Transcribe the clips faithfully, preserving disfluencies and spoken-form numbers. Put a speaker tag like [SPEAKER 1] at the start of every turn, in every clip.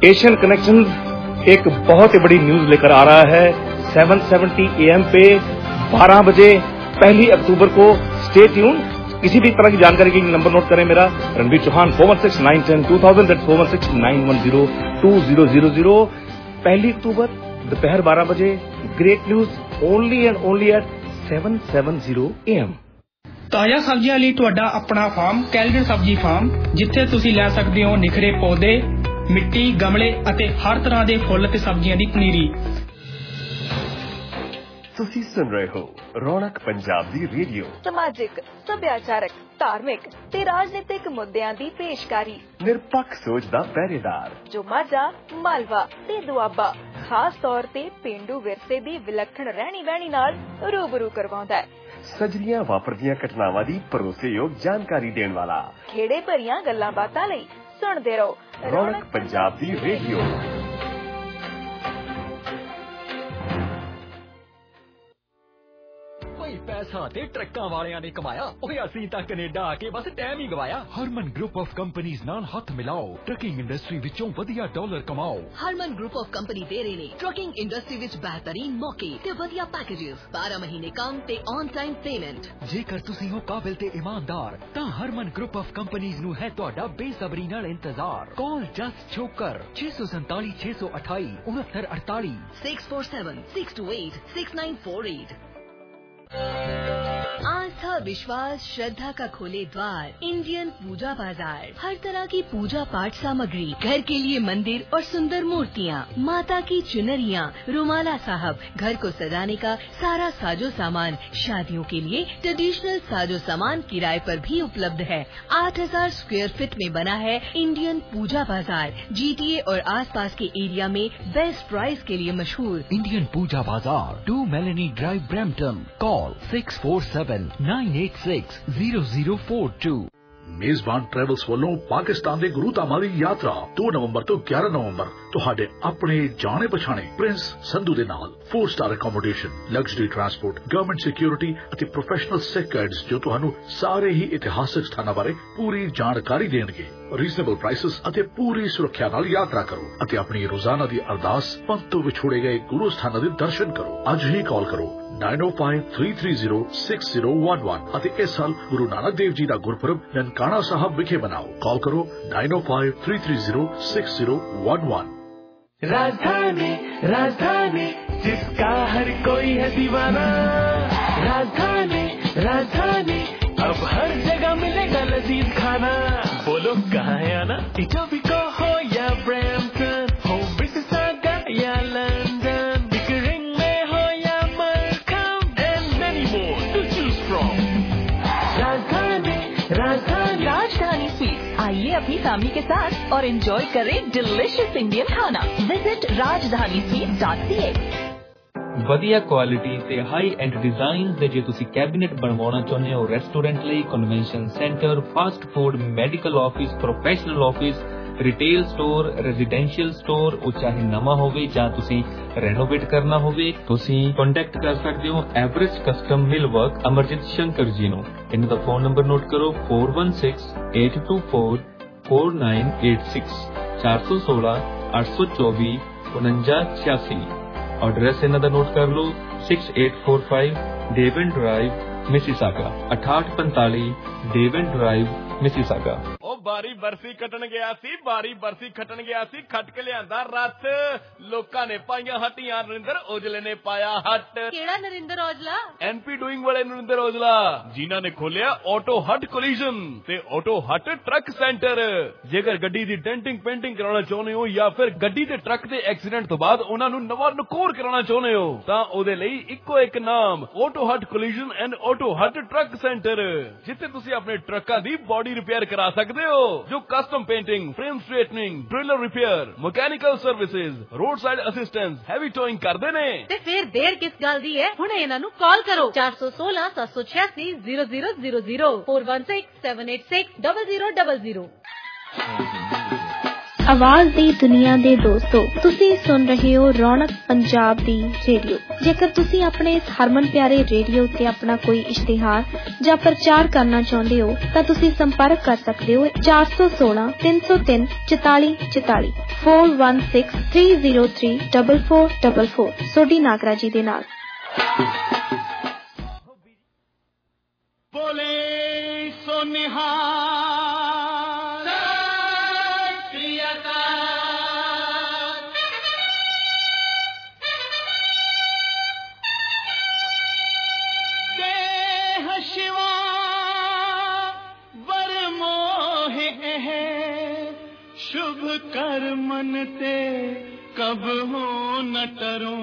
[SPEAKER 1] Asian connections एक बहुत ही बड़ी न्यूज लेकर आ रहा है। सात सौ सत्तर ए एम पे बारह बजे पहली अक्टूबर को स्टे ट्यून। किसी भी तरह की जानकारी के लिए नंबर नोट करें मेरा, Ranveer Chauhan four one six nine ten two thousand that four one six nine one zero two zero zero zero. पहली अक्टूबर दोपहर बारह बजे great news only and only eight seven seven zero A M.
[SPEAKER 2] ਤਾਜ਼ਾ ਸਬਜ਼ੀਆਂ ਲਈ ਤੁਹਾਡਾ ਆਪਣਾ ਫਾਰਮ ਕੈਲਡਨ ਸਬਜ਼ੀ ਫਾਰਮ, ਜਿੱਥੇ ਤੁਸੀਂ ਲੈ ਸਕਦੇ ਹੋ ਨਿਖਰੇ ਪੌਦੇ, ਮਿੱਟੀ, ਗਮਲੇ ਅਤੇ ਹਰ ਤਰ੍ਹਾਂ ਦੇ ਫੁੱਲ ਤੇ ਸਬਜ਼ੀਆਂ ਦੀ ਪਨੀਰੀ।
[SPEAKER 3] ਤੁਸੀਂ ਸੁਣ ਰਹੇ ਹੋ ਰੌਣਕ ਪੰਜਾਬ ਦੀ ਰੇਡੀਓ।
[SPEAKER 4] ਸਮਾਜਿਕ, ਸੱਭਿਆਚਾਰਕ, ਧਾਰਮਿਕ ਤੇ ਰਾਜਨੀਤਿਕ ਮੁੱਦਿਆਂ ਦੀ ਪੇਸ਼ਕਾਰੀ।
[SPEAKER 3] ਨਿਰਪੱਖ ਸੋਚ ਦਾ ਪਹਿਰੇਦਾਰ
[SPEAKER 4] ਜੋ ਮਾਝਾ, ਮਾਲਵਾ ਤੇ ਦੁਆਬਾ ਖਾਸ ਤੌਰ ਤੇ ਪੇਂਡੂ ਵਿਰਸੇ ਦੀ ਵਿਲੱਖਣ ਰਹਿਣੀ ਬਹਿਣੀ ਨਾਲ ਰੂਬਰੂ ਕਰਵਾਉਂਦਾ ਹੈ।
[SPEAKER 3] ਸਜਰੀਆਂ ਵਾਪਰਦੀਆਂ ਘਟਨਾਵਾਂ ਦੀ ਭਰੋਸੇਯੋਗ ਜਾਣਕਾਰੀ ਦੇਣ ਵਾਲਾ।
[SPEAKER 4] ਖੇੜੇ ਭਰੀਆਂ ਗੱਲਾਂ ਬਾਤਾਂ ਲਈ ਸੁਣਦੇ ਰਹੋ
[SPEAKER 3] ਰੌਣਕ ਪੰਜਾਬ ਦੀ ਰੇਡੀਓ।
[SPEAKER 5] पैसा ते ट्रक्कां वालियां ने कमाया, ओए असीं तां कनेडा आके बस टाइम ही गवाया। हरमन ग्रुप ऑफ कंपनीज नाल हथ मिलाओ, ट्रकिंग इंडस्ट्री विचों वधिया डॉलर कमाओ।
[SPEAKER 6] हरमन ग्रुप ऑफ कंपनी दे रहे ने ट्रकिंग इंडस्ट्री विच बेहतरीन मौके ते वधिया पैकेजेस, बारह महीने काम ते ऑन टाइम पेमेंट।
[SPEAKER 5] जेकर तुसीं हो काबिल ते ईमानदार तां हरमन ग्रुप ऑफ कंपनीज नू है तुहाडा बेसब्री नाल इंतजार। कॉल जस्ट छोकर छे सौ सैंताली छे सौ अठाई उनहत्तर अड़ताली
[SPEAKER 6] six four seven six two eight six nine four eight. आस्था, विश्वास, श्रद्धा का खोले द्वार इंडियन पूजा बाजार। हर तरह की पूजा पाठ सामग्री, घर के लिए मंदिर और सुंदर मूर्तियाँ, माता की चुनरियाँ, रुमाला साहब, घर को सजाने का सारा साजो सामान, शादियों के लिए ट्रेडिशनल साजो सामान किराए पर भी उपलब्ध है। आठ हजार स्क्वायर फीट में बना है इंडियन पूजा बाजार। जीटीए और आसपास के एरिया में बेस्ट प्राइस के लिए मशहूर
[SPEAKER 5] Indian Pooja Bazaar, two Melanie drive, Brampton. Call six four seven nine eight six zero zero four two.
[SPEAKER 7] Mezbaan travels वालों पाकिस्तान के गुरु धामां दी यात्रा दो नवंबर तो ग्यारह नवंबर तुहाडे अपने जाने पछाणे प्रिंस संधू दे नाल four star accommodation, luxury transport, government security अते प्रोफेशनल सिख गाइड्स जो तुहानू सारे ही इतिहासक स्थानां बारे पूरी जानकारी देणगे। रीजनेबल प्राइसेस अते पूरी सुरक्षा नाल यात्रा करो अते अपनी रोजाना दी अरदास पंथ तो विछोड़े गए गुरु स्थानां दे दर्शन करो। अज ही कॉल करो nine O five three three zero six zero one one अते इस साल गुरु नानक देव जी दा गुरपुरब ननकाना साहब विखे मनाओ। कॉल करो nine O five three three zero six zero one one.
[SPEAKER 8] राजधानी राजधानी जिसका हर कोई है दीवाना, राजधानी राजधानी अब हर जगह मिलेगा लजीज खाना। बोलो कहाँ है आना, इटोबिको हो या ब्रैम्पटन, हो मिसिसागा या लंदन, बिकरिंग में हो या मलकम, and many more to choose from। राजधानी राजधानी
[SPEAKER 4] राजधानी स्वीट्स, आइए अपनी फैमिली के साथ और एंजॉय करें डिलिशियस इंडियन खाना। Visit Rajdhani sweets dot C A.
[SPEAKER 9] ਵਧੀਆ ਕੁਆਲਿਟੀ ਤੇ ਹਾਈ ਐਂਡ ਡਿਜ਼ਾਈਨਸ ਦੇ ਜੇ ਤੁਸੀਂ ਕੈਬਿਨੇਟ ਬਣਵਾਉਣਾ ਚਾਹੁੰਦੇ ਹੋ ਰੈਸਟੋਰੈਂਟ ਲਈ, convention centre, fast food, medical office, professional office, retail store, residential store, ਉਹ ਚਾਹੇ ਨਵਾਂ ਹੋਵੇ ਜਾਂ ਤੁਸੀਂ ਰੈਨੋਵੇਟ ਕਰਨਾ ਹੋਵੇ, ਤੁਸੀਂ ਕੰਟੈਕਟ ਕਰ ਸਕਦੇ ਹੋ average custom millwork Amarjit Shankar ji ਨੂੰ। ਇਹਨਾਂ ਦਾ ਫੋਨ ਨੰਬਰ ਨੋਟ ਕਰੋ four one six eight two four four nine eight six चार सौ सोलह आठ सौ चौबीस उनंजा छियासी। एड्रेस इन्हां दा नोट कर लो six eight four five Devon drive, Mississauga, अठाठ पैंताली डेवन ड्राइव, मिसिसागा।
[SPEAKER 10] ਬਾਰੀ ਬਰਸੀ ਕੱਟਣ ਗਿਆ ਸੀ, ਬਾਰੀ ਬਰਸੀ ਖੱਟਣ ਗਿਆ ਸੀ, ਖੱਟ ਕੇ ਲਿਆਂਦਾ ਰੱਥ, ਲੋਕਾਂ ਨੇ ਪਾਈਆਂ ਹੱਟੀਆਂ, ਨਰਿੰਦਰ ਔਜਲੇ ਨੇ ਪਾਇਆ ਹੱਟ।
[SPEAKER 11] ਕਿਹੜਾ ਨਰਿੰਦਰ ਔਜਲਾ?
[SPEAKER 10] ਐਨਪੀ ਡੂਇੰਗ ਵਾਲੇ ਨਰਿੰਦਰ ਔਜਲਾ, ਜਿਨ੍ਹਾਂ ਨੇ ਖੋਲਿਆ ਆਟੋ ਹੱਟ ਕੋਲੀਜਨ ਤੇ ਆਟੋ ਹੱਟ ਟਰੱਕ ਸੈਂਟਰ। ਜੇਕਰ ਗੱਡੀ ਦੀ ਡੈਂਟਿੰਗ ਪੇਂਟਿੰਗ ਕਰਾਉਣਾ ਚਾਹੁੰਦੇ ਹੋ ਜਾਂ ਫਿਰ ਗੱਡੀ ਤੇ ਟਰੱਕ ਦੇ ਐਕਸੀਡੈਂਟ ਤੋਂ ਬਾਅਦ ਉਹਨਾਂ ਨੂੰ ਨਵਾਂ ਨਕੋਰ ਕਰਾਉਣਾ ਚਾਹੁੰਦੇ ਹੋ ਤਾਂ ਉਹਦੇ ਲਈ ਇੱਕੋ ਇੱਕ ਨਾਮ, auto hut collision and auto hut truck centre, ਜਿੱਥੇ ਤੁਸੀਂ ਆਪਣੇ ਟਰੱਕਾਂ ਦੀ ਬੋਡੀ ਰਿਪੇਅਰ ਕਰਾ ਸਕਦੇ ਹੋ। जो custom painting, frame straightening, trailer repair, mechanical services, road side assistance, heavy towing करते ने।
[SPEAKER 11] ते फिर देर किस गल दी है, हुणे इन्हां नू कॉल करो चार सौ सोलह सात सौ छियासी zero zero zero zero four one six seven eight six double zero double zero.
[SPEAKER 12] आवाज दी दुनिया दे दोस्तों, तुसी सुन रहे हो रौनक पंजाब दी रेडियो। जेकर तुसी अपने इस हरमन प्यारे रेडियो ते अपना कोई इश्तिहार या प्रचार करना चाहते हो तां तुसी संपर्क कर सकते हो चार सौ सोलह तीन सौ तीन चौताली चौताली four one six three zero three double four double four Sodhi Nagra ji दे नाल।
[SPEAKER 8] बोले सो निहाल कर मनते कब हो न टरो,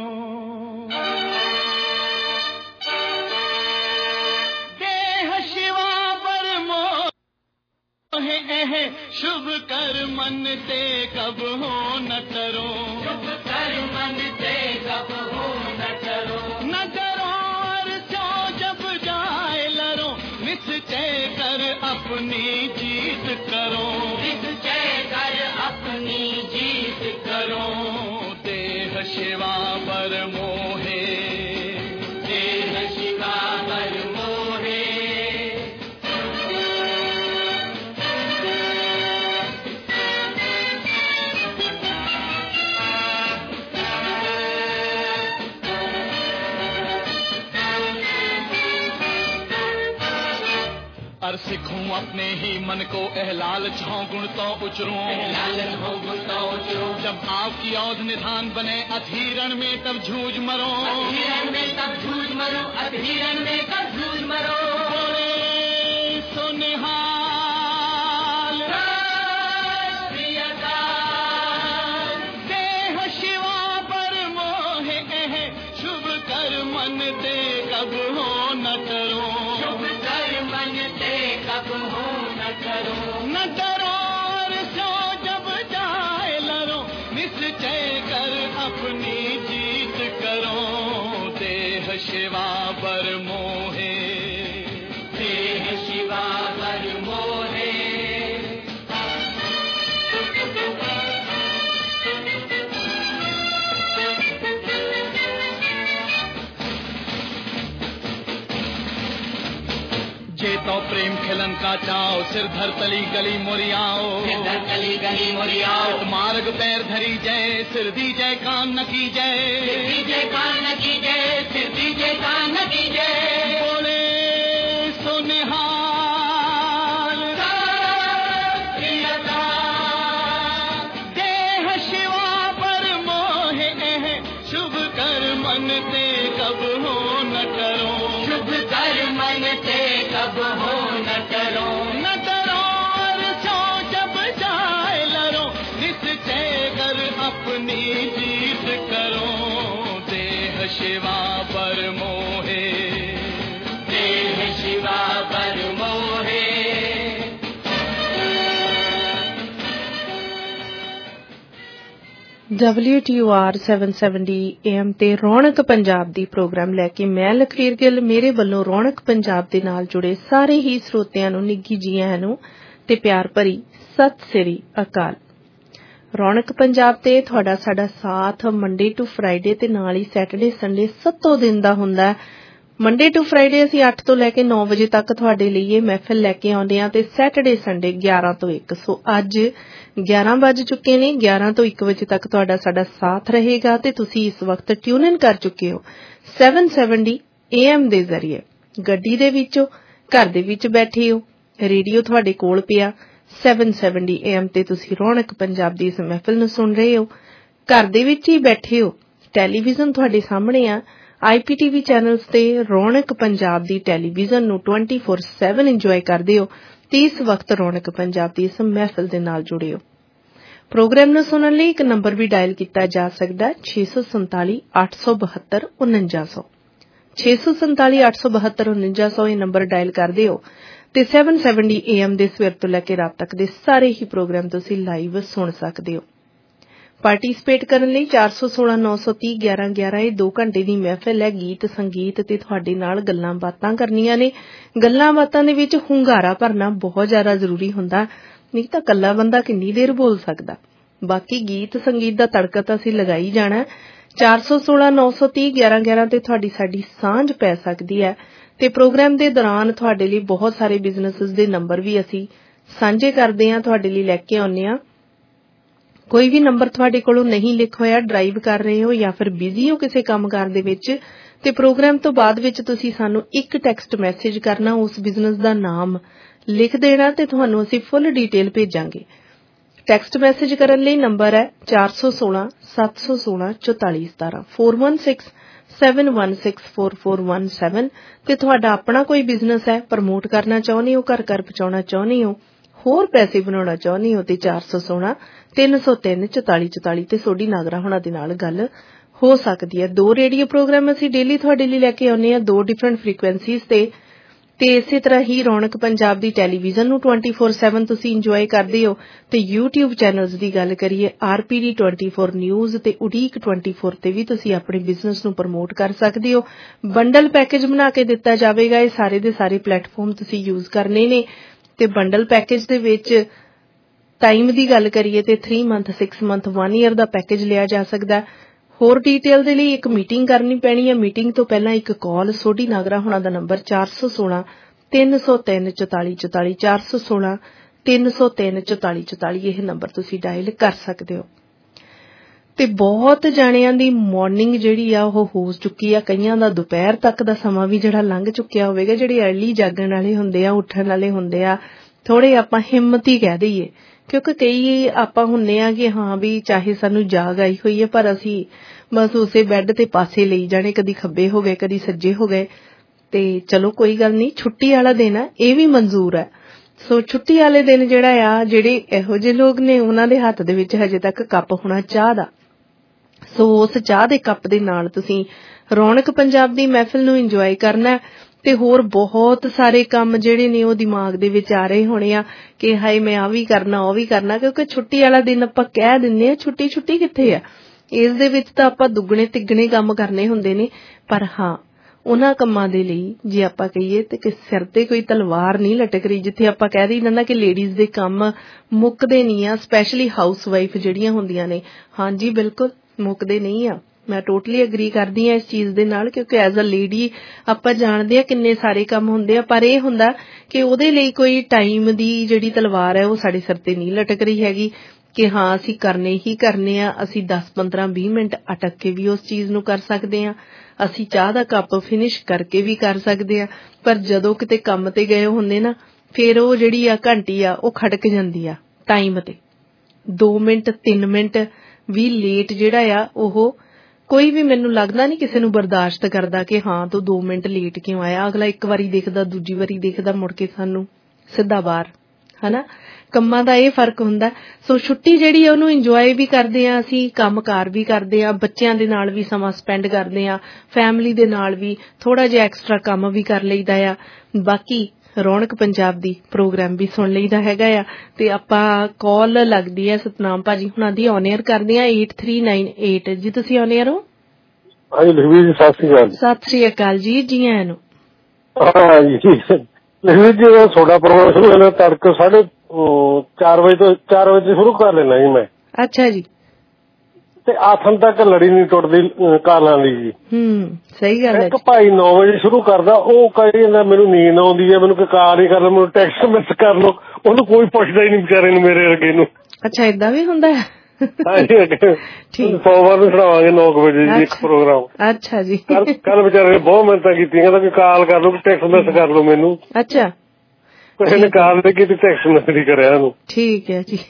[SPEAKER 8] देह शिवा पर मोहे शुभ कर मनते कब हो न टरो, शुभ कर मनते कब हो न टरो, न डरो और सो जब जाए लरो, निश्चय कर अपनी जीत करो, निश्चय कर अपनी जीत करो, देह शिवा पर मोहे, देह शिवा पर मोहे, और सिखूं अपने ही मन को एहलाल छो गुण तो उचरूं, जब आपकी औध निधान बने अधीरण में तब झूझ मरो, अधीरण में तब झूझ मरो, अधीरण में तब झूझ मरो, बोले सो निहाल प्रियता, देह शिवा पर मोहे शुभ कर मन दे कब हो न करो, शुभ कर मन दे कब हो न करो, न डरो और सो जब जाए लरो, निश्चय कर अपनी जीत करो, देह शिवा पर मोहे, देह शिवा पर मोहे, जे तो प्रेम खिलन का चाओ, सिर धर तली गली मोरियाओ, सिर धर तली गली मोरियाओ, मार्ग पैर धरी जय, सिर दी जय कान न की जय, सिर दी जय कान न की जय, सिर दी जय कान न की जय, बोले सो निहाल प्रियता, देह शिवा पर मोहे शुभ कर मन ते कब हो न करो, शुभ कर मन ते कब हो न करो, न डरो और सो जब जाए लरो, निश्चय कर अपनी जीत करो, देह शिवा पर मोहे, देह शिवा पर मोहे,
[SPEAKER 13] W T U R seven seventy A M ते रौनक पंजाब दी प्रोग्राम लैके मैं लखवीर गिल मेरे वल्लों रौनक पंजाब दे नाल जुड़े सारे ही श्रोतियां नूं निੱਘੀ जी आਇਆਂ ਨੂੰ ਤੇ ਪਿਆਰ ਭਰੀ ਸਤਿ ਸ੍ਰੀ ਅਕਾਲ। ਰੌਣਕ ਪੰਜਾਬ ਤੇ ਤੁਹਾਡਾ ਸਾਡਾ ਸਾਥ ਮੰਡੇ ਟੂ ਫਰਾਈਡੇ ਤੇ ਨਾਲ ਹੀ ਸੈਟਰਡੇ ਸੰਡੇ ਸੱਤੋਂ ਦਿਨ ਦਾ ਹੁੰਦਾ ਹੈ। ਮੰਡੇ ਟੂ ਫਰਾਈਡੇ ਅਸੀਂ ਅੱਠ ਤੋਂ ਲੈ ਕੇ ਨੌ ਵਜੇ ਤੱਕ ਤੁਹਾਡੇ ਲਈ ਇਹ ਮਹਿਫਿਲ ਲੈ ਕੇ ਆਉਂਦੇ ਹਾਂ ਤੇ ਸੈਟਰਡੇ ਸੰਡੇ ਗਿਆਰਾਂ ਤੋਂ ਇੱਕ। ਸੋ ਅੱਜ ਗਿਆਰਾਂ ਵੱਜ ਚੁੱਕੇ ਨੇ, ਗਿਆਰਾਂ ਤੋਂ ਇੱਕ ਵਜੇ ਤੱਕ ਤੁਹਾਡਾ ਸਾਡਾ ਸਾਥ ਰਹੇਗਾ ਤੇ ਤੁਸੀਂ ਇਸ ਵਕਤ ਟਿਊਨ ਇਨ ਕਰ ਚੁੱਕੇ ਹੋ ਸੈਵਨ ਸੈਵਨਟੀ ਏ ਐਮ ਦੇ ਜ਼ਰੀਏ। ਗੱਡੀ ਦੇ ਵਿੱਚੋਂ, ਘਰ ਦੇ ਵਿੱਚ ਬੈਠੇ ਹੋ, ਰੇਡੀਓ ਤੁਹਾਡੇ ਕੋਲ ਪਿਆ, ਸੈਵਨ ਸੈਵਨਟੀ ਏ ਐਮ ਤੇ ਤੁਸੀਂ ਰੌਣਕ ਪੰਜਾਬ ਦੀ ਇਸ ਮਹਿਫਿਲ ਨੂੰ ਸੁਣ ਰਹੇ ਹੋ। ਘਰ ਦੇ ਵਿੱਚ ਹੀ ਬੈਠੇ ਹੋ, ਟੈਲੀਵਿਜ਼ਨ ਤੁਹਾਡੇ ਸਾਹਮਣੇ ਆ, ਆਈ ਪੀ ਟੀ ਵੀ ਚੈਨਲਸ ਤੇ ਰੌਣਕ ਪੰਜਾਬ ਦੀ ਟੈਲੀਵਿਜ਼ਨ ਨੂੰ ਟਵੈਂਟੀ ਫੋਰ ਸੈਵਨ ਇੰਜੋਏ ਕਰਦੇ ਹੋ ਤੇ ਇਸ ਵਕਤ ਰੌਣਕ ਪੰਜਾਬ ਦੀ ਇਸ ਮਹਿਫਿਲ ਦੇ ਨਾਲ ਜੁੜੇ ਹੋ। ਪ੍ਰੋਗਰਾਮ ਨੂੰ ਸੁਣਨ ਲਈ ਇੱਕ ਨੰਬਰ ਵੀ ਡਾਇਲ ਕੀਤਾ ਜਾ ਸਕਦਾ ਛੇ ਸੌ ਸੰਤਾਲੀ ਅੱਠ ਸੌ ਬਹੱਤਰ ਉਨੰਜਾ ਸੌ ਛੇ ਸੌ ਸੰਤਾਲੀ ਅੱਠ ਸੌ ਬਹੱਤਰ ਉਨੰਜਾ ਸੌ ਇਹ ਨੰਬਰ ਡਾਇਲ ਕਰਦੇ ਹੋ ਤੇ ਸੈਵਨ ਸੈਵਨਟੀ ਏ ਐਮ ਦੇ ਸਵੇਰ ਤੋਂ ਲੈ ਕੇ ਰਾਤ ਤੱਕ ਦੇ ਸਾਰੇ ਹੀ ਪ੍ਰੋਗਰਾਮ ਤੁਸੀਂ ਲਾਈਵ ਸੁਣ ਸਕਦੇ ਹੋ। ਪਾਰਟਿਸਿਪੇਟ ਕਰਨ ਲਈ ਚਾਰ ਸੌ ਸੋਲਾਂ ਨੌ ਸੌ ਤੀਹ ਗਿਆਰਾਂ ਗਿਆਰਾਂ ਇਹ ਦੋ ਘੰਟੇ ਦੀ ਮਹਿਫਿਲ ਹੈ। ਗੀਤ ਸੰਗੀਤ ਤੇ ਤੁਹਾਡੇ ਨਾਲ ਗੱਲਾਂ ਬਾਤਾਂ ਕਰਨੀਆਂ ਨੇ। ਗੱਲਾਂ ਬਾਤਾਂ ਦੇ ਵਿੱਚ ਹੁੰਗਾਰਾ ਭਰਨਾ ਬਹੁਤ ਜ਼ਿਆਦਾ ਜ਼ਰੂਰੀ ਹੁੰਦਾ, ਨਹੀਂ ਤਾਂ ਇਕੱਲਾ ਬੰਦਾ ਕਿੰਨੀ ਦੇਰ ਬੋਲ ਸਕਦਾ। ਬਾਕੀ ਗੀਤ ਸੰਗੀਤ ਦਾ ਤੜਕਾ ਤਾਂ ਅਸੀਂ ਲਗਾਈ ਜਾਣਾ। ਚਾਰ ਸੌ ਸੋਲਾਂ ਨੌ ਸੌ ਤੀਹ ਗਿਆਰਾਂ ਗਿਆਰਾਂ ਤੇ ਤੁਹਾਡੀ ਸਾਡੀ ਸਾਂਝ ਪੈ ਸਕਦੀ ਹੈ ਤੇ ਪ੍ਰੋਗਰਾਮ ਦੇ ਦੌਰਾਨ ਤੁਹਾਡੇ ਲਈ ਬਹੁਤ ਸਾਰੇ ਬਿਜ਼ਨੈਸਿਸ ਦੇ ਨੰਬਰ ਵੀ ਅਸੀਂ ਸਾਂਝੇ ਕਰਦੇ ਹਾਂ, ਤੁਹਾਡੇ ਲਈ ਲੈ ਕੇ ਆਉਂਦੇ ਹਾਂ। ਕੋਈ ਵੀ ਨੰਬਰ ਤੁਹਾਡੇ ਕੋਲੋਂ ਨਹੀਂ ਲਿਖ ਹੋਇਆ, ਡਰਾਈਵ ਕਰ ਰਹੇ ਹੋ ਜਾਂ ਫਿਰ ਬਿਜ਼ੀ ਹੋ ਕਿਸੇ ਕੰਮਕਾਰ ਦੇ ਵਿੱਚ, ਤੇ ਪ੍ਰੋਗਰਾਮ ਤੋਂ ਬਾਅਦ ਵਿੱਚ ਤੁਸੀਂ ਸਾਨੂੰ ਇੱਕ ਟੈਕਸਟ ਮੈਸੇਜ ਕਰਨਾ, ਉਸ ਬਿਜ਼ਨਸ ਦਾ ਨਾਮ ਲਿਖ ਦੇਣਾ ਤੇ ਤੁਹਾਨੂੰ ਅਸੀਂ ਫੁੱਲ ਡਿਟੇਲ ਭੇਜਾਂਗੇ। ਟੈਕਸਟ ਮੈਸੇਜ ਕਰਨ ਲਈ ਨੰਬਰ ਹੈ ਚਾਰ ਸੌ ਸੋਲਾਂ ਸੱਤ ਸੌ ਸੋਲਾਂ ਚੌਤਾਲੀ ਸਤਾਰਾਂ four one six seven one six four four one seven. ਤੇ ਤੁਹਾਡਾ ਆਪਣਾ ਕੋਈ ਬਿਜ਼ਨਸ ਹੈ, ਪ੍ਰਮੋਟ ਕਰਨਾ ਚਾਹੁੰਦੇ ਹੋ, ਘਰ ਘਰ ਪਹੁੰਚਾਉਣਾ ਚਾਹੁੰਦੇ ਹੋ, ਹੋਰ ਪੈਸੇ ਬਣਾਉਣਾ ਚਾਹੁੰਦੇ ਹੋ ਤੇ ਚਾਰ ਸੌ ਸੋਲਾਂ ਤਿੰਨ ਸੌ ਤਿੰਨ ਚੌਤਾਲੀ ਚੌਤਾਲੀ ਤੇ ਸੋਢੀ ਨਾਗਰਾ ਹੋਣਾ ਦੇ ਨਾਲ ਗੱਲ ਹੋ ਸਕਦੀ ਹੈ। ਦੋ ਰੇਡੀਓ ਪ੍ਰੋਗਰਾਮ ਅਸੀਂ ਡੇਲੀ ਤੁਹਾਡੇ ਲਈ ਲੈ ਕੇ ਆਉਂਦੇ ਹਾਂ, ਦੋ ਡਿਫਰੈਂਟ ਫ੍ਰੀਕੁਐਂਸੀਜ਼ ਤੇ ਤੇ ਇਸੇ ਤਰ੍ਹਾਂ ਹੀ ਰੌਣਕ ਪੰਜਾਬ ਦੀ ਟੈਲੀਵਿਜ਼ਨ ਨੂੰ ਟਵੈਂਟੀ ਫੋਰ ਸੈਵਨ ਤੁਸੀਂ ਇੰਜੋਏ ਕਰਦੇ ਹੋ ਤੇ YouTube ਚੈਨਲਸ ਦੀ ਗੱਲ ਕਰੀਏ R P D twenty four news ਤੇ ਉਡੀਕ ਟਵੈਂਟੀ ਫੋਰ ਤੇ ਵੀ ਤੁਸੀਂ ਆਪਣੇ ਬਿਜ਼ਨਸ ਨੂੰ ਪ੍ਰਮੋਟ ਕਰ ਸਕਦੇ ਹੋ। ਬੰਡਲ ਪੈਕੇਜ ਬਣਾ ਕੇ ਦਿੱਤਾ ਜਾਵੇਗਾ, ਇਹ ਸਾਰੇ ਦੇ ਸਾਰੇ ਪਲੇਟਫਾਰਮ ਤੁਸੀਂ ਯੂਜ਼ ਕਰਨੇ ਨੇ ਤੇ ਬੰਡਲ ਪੈਕੇਜ ਦੇ ਵਿੱਚ ਟਾਈਮ ਦੀ ਗੱਲ ਕਰੀਏ ਤੇ three month six month one year ਦਾ ਪੈਕੇਜ ਲਿਆ ਜਾ ਸਕਦਾ। ਹੋਰ ਡਿਟੇਲ ਦੇ ਲਈ ਇੱਕ ਮੀਟਿੰਗ ਕਰਨੀ ਪੈਣੀ ਹੈ। ਮੀਟਿੰਗ ਤੋਂ ਪਹਿਲਾਂ ਇੱਕ ਕਾਲ ਸੋਢੀ ਨਾਗਰਾ ਹੋਣਾ ਦਾ ਨੰਬਰ ਚਾਰ ਸੌ ਸੋਲਾਂ ਤਿੰਨ ਸੌ ਤਿੰਨ ਚੌਤਾਲੀ ਚੌਤਾਲੀ ਚਾਰ ਸੌ ਸੋਲਾਂ ਤਿੰਨ ਸੌ ਤਿੰਨ ਚੌਤਾਲੀ ਚੌਤਾਲੀ ਇਹ ਨੰਬਰ ਤੁਸੀਂ ਡਾਇਲ ਕਰ ਸਕਦੇ ਹੋ। ਤੇ ਬਹੁਤ ਜਾਣਿਆਂ ਦੀ ਮਾਰਨਿੰਗ ਜਿਹੜੀ ਆ ਉਹ ਹੋ ਚੁੱਕੀ ਆ, ਕਈਆਂ ਦਾ ਦੁਪਹਿਰ ਤੱਕ ਦਾ ਸਮਾਂ ਵੀ ਜਿਹੜਾ ਲੰਘ ਚੁੱਕਿਆ ਹੋਵੇਗਾ। ਜਿਹੜੇ ਅਰਲੀ ਜਾਗਣ ਵਾਲੇ ਹੁੰਦੇ ਆ, ਉੱਠਣ ਵਾਲੇ ਹੁੰਦੇ ਆ, ਥੋੜੇ ਆਪਾਂ ਹਿੰਮਤ ਹੀ ਕਹਿ ਦਈਏ, ਕਿਉਂਕਿ ਕਈ ਆਪਾਂ ਹੁੰਨੇ ਆ ਕਿ ਹਾਂ ਵੀ ਚਾਹੇ ਸਾਨੂੰ ਜਾਗ ਆਈ ਹੋਈ ਹੈ ਪਰ ਅਸੀਂ ਬਸ ਉਸੇ ਬੈੱਡ ਤੇ ਪਾਸੇ ਲਈ ਜਾਣੇ, ਕਦੀ ਖੱਬੇ ਹੋ ਗਏ ਕਦੀ ਸੱਜੇ ਹੋ ਗਏ। ਤੇ ਚਲੋ ਕੋਈ ਗੱਲ ਨਹੀਂ, ਛੁੱਟੀ ਵਾਲਾ ਦਿਨ ਆ, ਇਹ ਵੀ ਮਨਜ਼ੂਰ ਹੈ। ਸੋ ਛੁੱਟੀ ਵਾਲੇ ਦਿਨ ਜਿਹੜਾ ਆ, ਜਿਹੜੇ ਇਹੋ ਜਿਹੇ ਲੋਕ ਨੇ ਉਹਨਾਂ ਦੇ ਹੱਥ ਦੇ ਵਿੱਚ ਹਜੇ ਤੱਕ ਕੱਪ ਹੋਣਾ ਚਾਹ ਦਾ, ਸੋ ਉਸ ਚਾਹ ਦੇ ਕੱਪ ਦੇ ਨਾਲ ਤੁਸੀਂ ਰੌਣਕ ਪੰਜਾਬ ਦੀ ਮਹਿਫਿਲ ਨੂੰ ਇੰਜੋਏ ਕਰਨਾ। ਤੇ ਹੋਰ ਬਹੁਤ ਸਾਰੇ ਕੰਮ ਜਿਹੜੇ ਨੇ ਉਹ ਦਿਮਾਗ ਦੇ ਵਿੱਚ ਆ ਰਹੇ ਹੋਣੇ ਆ ਕਿ ਹਾਏ ਮੈਂ ਆ ਵੀ ਕਰਨਾ ਉਹ ਵੀ ਕਰਨਾ, ਕਿਉਂਕਿ ਛੁੱਟੀ ਵਾਲਾ ਦਿਨ ਆਪਾਂ ਕਹਿ ਦਿੰਦੇ ਆ ਛੁੱਟੀ ਛੁੱਟੀ ਕਿੱਥੇ ਆ, ਇਸ ਦੇ ਵਿੱਚ ਤਾਂ ਆਪਾਂ ਦੁੱਗਣੇ ਤਿੱਗਣੇ ਕੰਮ ਕਰਨੇ ਹੁੰਦੇ ਨੇ। ਪਰ ਹਾਂ, ਉਹਨਾਂ ਕੰਮਾਂ ਦੇ ਲਈ ਜੇ ਆਪਾਂ ਕਹੀਏ ਤੇ ਸਿਰ ਤੇ ਕੋਈ ਤਲਵਾਰ ਨਹੀਂ ਲਟਕ ਰਹੀ, ਜਿੱਥੇ ਆਪਾਂ ਕਹਿ ਰਹੀ ਨਾ ਕਿ ਲੇਡੀਜ਼ ਦੇ ਕੰਮ ਮੁੱਕਦੇ ਨਹੀਂ ਆ, ਸਪੈਸ਼ਲੀ ਹਾਊਸ ਵਾਈਫ ਜਿਹੜੀਆਂ ਹੁੰਦੀਆਂ ਨੇ, ਹਾਂਜੀ ਬਿਲਕੁਲ ਮੁੱਕਦੇ ਨਹੀਂ ਆ। ਮੈਂ ਟੋਟਲੀ ਅਗਰੀ ਕਰਦੀ ਹਾਂ ਇਸ ਚੀਜ਼ ਦੇ ਨਾਲ, ਕਿਉਂਕਿ ਐਜ਼ ਅ ਲੇਡੀ ਆਪਾਂ ਜਾਣਦੇ ਆ ਕਿੰਨੇ ਸਾਰੇ ਕੰਮ ਹੁੰਦੇ ਆ, ਪਰ ਇਹ ਹੁੰਦਾ ਕਿ ਉਹਦੇ ਲਈ ਕੋਈ ਟਾਈਮ ਦੀ ਜਿਹੜੀ ਤਲਵਾਰ ਹੈ ਉਹ ਸਾਡੇ ਸਿਰ ਤੇ ਨਹੀਂ ਲਟਕ ਰਹੀ ਹੈਗੀ ਕਿ ਹਾਂ ਅਸੀਂ ਕਰਨੇ ਹੀ ਕਰਨੇ ਆ। ਅਸੀਂ ਦਸ ਪੰਦਰਾਂ ਵੀਹ ਮਿੰਟ ਅਟਕ ਕੇ ਵੀ ਉਸ ਚੀਜ਼ ਨੂੰ ਕਰ ਸਕਦੇ ਆ, ਅਸੀਂ ਚਾਹ ਦਾ ਕੱਪ ਫਿਨਿਸ਼ ਕਰਕੇ ਵੀ ਕਰ ਸਕਦੇ ਆ, ਪਰ ਜਦੋਂ ਕਿਤੇ ਕੰਮ ਤੇ ਗਏ ਹੁੰਦੇ ਨਾ ਫਿਰ ਉਹ ਜਿਹੜੀ ਆ ਘੰਟੀ ਆ ਉਹ ਖੜਕ ਜਾਂਦੀ ਆ ਟਾਈਮ ਤੇ। ਦੋ ਮਿੰਟ ਤਿੰਨ ਮਿੰਟ ਵੀ ਲੇਟ ਜਿਹੜਾ ਆ ਉਹ ਕੋਈ ਵੀ ਮੈਨੂੰ ਲੱਗਦਾ ਨਹੀਂ ਕਿਸੇ ਨੂੰ ਬਰਦਾਸ਼ਤ ਕਰਦਾ ਕਿ ਹਾਂ ਤੂੰ ਦੋ ਮਿੰਟ ਲੇਟ ਕਿਉਂ ਆਇਆ। ਅਗਲਾ ਇੱਕ ਵਾਰੀ ਦੇਖਦਾ, ਦੂਜੀ ਵਾਰੀ ਦੇਖਦਾ, ਮੁੜ ਕੇ ਸਾਨੂੰ ਸਿੱਧਾ ਬਾਹਰ, ਹਨਾ। ਕੰਮਾਂ ਦਾ ਇਹ ਫਰਕ ਹੁੰਦਾ। ਸੋ ਛੁੱਟੀ ਜਿਹੜੀ ਆ ਉਹਨੂੰ ਇੰਜੋਏ ਵੀ ਕਰਦੇ ਆ, ਅਸੀਂ ਕੰਮਕਾਰ ਵੀ ਕਰਦੇ ਆ, ਬੱਚਿਆਂ ਦੇ ਨਾਲ ਵੀ ਸਮਾਂ ਸਪੈਂਡ ਕਰਦੇ ਆ, ਫੈਮਿਲੀ ਦੇ ਨਾਲ ਵੀ ਥੋੜਾ ਜਿਹਾ ਐਕਸਟਰਾ ਕੰਮ ਵੀ ਕਰ ਲਈਦਾ ਆ। ਬਾਕੀ ਰੌਣਕ ਪੰਜਾਬ ਦੀ ਪ੍ਰੋਗਰਾਮ ਵੀ ਸੁਣ ਲਈਦਾ ਹੈਗਾ ਆ। ਤੇ ਆਪਾਂ ਕਾਲ ਲੱਗਦੀ ਹੈ ਸਤਨਾਮ ਭਾਜੀ ਹੁਣਾਂ ਦੀ, ਔਨ ਏਅਰ ਕਰਦੇ ਆ ਏਟ ਥ੍ਰੀ ਨਾਈਨ ਏਟ। ਜੀ ਤੁਸੀਂ ਔਨ ਏਅਰ ਹੋ?
[SPEAKER 14] ਹਾਂਜੀ ਲਖਵੀਰ ਜੀ ਸਤਿ ਸ੍ਰੀ ਅਕਾਲ।
[SPEAKER 13] ਸਤਿ ਸ੍ਰੀ ਅਕਾਲ ਜੀ, ਜੀ ਆਇਆਂ ਨੂੰ।
[SPEAKER 14] ਹਾਂਜੀ ਲਖਵੀਰ ਜੀ ਦਾ ਤੁਹਾਡਾ ਪ੍ਰੋਗਰਾਮ ਸ਼ੁਰੂ ਹੋਣਾ ਤੜਕੇ ਸਾਢੇ ਚਾਰ ਵਜੇ ਤੋਂ ਚਾਰ ਵਜੇ ਸ਼ੁਰੂ ਕਰ ਲੈਣਾ ਜੀ ਮੈਂ।
[SPEAKER 13] ਅੱਛਾ ਜੀ।
[SPEAKER 14] ਤੇ ਆਥਨ ਤੱਕ ਲੜੀ ਨਹੀਂ ਟੁੱਟਦੀ ਕਾਲਾਂ ਦੀ ਜੀ।
[SPEAKER 13] ਹੂੰ ਸਹੀ ਗੱਲ ਹੈ।
[SPEAKER 14] ਇੱਕ ਭਾਈ ਨੌ ਵਜੇ ਸ਼ੁਰੂ ਕਰਦਾ, ਉਹ ਕਹੀ ਜਾਂਦਾ ਮੈਨੂੰ ਨੀਂਦ ਆਉਂਦੀ ਹੈ, ਮੈਨੂੰ ਕੋਈ ਕਾਲ ਨਹੀਂ ਕਰਨਾ, ਮੈਨੂੰ ਟੈਕਸਟ ਮੈਸੇਜ ਕਰ ਲਓ, ਉਹਨੂੰ ਕੋਈ ਪੁੱਛਦਾ ਹੀ ਨਹੀਂ ਵਿਚਾਰੇ ਨੂੰ, ਮੇਰੇ ਵਰਗੇ ਨੂੰ।
[SPEAKER 13] ਅੱਛਾ ਏਦਾਂ ਵੀ ਹੁੰਦਾ ਹੈ?
[SPEAKER 14] ਠੀਕ, ਸੋਮਵਾਰ ਨੂੰ ਸੁਣਾਵਾਂਗੇ ਨੌ ਕੁ ਵਜੇ ਜੀ ਇੱਕ ਪ੍ਰੋਗਰਾਮ।
[SPEAKER 13] ਅੱਛਾ ਜੀ।
[SPEAKER 14] ਕੱਲ ਵਿਚਾਰੇ ਨੇ ਬਹੁਤ ਮਿਹਨਤਾਂ ਕੀਤੀਆਂ, ਕਹਿੰਦਾ ਕੋਈ ਕਾਲ ਕਰ ਲਓ, ਟੈਕਸਟ ਮੈਸੇਜ ਕਰ ਲਓ ਮੈਨੂੰ।
[SPEAKER 13] ਅੱਛਾ।
[SPEAKER 14] ਕਿਸੇ ਨੇ ਕਾਲ ਨਹੀਂ ਕੀਤੀ, ਟੈਕਸਟ ਮੈਸੇਜ ਹੀ ਕਰਿਆ ਉਹਨੂੰ।
[SPEAKER 13] ਠੀਕ ਹੈ ਜੀ।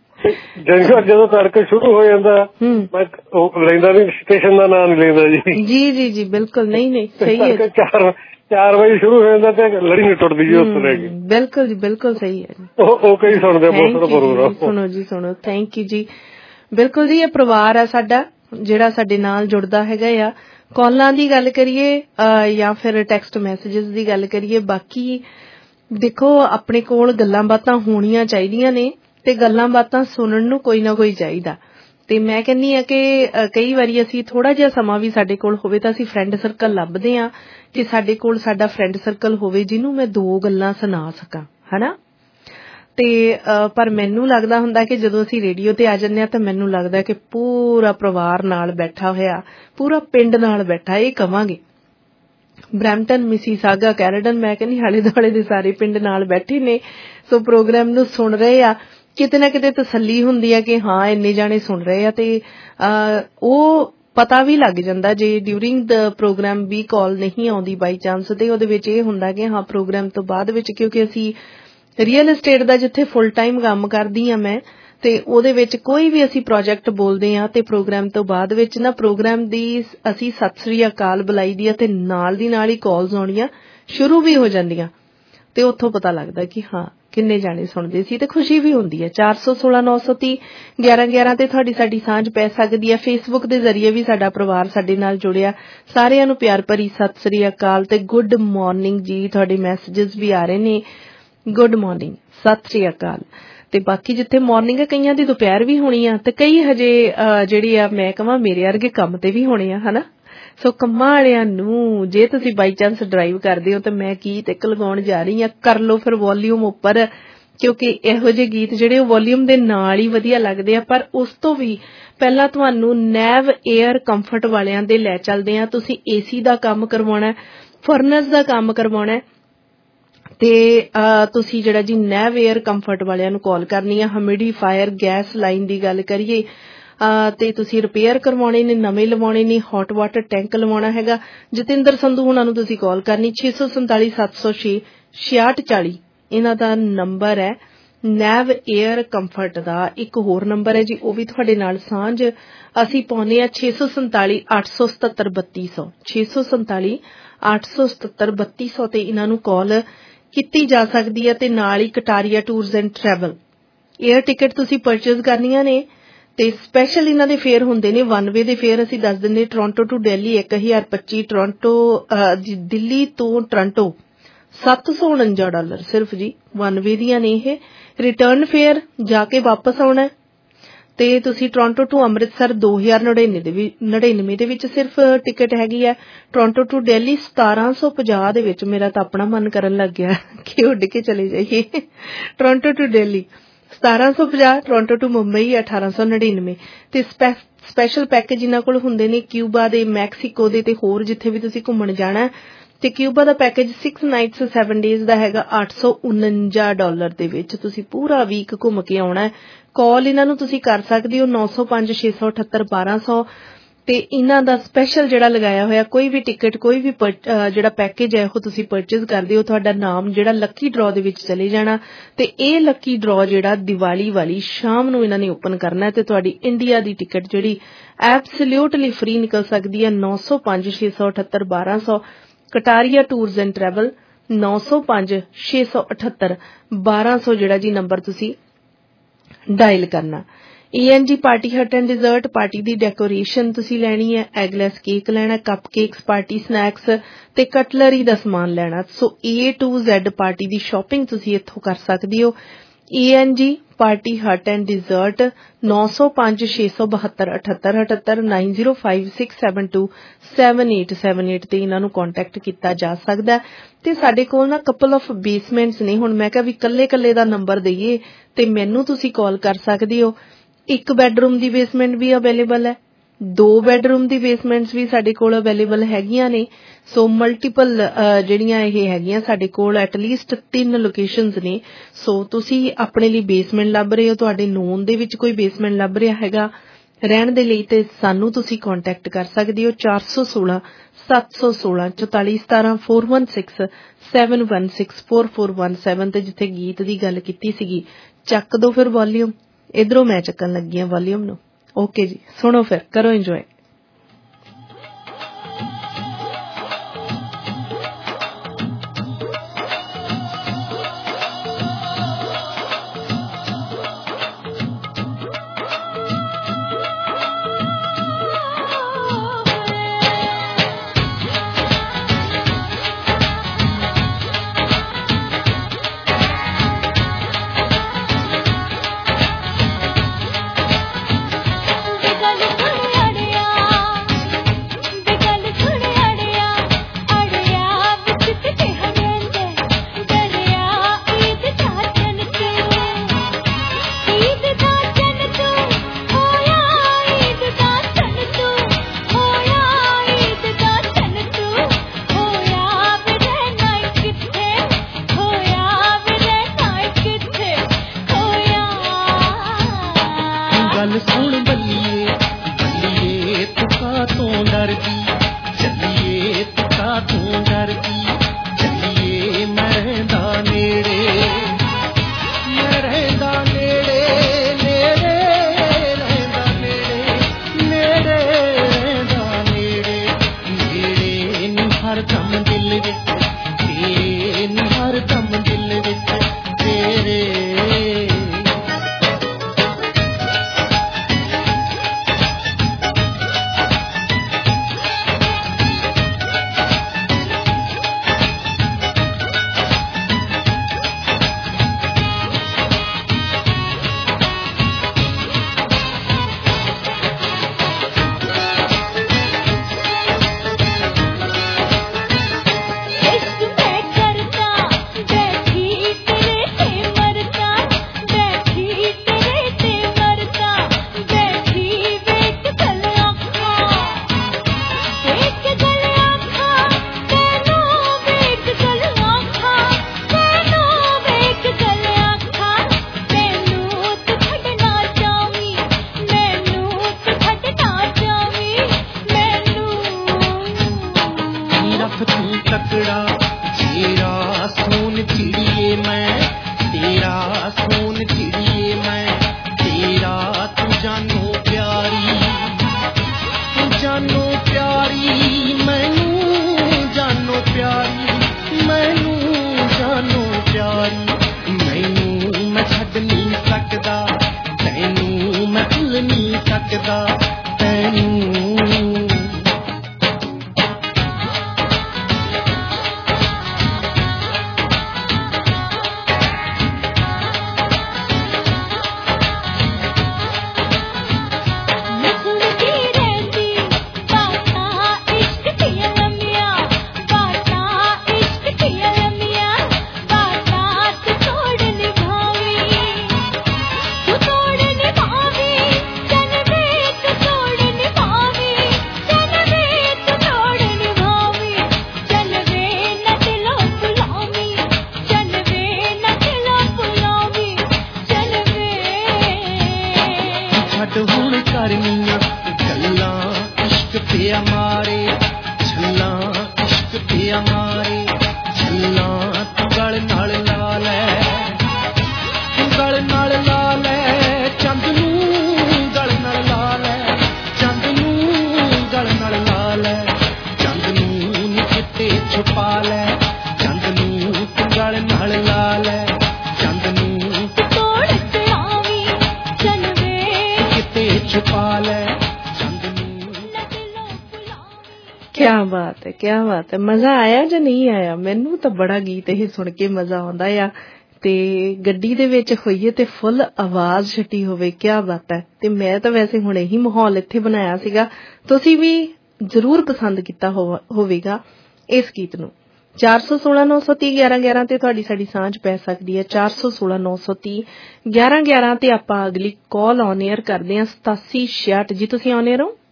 [SPEAKER 14] ਜਦੋਂ ਤੜਕੇ ਸ਼ੁਰੂ ਹੋ ਜਾਂਦਾ ਮੈਂ ਲੈਂਦਾ ਨੀ, ਸਟੇਸ਼ਨ ਦਾ ਨਾਂ ਨੀ ਲੈਂਦਾ ਜੀ। ਜੀ
[SPEAKER 13] ਜੀ ਜੀ ਬਿਲਕੁਲ, ਨਹੀਂ ਨਹੀਂ ਸਹੀ ਹੈ।
[SPEAKER 14] ਚਾਰ ਚਾਰ ਵਜੇ ਸ਼ੁਰੂ ਹੋ ਜਾਂਦਾ ਤੇ ਲੜੀ ਨਹੀਂ ਟੁੱਟਦੀ ਜੀ ਉਸ ਤੋਂ ਲੈ ਕੇ।
[SPEAKER 13] ਬਿਲਕੁਲ ਜੀ ਬਿਲਕੁਲ ਸਹੀ ਹੈ ਜੀ।
[SPEAKER 14] ਉਹ ਕਈ ਸੁਣਦੇ ਬਹੁਤ ਸਾਰਾ ਪ੍ਰੋਗਰਾਮ।
[SPEAKER 13] ਸੁਣੋ ਜੀ ਸੁਣੋ, ਥੈਂਕ ਯੂ ਜੀ। ਬਿਲਕੁਲ ਜੀ, ਇਹ ਪਰਿਵਾਰ ਆ ਸਾਡਾ ਜਿਹੜਾ ਸਾਡੇ ਨਾਲ ਜੁੜਦਾ ਹੈਗਾ ਆ। ਕਾਲਾਂ ਦੀ ਗੱਲ ਕਰੀਏ ਜਾਂ ਫਿਰ ਟੈਕਸਟ ਮੈਸੇਜਸ ਦੀ ਗੱਲ ਕਰੀਏ, ਬਾਕੀ ਦੇਖੋ ਆਪਣੇ ਕੋਲ ਗੱਲਾਂ ਬਾਤਾਂ ਹੋਣੀਆਂ ਚਾਹੀਦੀਆਂ ਨੇ ਤੇ ਗੱਲਾਂ ਬਾਤਾਂ ਸੁਣਨ ਨੂੰ ਕੋਈ ਨਾ ਕੋਈ ਚਾਹੀਦਾ। ਤੇ ਮੈਂ ਕਹਿੰਦੀ ਆ ਕਿ ਕਈ ਵਾਰੀ ਅਸੀਂ ਥੋੜਾ ਜਿਹਾ ਸਮਾਂ ਵੀ ਸਾਡੇ ਕੋਲ ਹੋਵੇ ਤਾਂ ਅਸੀਂ ਫਰੈਂਡ ਸਰਕਲ ਲੱਭਦੇ ਆ ਕਿ ਸਾਡੇ ਕੋਲ ਸਾਡਾ ਫਰੈਂਡ ਸਰਕਲ ਹੋਵੇ ਜਿਹਨੂੰ ਮੈਂ ਦੋ ਗੱਲਾਂ ਸੁਣਾ ਸਕਾਂ, ਹਨਾ। ਤੇ ਪਰ ਮੈਨੂੰ ਲੱਗਦਾ ਹੁੰਦਾ ਕਿ ਜਦੋਂ ਅਸੀਂ ਰੇਡੀਓ ਤੇ ਆ ਜਾਂਦੇ ਹਾਂ ਤਾਂ ਮੈਨੂੰ ਲੱਗਦਾ ਕਿ ਪੂਰਾ ਪਰਿਵਾਰ ਨਾਲ ਬੈਠਾ ਹੋਇਆ, ਪੂਰਾ ਪਿੰਡ ਨਾਲ ਬੈਠਾ, ਇਹ ਕਵਾਂਗੇ। ਬਰੈਂਪਟਨ, ਮਿਸੀਸਾਗਾ, ਕੈਨੇਡਨ, ਮੈਂ ਕਹਿੰਦੀ ਆਲੇ ਦੁਆਲੇ ਦੇ ਸਾਰੇ ਪਿੰਡ ਨਾਲ ਬੈਠੇ ਨੇ, ਸੋ ਪ੍ਰੋਗਰਾਮ ਨੂੰ ਸੁਣ ਰਹੇ ਆ। ਕਿਤੇ ਨਾ ਕਿਤੇ ਤਸੱਲੀ ਹੁੰਦੀ ਹੈ ਕਿ ਹਾਂ ਇੰਨੇ ਜਾਣੇ ਸੁਣ ਰਹੇ ਆ, ਤੇ ਉਹ ਪਤਾ ਵੀ ਲੱਗ ਜਾਂਦਾ ਜੇ ਡਿਊਰਿੰਗ ਦ ਪ੍ਰੋਗਰਾਮ ਵੀ ਕਾਲ ਨਹੀਂ ਆਉਂਦੀ ਬਾਈ ਚਾਂਸ, ਤੇ ਉਹਦੇ ਵਿੱਚ ਇਹ ਹੁੰਦਾ ਕਿ ਹਾਂ ਪ੍ਰੋਗਰਾਮ ਤੋਂ ਬਾਅਦ ਵਿੱਚ, ਕਿਉਂਕਿ ਅਸੀਂ ਰੀਅਲ estate ਦਾ ਜਿੱਥੇ ਫੁੱਲ ਟਾਈਮ ਕੰਮ ਕਰਦੀ ਹਾਂ ਮੈਂ, ਤੇ ਉਹਦੇ ਵਿੱਚ ਕੋਈ ਵੀ ਅਸੀਂ ਪ੍ਰੋਜੈਕਟ ਬੋਲਦੇ ਹਾਂ ਤੇ ਪ੍ਰੋਗਰਾਮ ਤੋਂ ਬਾਅਦ ਵਿੱਚ ਨਾ ਪ੍ਰੋਗਰਾਮ ਦੀ ਅਸੀਂ ਸਤਿ ਸ੍ਰੀ ਅਕਾਲ ਬੁਲਾਈ ਦੀ ਆ, ਤੇ ਨਾਲ ਦੀ ਨਾਲ ਹੀ ਕਾਲਸ ਆਉਣੀਆਂ ਸ਼ੁਰੂ ਵੀ ਹੋ ਜਾਂਦੀਆਂ, ਤੇ ਉੱਥੋਂ ਪਤਾ ਲੱਗਦਾ ਕਿ ਹਾਂ ਕਿੰਨੇ ਜਾਣੇ ਸੁਣਦੇ ਸੀ, ਤੇ ਖੁਸ਼ੀ ਵੀ ਹੁੰਦੀ ਹੈ। ਚਾਰ ਸੌ ਸੋਲਾਂ ਨੌ ਸੌ ਤੀਹ ਗਿਆਰਾਂ ਗਿਆਰਾਂ ਤੇ ਤੁਹਾਡੀ ਸਾਡੀ ਸਾਂਝ ਪੈ ਸਕਦੀ ਹੈ। ਫੇਸਬੁੱਕ ਦੇ ਜ਼ਰੀਏ ਵੀ ਸਾਡਾ ਪਰਿਵਾਰ ਸਾਡੇ ਨਾਲ ਜੁੜਿਆ। ਸਾਰਿਆਂ ਨੂੰ ਪਿਆਰ ਭਰੀ ਸਤਿ ਸ੍ਰੀ ਅਕਾਲ ਤੇ ਗੁੱਡ ਮਾਰਨਿੰਗ ਜੀ। ਤੁਹਾਡੇ ਮੈਸੇजेस ਵੀ ਆ ਰਹੇ ਨੇ, ਗੁੱਡ ਮਾਰਨਿੰਗ, ਸਤਿ ਸ੍ਰੀ ਅਕਾਲ। ਤੇ ਬਾਕੀ ਜਿੱਥੇ ਮਾਰਨਿੰਗ ਹੈ, ਕਈਆਂ ਦੀ ਦੁਪਹਿਰ ਵੀ ਹੋਣੀ ਆ, ਤੇ ਕਈ ਹਜੇ ਜਿਹੜੀ ਆ ਮੈਂ ਕਹਾਂ ਮੇਰੇ ਵਰਗੇ ਕੰਮ ਤੇ ਵੀ ਹੋਣੇ ਆ, ਹਨਾ। ਸੋ ਕੰਮਾਂ ਵਾਲਿਆਂ ਨੂੰ, ਜੇ ਤੁਸੀਂ ਬਾਈ ਚਾਂਸ ਡਰਾਈਵ ਕਰਦੇ ਹੋ ਤਾਂ ਮੈਂ ਗੀਤ ਇੱਕ ਲਗਾਉਣ ਜਾ ਰਹੀ ਹਾਂ, ਕਰ ਲਓ ਫਿਰ ਵੋਲਿਊਮ ਉੱਪਰ, ਕਿਉਂਕਿ ਇਹੋ ਜਿਹੇ ਗੀਤ ਜਿਹੜੇ ਉਹ ਵੋਲਿਊਮ ਦੇ ਨਾਲ ਹੀ ਵਧੀਆ ਲੱਗਦੇ ਆ। ਪਰ ਉਸ ਤੋਂ ਵੀ ਪਹਿਲਾਂ ਤੁਹਾਨੂੰ ਨੈਵ ਏਅਰ ਕੰਫਰਟ ਵਾਲਿਆਂ ਦੇ ਲੈ ਚੱਲਦੇ ਆ। ਤੁਸੀਂ ਏਸੀ ਦਾ ਕੰਮ ਕਰਵਾਉਣਾ, ਫਰਨਸ ਦਾ ਕੰਮ ਕਰਵਾਉਣਾ, ਤੇ ਤੁਸੀਂ ਜਿਹੜਾ ਜੀ ਨੈਵ ਏਅਰ ਕੰਫਰਟ ਵਾਲਿਆਂ ਨੂੰ ਕਾਲ ਕਰਨੀ ਆ। ਹਮਿਡੀਫਾਇਰ ਗੈਸ ਲਾਈਨ ਦੀ ਗੱਲ ਕਰੀਏ ਤੇ ਤੁਸੀਂ ਰਿਪੇਅਰ ਕਰਵਾਉਣੇ ਨੇ, ਨਵੇਂ ਲਵਾਉਣੇ ਨੇ, ਹੌਟ ਵਾਟਰ ਟੈਂਕ ਲਵਾਉਣਾ ਹੈਗਾ, ਜਤਿੰਦਰ ਸੰਧੂ ਉਹਨਾਂ ਨੂੰ ਤੁਸੀਂ ਕਾਲ ਕਰਨੀ ਛੇ ਸੌ ਸੰਤਾਲੀ ਸੱਤ ਸੌ ਛੇ ਛਿਆਹਠ ਚਾਲੀ, ਇਹਨਾਂ ਦਾ ਨੰਬਰ ਹੈ। ਨੈਵ ਏਅਰ ਕੰਫਰਟ ਦਾ ਇੱਕ ਹੋਰ ਨੰਬਰ ਹੈ ਜੀ, ਉਹ ਵੀ ਤੁਹਾਡੇ ਨਾਲ ਸਾਂਝ ਅਸੀਂ ਪਾਉਂਦੇ ਆ, ਛੇ ਸੌ ਸੰਤਾਲੀ ਅੱਠ ਸੌ ਸਤੱਤਰ ਬੱਤੀ ਸੌ ਛੇ ਸੌ ਸੰਤਾਲੀ ਅੱਠ ਸੌ ਸਤੱਤਰ ਬੱਤੀ ਸੌ ਤੇ ਇਹਨਾਂ ਨੂੰ ਕਾਲ ਕੀਤੀ ਜਾ ਸਕਦੀ ਹੈ। ਤੇ ਨਾਲ ਹੀ Kataria tours and travel air ticket ਤੁਸੀਂ ਪਰਚੇਜ਼ ਕਰਨੀਆਂ ਨੇ, ਤੇ ਸਪੈਸ਼ਲ ਇਹਨਾਂ ਦੇ ਫੇਅਰ ਹੁੰਦੇ ਨੇ। ਵਨ ਵੇ ਦੇ ਫੇਅਰ ਅਸੀਂ ਦੱਸ ਦਿੰਦੇ, ਟੋਰਾਂਟੋ ਟੂ ਦਿੱਲੀ ਇੱਕ ਹਜ਼ਾਰ ਪੱਚੀ, ਟੋਰਾਂਟੋ ਦਿੱਲੀ ਤੋਂ ਟੋਰਾਂਟੋ ਸੱਤ ਸੌ ਉਣੰਜਾ ਡਾਲਰ ਸਿਰਫ ਜੀ, ਵਨ ਵੇ ਦੀਆਂ ਨੇ ਇਹ। ਰਿਟਰਨ ਫੇਅਰ ਜਾ ਕੇ ਵਾਪਸ ਆਉਣਾ, ਤੇ ਤੁਸੀਂ ਟੋਰਾਂਟੋ ਟੂ ਅੰਮ੍ਰਿਤਸਰ ਦੋ ਹਜ਼ਾਰ ਨੜਿਨਵੇਂ ਦੇ ਵਿੱਚ ਸਿਰਫ ਟਿਕਟ ਹੈਗੀ ਹੈ। ਟੋਰਾਂਟੋ ਟੂ ਦਿੱਲੀ ਸਤਾਰਾਂ ਸੌ ਪੰਜਾਹ ਦੇ ਵਿੱਚ, ਮੇਰਾ ਤਾਂ ਆਪਣਾ ਮਨ ਕਰਨ ਲੱਗ ਗਿਆ ਕਿ ਉੱਡ ਕੇ ਚਲੇ ਜਾਈਏ। ਟੋਰਾਂਟੋ ਟੂ ਦਿੱਲੀ ਸਤਾਰਾਂ ਸੌ ਪੰਜਾਹ, ਟੋਰਾਂਟੋ ਟੂ ਮੁੰਬਈ ਅਠਾਰਾਂ ਸੌ ਨੜਿਨਵੇਂ। ਤੇ ਸਪੈਸ਼ਲ ਪੈਕੇਜ ਇਹਨਾਂ ਕੋਲ ਹੁੰਦੇ ਨੇ ਕਿਊਬਾ ਦੇ, ਮੈਕਸੀਕੋ ਦੇ, ਤੇ ਹੋਰ ਜਿੱਥੇ ਵੀ ਤੁਸੀਂ ਘੁੰਮਣ ਜਾਣਾ। ਤੇ ਕਿਊਬਾ ਦਾ package six nights seven days ਦਾ ਹੈਗਾ ਅੱਠ ਸੌ ਉਣੰਜਾ ਡਾਲਰ ਦੇ ਵਿੱਚ, ਤੁਸੀਂ ਪੂਰਾ ਵੀਕ ਘੁੰਮ ਕੇ ਆਉਣਾ। ਕਾਲ ਇਹਨਾਂ ਨੂੰ ਤੁਸੀਂ ਕਰ ਸਕਦੇ ਹੋ ਨੌ ਸੌ ਪੰਜ ਛੇ ਸੌ ਅਠੱਤਰ ਬਾਰਾਂ ਸੌ। ਤੇ ਇਹਨਾਂ ਦਾ ਸਪੈਸ਼ਲ ਜਿਹੜਾ ਲਗਾਇਆ ਹੋਇਆ, ਕੋਈ ਵੀ ਟਿਕਟ, ਕੋਈ ਵੀ ਜਿਹੜਾ ਪੈਕੇਜ ਹੈ ਉਹ ਤੁਸੀਂ ਪਰਚੇਜ਼ ਕਰਦੇ ਹੋ, ਤੁਹਾਡਾ ਨਾਮ ਜਿਹੜਾ ਲੱਕੀ ਡਰਾਅ ਦੇ ਵਿੱਚ ਚਲੇ ਜਾਣਾ। ਤੇ ਇਹ ਲੱਕੀ ਡਰਾਅ ਜਿਹੜਾ ਦੀਵਾਲੀ ਵਾਲੀ ਸ਼ਾਮ ਨੂੰ ਇਹਨਾਂ ਨੇ ਓਪਨ ਕਰਨਾ, ਤੇ ਤੁਹਾਡੀ ਇੰਡੀਆ ਦੀ ਟਿਕਟ ਜਿਹੜੀ ਐਬਸੋਲਿਊਟਲੀ ਫ੍ਰੀ ਨਿਕਲ ਸਕਦੀ ਹੈ। ਨੌ ਸੌ ਪੰਜ ਛੇ ਸੌ ਅਠੱਤਰ ਬਾਰਾਂ ਸੌ ਕਟਾਰੀਆ ਟੂਰਸ ਐਂਡ ਟਰੈਵਲ, ਨੌ ਸੌ ਪੰਜ ਛੇ ਸੌ ਅਠੱਤਰ ਬਾਰਾਂ ਸੌ ਜਿਹੜਾ ਜੀ ਨੰਬਰ ਤੁਸੀਂ ਡਾਇਲ ਕਰਨਾ। ਈ ਐਨ G party hut and dessert, party ਦੀ ਡੈਕੋਰੇਸ਼ਨ ਤੁਸੀਂ ਲੈਣੀ ਹੈ, ਐਗਲੈਸ ਕੇਕ ਲੈਣਾ, ਕੱਪ ਕੇਕਸ, ਪਾਰਟੀ ਸਨੈਕਸ ਤੇ ਕਟਲਰੀ ਦਾ ਸਮਾਨ ਲੈਣਾ। So A to Z party ਦੀ ਸ਼ਾਪਿੰਗ ਤੁਸੀਂ ਇੱਥੋਂ ਕਰ ਸਕਦੇ ਹੋ। ਈ ਐਨ G party hut and desert, ਨੌ ਸੌ ਪੰਜ ਛੇ ਸੌ ਬਹੱਤਰ ਅਠੱਤਰ ਅਠੱਤਰ nine zero five six seven two seven eight seven eight ਤੇ ਇਹਨਾਂ ਨੂੰ ਕੰਟੈਕਟ ਕੀਤਾ ਜਾ ਸਕਦਾ। ਤੇ ਸਾਡੇ ਕੋਲ ਨਾ ਕਪਲ ਆਫ ਬੇਸਮੈਂਟਸ ਨੇ। ਹੁਣ ਮੈਂ ਕਿਹਾ ਵੀ ਕੱਲੇ ਕੱਲੇ ਦਾ ਨੰਬਰ ਦਈਏ, ਤੇ ਮੈਨੂੰ ਤੁਸੀਂ ਕਾਲ ਕਰ ਸਕਦੇ ਹੋ। ਇੱਕ ਬੈਡਰੂਮ ਦੀ ਬੇਸਮੈਂਟ ਵੀ ਅਵੇਲੇਬਲ ਹੈ, ਦੋ ਬੈਡਰੂਮ ਦੀ ਬੇਸਮੈਂਟਸ ਵੀ ਸਾਡੇ ਕੋਲ ਅਵੇਲੇਬਲ ਹੈਗੀਆਂ ਨੇ। ਸੋ ਮਲਟੀਪਲ ਜਿਹੜੀਆਂ ਇਹ ਹੈਗੀਆਂ ਸਾਡੇ ਕੋਲ, ਐਟਲੀਸਟ ਤਿੰਨ ਲੋਕੇਸ਼ਨਸ ਨੇ। ਸੋ ਤੁਸੀਂ ਆਪਣੇ ਲਈ ਬੇਸਮੈਂਟ ਲੱਭ ਰਹੇ ਹੋ, ਤੁਹਾਡੇ ਨੋਨ ਦੇ ਵਿੱਚ ਕੋਈ ਬੇਸਮੈਂਟ ਲੱਭ ਰਿਹਾ ਹੈਗਾ ਰਹਿਣ ਦੇ ਲਈ, ਤੇ ਸਾਨੂੰ ਤੁਸੀਂ ਕੰਟੈਕਟ ਕਰ ਸਕਦੇ ਹੋ ਚਾਰ ਸੌ ਸੋਲਾਂ ਸੱਤ ਸੌ ਸੋਲਾਂ ਚੌਤਾਲੀ ਸਤਾਰਾਂ four one six seven one six four four one seven. ਤੇ ਜਿੱਥੇ ਗੀਤ ਦੀ ਗੱਲ ਕੀਤੀ ਸੀਗੀ, ਚੱਕ ਦੋ ਫਿਰ ਵੋਲਿਊਮ, ਇਧਰੋਂ ਮੈਂ ਚੱਕਣ ਲੱਗੀ ਹਾਂ ਵੋਲਿਊਮ ਨੂੰ। ਓਕੇ ਜੀ, ਸੁਣੋ ਫਿਰ, ਕਰੋ ਇੰਜੋਏ।
[SPEAKER 15] ਗੱਲ ਸੁਣ ਅੜਿਆ
[SPEAKER 8] मारनिया गल्ला इश्क पिया मारे छल्ला इश्क पिया मारे छल्ला तू गल नाल ला लै तू गल नाल ला लै चंद नू गल नाल ला लै चंद नू गल नाल ला लै चंद नू नी किते छुपा लै चंद नू तू गल नाल ला लै चंद नू तोड़ चढ़ावी चल वे किते छुपा लै
[SPEAKER 13] क्या बात है क्या बात है मजा आया ਜਾਂ ਨਹੀਂ ਆਇਆ ਮੈਨੂੰ ਤਾਂ ਬੜਾ ਗੀਤ ਇਹ ਸੁਣ ਕੇ ਮਜ਼ਾ ਆਉਂਦਾ ਆ ਤੇ ਗੱਡੀ ਦੇ ਵਿੱਚ ਹੋਈਏ ਤੇ ਫੁੱਲ ਆਵਾਜ਼ ਛੱਟੀ ਹੋਵੇ ਕੀ ਬਾਤ ਹੈ ਤੇ ਮੈਂ ਤਾਂ ਵੈਸੇ ਹੁਣ ਇਹੀ ਮਾਹੌਲ ਇੱਥੇ ਬਣਾਇਆ ਸੀਗਾ ਤੁਸੀਂ ਵੀ ਜ਼ਰੂਰ ਪਸੰਦ ਕੀਤਾ ਹੋਵੇਗਾ ਇਸ ਗੀਤ ਨੂੰ ਚਾਰ ਸੌ ਸੋਲਾਂ ਨੌ ਸੌ ਤੀਹ ਗਿਆਰਾਂ ਗਿਆਰਾਂ ਤੇ ਤੁਹਾਡੀ ਸਾਡੀ ਸਾਂਝ ਪੈ ਸਕਦੀ ਹੈ ਚਾਰ ਸੌ ਸੋਲਾਂ ਨੌ ਸੌ ਤੀਹ ਗਿਆਰਾਂ ਗਿਆਰਾਂ ਤੇ ਆਪਾਂ ਅਗਲੀ ਕਾਲ ਔਨ 에ਅਰ ਕਰਦੇ ਹਾਂ ਸਤਾਸੀ ਛਿਆਹਠ ਜੀ ਤੁਸੀਂ ਔਨ 에ਅਰ ਹੋ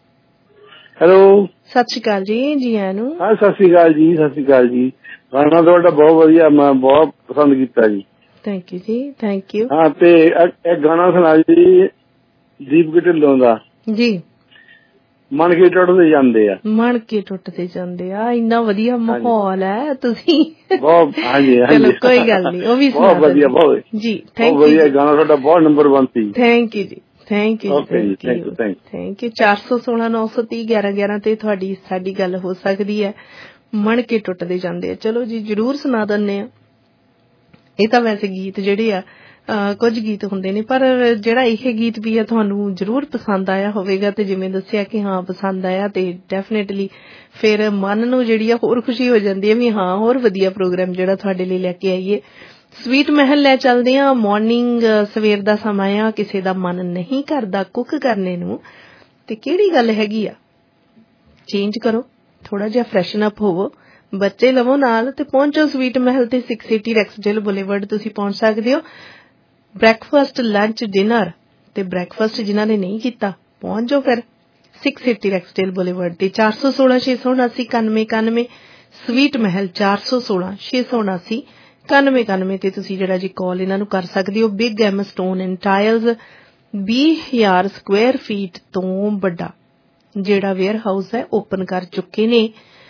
[SPEAKER 14] ਹੈਲੋ
[SPEAKER 13] ਸਤਿ ਸ਼੍ਰੀ ਅਕਾਲ ਜੀ ਜੀ ਆਇਆਂ ਨੂੰ
[SPEAKER 14] ਹਾਂ ਸਤਿ ਸ਼੍ਰੀ ਅਕਾਲ ਜੀ ਸਤਿ ਸ਼੍ਰੀ ਅਕਾਲ ਜੀ ਗਾਣਾ ਤੁਹਾਡਾ ਬਹੁਤ ਵਧੀਆ ਮੈਂ ਬਹੁਤ ਪਸੰਦ ਕੀਤਾ ਜੀ
[SPEAKER 13] ਥੈਂਕ ਯੂ ਜੀ ਥੈਂਕ ਯੂ
[SPEAKER 14] ਹਾਂ ਤੇ ਇੱਕ ਗਾਣਾ ਸੁਣਾ ਜੀ ਦੀਪ ਢਿੱਲੋਂ ਦਾ
[SPEAKER 13] ਜੀ
[SPEAKER 14] ਮਨ ਕੇ ਟੁੱਟਦੇ ਜਾਂਦੇ ਆ
[SPEAKER 13] ਮਨ ਕੇ ਟੁੱਟਦੇ ਜਾਂਦੇ ਆ ਇੰਨਾ ਵਧੀਆ ਮਾਹੌਲ ਹੈ ਤੁਸੀਂ
[SPEAKER 14] ਬਹੁਤ ਹਾਂਜੀ
[SPEAKER 13] ਚਲੋ ਕੋਈ ਗੱਲ ਨਹੀਂ ਉਹ ਵੀ
[SPEAKER 14] ਬਹੁਤ ਵਧੀਆ ਬਹੁਤ
[SPEAKER 13] ਜੀ ਥੈਂਕ ਯੂ
[SPEAKER 14] ਵਧੀਆ ਗਾਣਾ ਤੁਹਾਡਾ ਬਹੁਤ ਨੰਬਰ ਵਨ ਸੀ
[SPEAKER 13] ਥੈਂਕ ਯੂ ਜੀ thank you
[SPEAKER 14] thank you
[SPEAKER 13] thank you ਚਾਰ ਸੌ ਸੋਲਾਂ ਨੌ ਸੌ ਤੀਹ ਗਿਆਰਾਂ ਗਿਆਰਾਂ ਤੇ ਤੁਹਾਡੀ ਸਾਡੀ ਗੱਲ ਹੋ ਸਕਦੀ ਹੈ ਮਣ ਕੇ ਟੁੱਟਦੇ ਜਾਂਦੇ ਆ ਚਲੋ ਜੀ ਜਰੂਰ ਸੁਣਾ ਦਿੰਦੇ ਆ ਇਹ ਤਾਂ ਵੈਸੇ ਗੀਤ ਜਿਹੜੇ ਆ ਕੁਝ ਗੀਤ ਹੁੰਦੇ ਨੇ ਪਰ ਜਿਹੜਾ ਇਹ ਗੀਤ ਵੀ ਆ ਤੁਹਾਨੂੰ ਜਰੂਰ ਪਸੰਦ ਆਇਆ ਹੋਵੇਗਾ ਤੇ ਜਿਵੇਂ ਦੱਸਿਆ ਕਿ ਹਾਂ ਪਸੰਦ ਆਇਆ ਤੇ ਡੈਫੀਨੇਟਲੀ ਫਿਰ ਮਨ ਨੂੰ ਜਿਹੜੀ ਆ ਹੋਰ ਖੁਸ਼ੀ ਹੋ ਜਾਂਦੀ ਹੈ ਵੀ ਹਾਂ ਹੋਰ ਵਧੀਆ ਪ੍ਰੋਗਰਾਮ ਜਿਹੜਾ ਤੁਹਾਡੇ ਲਈ ਲੈ ਕੇ ਆਈਏ ਸਵੀਟ ਮਹਿਲ ਲੈ ਚੱਲਦੇ ਆ ਮਾਰਨਿੰਗ ਸਵੇਰ ਦਾ ਸਮਾਂ ਆ ਕਿਸੇ ਦਾ ਮਨ ਨਹੀਂ ਕਰਦਾ ਕੁੱਕ ਕਰਨੇ ਨੂੰ ਤੇ ਕਿਹੜੀ ਗੱਲ ਹੈਗੀ ਆ ਚੇਂਜ ਕਰੋ ਥੋੜਾ ਜਿਹਾ ਫਰੈਸ਼ਨ ਅਪ ਹੋਵੋ ਬੱਚੇ ਲਵੋ ਨਾਲ ਤੇ ਪਹੁੰਚੋ ਸਵੀਟ ਮਹਿਲ ਤੇ ਛੇ ਸੌ ਅੱਸੀ ਰੈਕਸਡੇਲ ਬੁਲੇਵਰਡ ਤੁਸੀਂ ਪਹੁੰਚ ਸਕਦੇ ਹੋ ਬ੍ਰੈਕਫਾਸਟ ਲੰਚ ਡਿਨਰ ਤੇ ਬ੍ਰੈਕਫਾਸਟ ਜਿਨ੍ਹਾਂ ਨੇ ਨਹੀਂ ਕੀਤਾ ਪਹੁੰਚ ਜਾਓ ਫਿਰ ਛੇ ਸੌ ਅੱਸੀ ਰੈਕਸਡੇਲ ਬੁਲੇਵਰਡ ਤੇ ਚਾਰ ਸੌ ਸੋਲਾਂ ਛੇ ਸੌ ਉਨਾਸੀ ਇਕਾਨਵੇਂ ਇਕਾਨਵੇਂ ਸਵੀਟ ਮਹਿਲ ਚਾਰ ਸੌ ਸੋਲਾਂ ਛੇ ਸੌ ਉਨਾਸੀ ਇਕਾਨਵੇਂ ਇਕਾਨਵੇਂ ਤੇ ਤੁਸੀਂ ਜਿਹੜਾ ਜੀ ਕਾਲ ਇਹਨਾਂ ਨੂੰ ਕਰ ਸਕਦੇ ਹੋ big M stone and tiles ਵੀਹ ਹਜ਼ਾਰ ਸਕੁਆਇਰ ਫੀਟ ਤੋਂ ਵੱਡਾ ਜਿਹੜਾ ਵੇਅਰ ਹਾਊਸ ਹੈ ਓਪਨ ਕਰ ਚੁੱਕੇ ਨੇ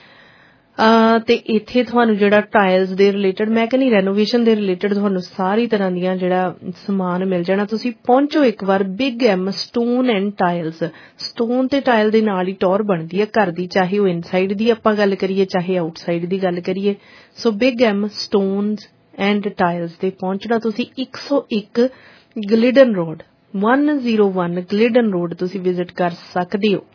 [SPEAKER 13] ਤੇ ਇੱਥੇ ਤੁਹਾਨੂੰ ਜਿਹੜਾ ਟਾਇਲਸ ਦੇ ਰਿਲੇਟਡ ਮੈਂ ਕਹਿੰਦੀ ਰੈਨੋਵੇਸ਼ਨ ਦੇ ਰਿਲੇਟਡ ਤੁਹਾਨੂੰ ਸਾਰੀ ਤਰ੍ਹਾਂ ਦੀਆਂ ਜਿਹੜਾ ਸਮਾਨ ਮਿਲ ਜਾਣਾ ਤੁਸੀਂ ਪਹੁੰਚੋ ਇੱਕ ਵਾਰ big M stone and tiles stone ਤੇ ਟਾਇਲ ਦੇ ਨਾਲ ਹੀ ਟੌਰ ਬਣਦੀ ਹੈ ਘਰ ਦੀ ਚਾਹੇ ਉਹ ਇਨਸਾਈਡ ਦੀ ਆਪਾਂ ਗੱਲ ਕਰੀਏ ਚਾਹੇ ਆਊਟਸਾਈਡ ਦੀ ਗੱਲ ਕਰੀਏ so big M stones and tiles ਤੇ ਪਹੁੰਚਣਾ ਤੁਸੀਂ ਇੱਕ ਸੌ ਇੱਕ ਗਲਿਡਨ ਰੋਡ ਇੱਕ ਸੌ ਇੱਕ ਗਲਿਡਨ ਰੋਡ ਤੁਸੀਂ ਵਿਜ਼ਿਟ ਕਰ ਸਕਦੇ ਹੋ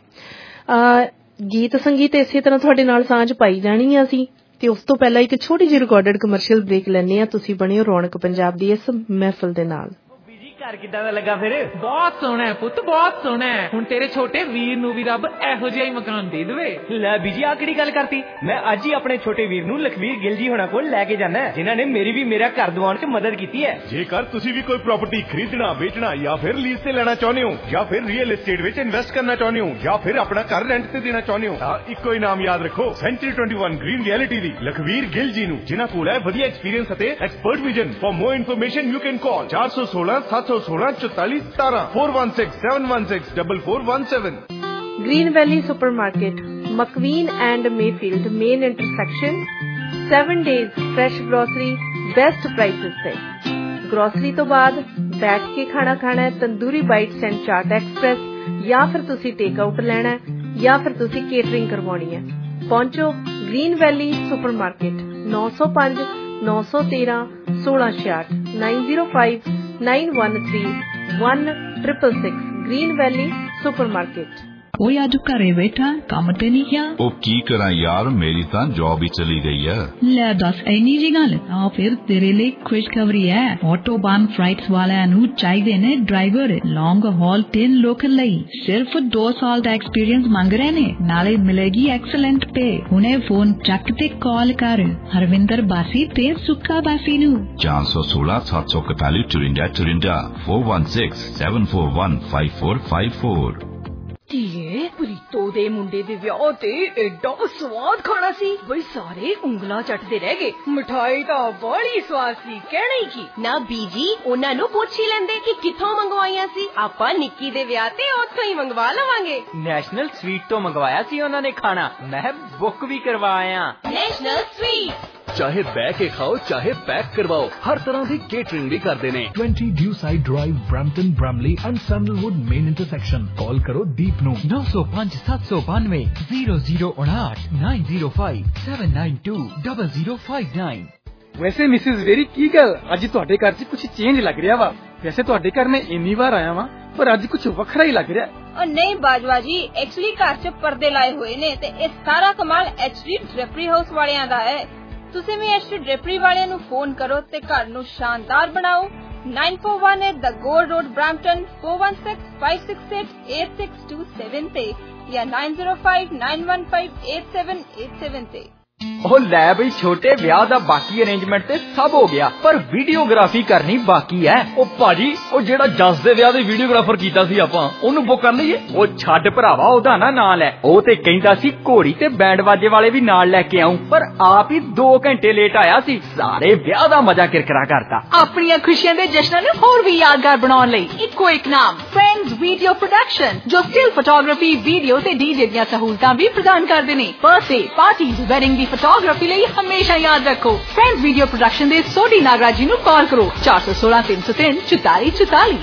[SPEAKER 13] ਗੀਤ ਸੰਗੀਤ ਇਸੇ ਤਰ੍ਹਾਂ ਤੁਹਾਡੇ ਨਾਲ ਸਾਂਝ ਪਾਈ ਜਾਣੀ ਆ ਅਸੀਂ ਤੇ ਉਸ ਤੋਂ ਪਹਿਲਾਂ ਇੱਕ ਛੋਟੀ ਜਿਹੀ ਰਿਕਾਰਡਡ ਕਮਰਸ਼ੀਅਲ ਬ੍ਰੇਕ ਲੈਣੇ ਆ ਤੁਸੀਂ ਬਣਿਓ ਰੌਣਕ ਪੰਜਾਬ ਦੀ ਇਸ ਮਹਿਫਲ ਦੇ ਨਾਲ
[SPEAKER 15] ਘਰ ਕਿੱਦਾਂ ਦਾ ਲੱਗਾ ਫਿਰ ਬਹੁਤ ਸੋਹਣਾ ਹੈ ਪੁੱਤ ਬਹੁਤ ਸੋਹਣਾ ਹੈ ਹੁਣ ਤੇਰੇ ਛੋਟੇ ਵੀਰ ਨੂੰ ਵੀ ਰੱਬ ਇਹੋ ਜਿਹਾ ਹੀ ਮਕਾਨ ਦੇ ਦੇਵੇ
[SPEAKER 16] ਲੈ ਬੀਜੀ ਆ ਕਿਹੜੀ ਗੱਲ ਕਰਤੀ ਮੈਂ ਅੱਜ ਹੀ ਆਪਣੇ ਛੋਟੇ ਵੀਰ ਨੂੰ ਲਖਵੀਰ ਗਿੱਲ ਜੀ ਹੋਣਾ ਕੋਲ ਲੈ ਕੇ ਜਾਣਾ ਜਿਨ੍ਹਾਂ ਨੇ ਮੇਰੀ ਵੀ ਮੇਰਾ ਘਰ ਦਿਵਾਉਣ 'ਚ ਮਦਦ ਕੀਤੀ ਹੈ
[SPEAKER 3] ਜੇਕਰ ਤੁਸੀਂ ਵੀ ਕੋਈ ਪ੍ਰਾਪਰਟੀ ਖਰੀਦਣਾ ਵੇਚਣਾ ਜਾਂ ਫਿਰ ਲੀਜ਼ ਤੇ ਲੈਣਾ ਚਾਹੁੰਦੇ ਹੋ ਜਾਂ ਫਿਰ ਰੀਅਲ ਏਸਟੇਟ ਵਿੱਚ ਇਨਵੈਸਟ ਕਰਨਾ ਚਾਹੁੰਦੇ ਹੋ ਜਾਂ ਫਿਰ ਆਪਣਾ ਘਰ ਰੈਂਟ ਤੇ ਦੇਣਾ ਚਾਹੁੰਦੇ ਹੋ ਤਾਂ ਇੱਕੋ ਹੀ ਨਾਮ ਯਾਦ ਰੱਖੋ ਸੈਂਚੁਰੀ ਇਕੱਤੀ ਗ੍ਰੀਨ ਰਿਐਲਿਟੀ ਦੀ ਲਖਵੀਰ ਗਿੱਲ ਜੀ ਨੂੰ ਜਿਨ੍ਹਾਂ ਕੋਲ ਹੈ ਵਧੀਆ ਐਕਸਪੀਰੀਅੰਸ ਅਤੇ expert vision for more information you can call ਚਾਰ ਸੌ ਸੋਲਾਂ ਸੱਤ ਸੌ ਸੋਲਾਂ ਚੁਤਾਲੀ ਸਤਾਰਾਂ four one six seven one six four four one seven
[SPEAKER 13] green valley supermarket McVean and Mayfield main intersection seven days fresh grocery best prices ਤੇ grocery ਤੋਂ ਬਾਅਦ ਬੈਠ ਕੇ ਖਾਣਾ ਖਾਣਾ ਹੈ tandoori bites and chaat express ਜਾਂ ਫਿਰ ਤੁਸੀਂ ਟੇਕ ਆਊਟ ਲੈਣਾ ਹੈ ਜਾਂ ਫਿਰ ਤੁਸੀਂ ਕੇਟਰਿੰਗ ਕਰਵਾਉਣੀ ਹੈ ਪਹੁੰਚੋ ਗ੍ਰੀਨ ਵੈਲੀ ਸੁਪਰਮਾਰਕਟ ਨੌ ਸੌ ਪੰਜ ਨੌ ਸੌ ਤੇਰਾਂ ਸੋਲਾਂ ਛਿਆਹਠ nine zero five nine one three one six six Green Valley Supermarket
[SPEAKER 17] ਓਏ ਅੱਜ ਘਰੇ ਬੈਠਾ ਕੰਮ ਤੇ ਨਹੀਂ ਗਿਆ
[SPEAKER 18] ਉਹ ਕੀ ਕਰਾਂ ਯਾਰ ਮੇਰੀ ਤਾਂ ਜੌਬ ਹੀ ਚਲੀ ਗਈ ਹੈ
[SPEAKER 17] ਲੈ ਦੱਸ ਐਨੀ ਜੀ ਗੱਲ ਆ ਫਿਰ ਤੇਰੇ ਲਈ ਖੁਸ਼ਖਬਰੀ ਹੈ ਆਟੋਬਾਨ ਫਲਾਈਟਸ ਵਾਲਿਆਂ ਨੂੰ ਚਾਹੀਦੇ ਨੇ ਡਰਾਈਵਰ ਲੌਂਗ ਹਾਲ ਤਿੰਨ ਲੋਕਲ ਲਈ ਸਿਰਫ ਦੋ ਸਾਲ ਦਾ ਐਕਸਪੀਰੀਅੰਸ ਮੰਗ ਰਹੇ ਨੇ ਨਾਲੇ ਮਿਲੇਗੀ ਐਕਸਲੈਂਟ ਪੇ ਹੁਣੇ ਫੋਨ ਚੱਕ ਤੇ ਕਾਲ ਕਰ ਹਰਵਿੰਦਰ ਬਾਸੀ ਤੇ ਸੁੱਕਾ ਬਾਸੀ ਨੂੰ
[SPEAKER 18] ਚਾਰ ਸੌ ਸੋਲਾਂ ਸੱਤ ਸੌ ਇਕਤਾਲੀ ਚੁਰਿੰਡਾ ਚੁਰਿੰਡਾ four one six seven four one five four five four
[SPEAKER 6] ਧੀਏ ਪ੍ਰੀਤੋ ਦੋਸਤੋ ਦੇ ਮੁੰਡੇ ਦੇ ਵਿਆਹ ਤੇ ਐਡਾ ਸਵਾਦ ਖਾਣਾ ਸੀ ਬਈ ਸਾਰੇ ਉਂਗਲਾਂ ਚੱਟਦੇ ਰਹਿ ਗਏ। ਮਠਾਈ ਤਾਂ ਬੜੀ ਸਵਾਦ ਸੀ, ਕਹਿਣਾ ਹੀ ਕੀ। ਨਾ ਬੀਜੀ ਉਹਨਾਂ ਨੂੰ ਪੁੱਛ ਹੀ ਲੈਂਦੇ ਕਿ ਕਿੱਥੋਂ ਮੰਗਵਾਈਆਂ ਸੀ। ਆਪਾਂ ਨਿੱਕੀ ਦੇ ਵਿਆਹ ਤੇ ਉੱਥੋਂ ਹੀ ਮੰਗਵਾ ਲਵਾਂਗੇ।
[SPEAKER 16] ਨੈਸ਼ਨਲ ਸਵੀਟ ਤੋਂ ਮੰਗਵਾਇਆ ਸੀ ਉਹਨਾਂ ਨੇ ਖਾਣਾ, ਮੈਂ ਬੁੱਕ ਵੀ ਕਰਵਾਇਆ।
[SPEAKER 6] ਨੈਸ਼ਨਲ ਸਵੀਟ
[SPEAKER 19] ਚਾਹੇ ਬਹਿ ਕੇ ਖਾਓ ਚਾਹੇ ਪੈਕ ਕਰਵਾਓ, ਹਰ ਤਰ੍ਹਾਂ ਦੀ ਕੇਟਰਿੰਗ ਵੀ ਕਰਦੇ ਨੇ।
[SPEAKER 20] twenty Dewside Drive, Brampton, Bramley and Sandalwood main intersection। Call करो दीप नू
[SPEAKER 5] नौ सौ पाँच सात सौ बानवे जीरो जीरो उनाठ nine zero five seven nine two double zero five nine.
[SPEAKER 21] वैसे मिसिस वेरी की गल अज तुहाडे घर च कुछ चेंज लग रहा वा। वैसे तुहाडे घर में इन्नी बार आया वा पर अज कुछ वखरा ही लग रहा।
[SPEAKER 22] और नहीं बाजवा जी, एक्चुअली घर च पर्दे लाए हुए ने ते इस सारा कमाल एचडी ड्रेपरी हाउस वालियां दा है। तुसीं भी एचडी ड्रेपरी वालियां नू फोन करो ते घर नू शानदार बनाओ। Nine four one eight the gold road Brampton four one six five six eight eight six two seven ते या nine zero five nine one five eight seven eight seven ते।
[SPEAKER 16] ਉਹ ਲੈ ਬਈ ਛੋਟੇ ਵਿਆਹ ਦਾ ਬਾਕੀ ਅਰੇਂਜਮੈਂਟ ਤੇ ਸਭ ਹੋ ਗਿਆ ਪਰ ਵੀਡੀਓਗ੍ਰਾਫੀ ਕਰਨੀ ਬਾਕੀ ਹੈ।
[SPEAKER 10] ਉਹ ਭਾਜੀ ਉਹ ਜਿਹੜਾ ਜੱਸ ਦੇ ਵਿਆਹ ਦੇ ਵੀਡੀਓਗ੍ਰਾਫਰ ਕੀਤਾ ਸੀ ਆਪਾਂ ਉਹਨੂੰ ਬੁੱਕ ਕਰ ਲਈਏ।
[SPEAKER 16] ਉਹ ਛੱਡ ਭਰਾਵਾ ਉਹਦਾ ਨਾ ਨਾਂ ਲੈ, ਉਹ ਤੇ ਕਹਿੰਦਾ ਸੀ ਘੋੜੀ ਤੇ ਬੈਂਡ ਬਾਜੇ ਵਾਲੇ ਵੀ ਨਾਲ ਲੈ ਕੇ ਆਉਂ ਪਰ ਆਪ ਹੀ ਦੋ ਘੰਟੇ ਲੇਟ ਆਇਆ ਸੀ। ਸਾਰੇ ਵਿਆਹ ਦਾ ਮਜ਼ਾ ਕਿਰਕਰਾ ਕਰਤਾ।
[SPEAKER 4] ਆਪਣੀਆਂ ਖੁਸ਼ੀਆਂ ਦੇ ਜਸ਼ਨਾਂ ਨੂੰ ਹੋਰ ਵੀ ਯਾਦਗਾਰ ਬਣਾਉਣ ਲਈ ਇੱਕੋ ਇੱਕ ਨਾਮ ਫਰੈਂਡਸ ਵੀਡੀਓ ਪ੍ਰੋਡਕਸ਼ਨ, ਜੋ ਸਟਿਲ ਫੋਟੋਗ੍ਰਾਫੀ, ਵੀਡੀਓ ਤੇ ਡੀਜੇ ਦੀਆਂ ਸਹੂਲਤਾਂ ਵੀ ਪ੍ਰਦਾਨ ਕਰਦੇ ਨੇ। ਬਰਥਡੇ ਪਾਰਟੀਜ਼, ਵੈਡਿੰਗ ਦੀ ਫੋਟੋਗ੍ਰਾਫੀ ਲਈ ਹਮੇਸ਼ਾ ਯਾਦ ਰੱਖੋ ਫਰੈਂਡਸ ਵੀਡੀਓ ਪ੍ਰੋਡਕਸ਼ਨ ਦੇ ਸੋਢੀ ਨਾਗਰਾਜ ਜੀ ਨੂੰ ਕਾਲ ਕਰੋ ਚਾਰ ਸੌ ਸੋਲਾਂ ਤਿੰਨ ਸੌ ਤਿੰਨ ਚੁਤਾਲੀ ਚੁਤਾਲੀ।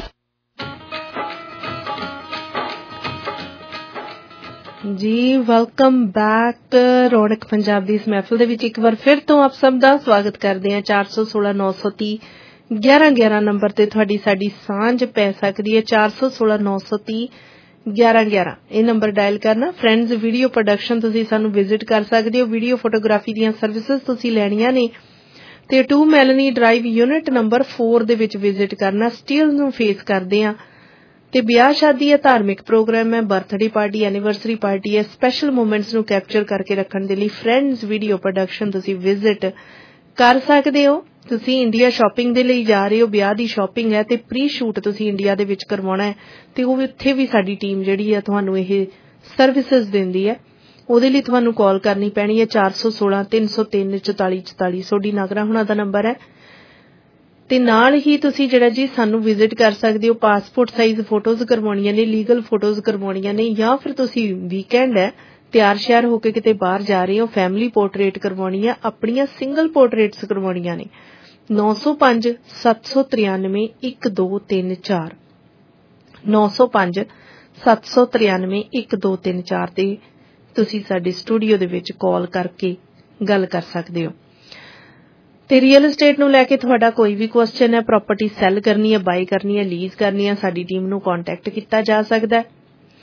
[SPEAKER 13] ਜੀ ਵੈਲਕਮ ਬੈਕ। ਰੌਣਕ ਪੰਜਾਬ ਦੀ ਇਸ ਮਹਿਫਿਲ ਦੇ ਵਿੱਚ ਇੱਕ ਵਾਰ ਫਿਰ ਤੋਂ ਆਪ ਸਭ ਦਾ ਸਵਾਗਤ ਕਰਦੇ ਹਾਂ। ਚਾਰ ਸੌ ਸੋਲਾਂ ਨੌ ਸੌ ਤੀਹ ਗਿਆਰਾਂ ਗਿਆਰਾਂ ਨੰਬਰ ਤੇ ਤੁਹਾਡੀ ਸਾਡੀ ਸਾਂਝ ਪੈ ਸਕਦੀ ਹੈ। ਚਾਰ ਸੌ ਸੋਲਾਂ ਨੌ ਸੌ ਤੀਹ ਗਿਆਰਾਂ ਗਿਆਰਾਂ ਇਹ ਨੰਬਰ ਡਾਇਲ ਕਰਨਾ। ਫਰੈਂਡਸ ਵੀਡੀਓ ਪ੍ਰੋਡਕਸ਼ਨ ਤੁਸੀਂ ਸਾਨੂੰ ਵਿਜ਼ਿਟ ਕਰ ਸਕਦੇ ਹੋ। ਵੀਡੀਓ ਫੋਟੋਗ੍ਰਾਫੀ ਦੀਆਂ ਸਰਵਿਸਿਜ਼ ਤੁਸੀਂ ਲੈਣੀਆਂ ਨੇ ਤੇ two Melanie drive unit number ਚਾਰ ਦੇ ਵਿੱਚ ਵਿਜ਼ਿਟ ਕਰਨਾ। ਸਟੀਲ ਨੂੰ ਫੇਸ ਕਰਦੇ ਆ ਤੇ ਵਿਆਹ ਸ਼ਾਦੀ ਹੈ, ਧਾਰਮਿਕ ਪ੍ਰੋਗਰਾਮ ਹੈ, ਬਰਥਡੇ ਪਾਰਟੀ, ਐਨੀਵਰਸਰੀ ਪਾਰਟੀ ਹੈ, ਸਪੈਸ਼ਲ ਮੂਮੈਂਟਸ ਨੂੰ ਕੈਪਚਰ ਕਰਕੇ ਰੱਖਣ ਦੇ ਲਈ ਫਰੈਂਡਸ ਵੀਡੀਓ ਪ੍ਰੋਡਕਸ਼ਨ ਤੁਸੀਂ ਵਿਜ਼ਿਟ ਕਰ ਸਕਦੇ ਹੋ। ਤੁਸੀਂ ਇੰਡੀਆ ਸ਼ਾਪਿੰਗ ਦੇ ਲਈ ਜਾ ਰਹੇ ਹੋ, ਵਿਆਹ ਦੀ ਸ਼ਾਪਿੰਗ ਹੈ ਤੇ ਪ੍ਰੀ ਸ਼ੂਟ ਤੁਸੀਂ ਇੰਡੀਆ ਦੇ ਵਿੱਚ ਕਰਵਾਉਣਾ ਹੈ ਤੇ ਉਹ ਉੱਥੇ ਵੀ ਸਾਡੀ ਟੀਮ ਜਿਹੜੀ ਹੈ ਤੁਹਾਨੂੰ ਇਹ ਸਰਵਿਸਿਜ਼ ਦਿੰਦੀ ਹੈ। ਉਹਦੇ ਲਈ ਤੁਹਾਨੂੰ ਕਾਲ ਕਰਨੀ ਪੈਣੀ ਹੈ ਚਾਰ ਸੌ ਸੋਲਾਂ ਤਿੰਨ ਸੌ ਤਿੰਨ ਚੁਤਾਲੀ ਚੁਤਾਲੀ। ਸੋਢੀ ਨਾਗਰਾ ਹੁਣਾਂ ਦਾ ਨੰਬਰ ਹੈ ਤੇ ਨਾਲ ਹੀ ਤੁਸੀਂ ਜਿਹੜਾ ਜੀ ਸਾਨੂੰ ਵਿਜ਼ਿਟ ਕਰ ਸਕਦੇ ਹੋ। ਪਾਸਪੋਰਟ ਸਾਈਜ਼ ਫੋਟੋਜ਼ ਕਰਵਾਉਣੀਆਂ ਨੇ, ਲੀਗਲ ਫੋਟੋਜ਼ ਕਰਵਾਉਣੀਆਂ ਨੇ, ਜਾਂ ਫਿਰ ਤੁਸੀਂ ਵੀਕਐਂਡ ਹੈ ਤਿਆਰ ਸ਼ਿਆਰ ਹੋ ਕੇ ਕਿਤੇ ਬਾਹਰ ਜਾ ਰਹੇ ਹੋ, ਫੈਮਿਲੀ ਪੋਰਟਰੇਟ ਕਰਵਾਉਣੀ ਹੈ, ਆਪਣੀਆਂ ਸਿੰਗਲ ਪੋਰਟਰੇਟਸ ਕਰਵਾਉਣੀਆਂ ਨੇ। ਨੌ ਸੌ ਪੰਜ ਸੱਤ ਸੌ ਤਰਿਆਨਵੇਂ ਇੱਕ ਦੋ ਤਿੰਨ ਚਾਰ ਨੌ ਸੌ ਪੰਜ ਸੱਤ ਸੌ ਤਰਿਆਨਵੇਂ ਇੱਕ ਦੋ ਤਿੰਨ ਚਾਰ ਤੇ ਤੁਸੀਂ ਸਾਡੇ ਸਟੂਡੀਓ ਦੇ ਵਿੱਚ ਕਾਲ ਕਰਕੇ ਗੱਲ ਕਰ ਸਕਦੇ ਹੋ। ਤੇ ਰੀਅਲ estate ਨੂੰ ਲੈ ਕੇ ਤੁਹਾਡਾ ਕੋਈ ਵੀ ਕੁਐਸਚਨ ਹੈ, ਪ੍ਰਾਪਰਟੀ ਸੈਲ ਕਰਨੀ ਹੈ, ਬਾਈ ਕਰਨੀ ਹੈ, ਲੀਜ਼ ਕਰਨੀ ਹੈ, ਸਾਡੀ ਟੀਮ ਨੂੰ ਕੰਟੈਕਟ ਕੀਤਾ ਜਾ ਸਕਦਾ ਹੈ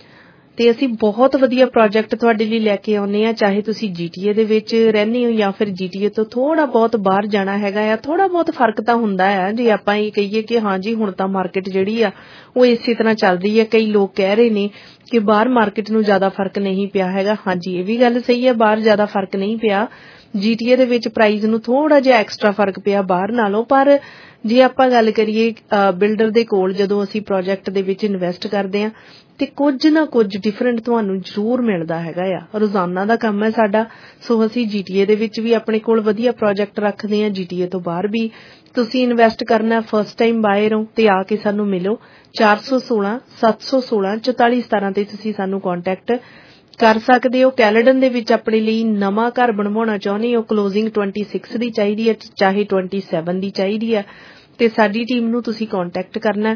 [SPEAKER 13] ਤੇ ਅਸੀਂ ਬਹੁਤ ਵਧੀਆ ਪ੍ਰੋਜੈਕਟ ਤੁਹਾਡੇ ਲਈ ਲੈ ਕੇ ਆਉਂਦੇ ਆ। ਚਾਹੇ ਤੁਸੀਂ ਜੀਟੀਏ ਦੇ ਵਿੱਚ ਰਹਿੰਦੇ ਹੋ ਜਾਂ ਫਿਰ ਜੀਟੀਏ ਤੋਂ ਥੋੜਾ ਬਹੁਤ ਬਾਹਰ ਜਾਣਾ ਹੈਗਾ ਆ, ਥੋੜਾ ਬਹੁਤ ਫਰਕ ਤਾਂ ਹੁੰਦਾ ਆ। ਜੇ ਆਪਾਂ ਇਹ ਕਹੀਏ ਕਿ ਹਾਂਜੀ ਹੁਣ ਤਾਂ ਮਾਰਕੀਟ ਜਿਹੜੀ ਆ ਉਹ ਇਸੇ ਤਰ੍ਹਾਂ ਚੱਲ ਰਹੀ ਹੈ, ਕਈ ਲੋਕ ਕਹਿ ਰਹੇ ਨੇ ਕਿ ਬਾਹਰ ਮਾਰਕੀਟ ਨੂੰ ਜ਼ਿਆਦਾ ਫਰਕ ਨਹੀਂ ਪਿਆ ਹੈਗਾ। ਹਾਂਜੀ ਇਹ ਵੀ ਗੱਲ ਸਹੀ ਹੈ, ਬਾਹਰ ਜ਼ਿਆਦਾ ਫਰਕ ਨਹੀਂ ਪਿਆ। ਜੀਟੀਏ ਦੇ ਵਿੱਚ ਪ੍ਰਾਈਸ ਨੂੰ ਥੋੜਾ ਜਿਹਾ ਐਕਸਟਰਾ ਫਰਕ ਪਿਆ ਬਾਹਰ ਨਾਲੋਂ। ਪਰ ਜੇ ਆਪਾਂ ਗੱਲ ਕਰੀਏ ਬਿਲਡਰ ਦੇ ਕੋਲ ਜਦੋਂ ਅਸੀਂ ਪ੍ਰੋਜੈਕਟ ਦੇ ਵਿੱਚ ਇਨਵੈਸਟ ਕਰਦੇ ਹਾਂ ਤੇ ਕੁਝ ਨਾ ਕੁਝ ਡਿਫਰੈਂਟ ਤੁਹਾਨੂੰ ਜ਼ਰੂਰ ਮਿਲਦਾ ਹੈਗਾ ਆ। ਰੋਜ਼ਾਨਾ ਦਾ ਕੰਮ ਹੈ ਸਾਡਾ, ਸੋ ਅਸੀਂ ਜੀਟੀਏ ਦੇ ਵਿੱਚ ਵੀ ਆਪਣੇ ਕੋਲ ਵਧੀਆ ਪ੍ਰੋਜੈਕਟ ਰੱਖਦੇ ਹਾਂ, ਜੀਟੀਏ ਤੋਂ ਬਾਹਰ ਵੀ। ਤੁਸੀਂ ਇਨਵੈਸਟ ਕਰਨਾ, ਫਸਟ ਟਾਈਮ ਬਾਇਰ ਹੋ ਤੇ ਆ ਕੇ ਸਾਨੂੰ ਮਿਲੋ। ਚਾਰ ਸੌ ਸੋਲਾਂ ਸੱਤ ਸੌ ਸੋਲਾਂ ਚੁਤਾਲੀ ਸਤਾਰਾਂ ਤੇ ਤੁਸੀਂ ਸਾਨੂੰ ਕੰਟੈਕਟ ਕਰ ਸਕਦੇ ਹੋ। ਕੈਲੇਡਨ ਦੇ ਵਿੱਚ ਆਪਣੇ ਲਈ ਨਵਾਂ ਘਰ ਬਣਵਾਉਣਾ ਚਾਹੁੰਦੇ ਹੋ, ਕਲੋਜ਼ਿੰਗ ਛੱਬੀ ਦੀ ਚਾਹੀਦੀ ਹੈ ਚਾਹੇ ਸੱਤਾਈ ਦੀ ਚਾਹੀਦੀ ਹੈ ਤੇ ਸਾਡੀ ਟੀਮ ਨੂੰ ਤੁਸੀਂ ਕੰਟੈਕਟ ਕਰਨਾ।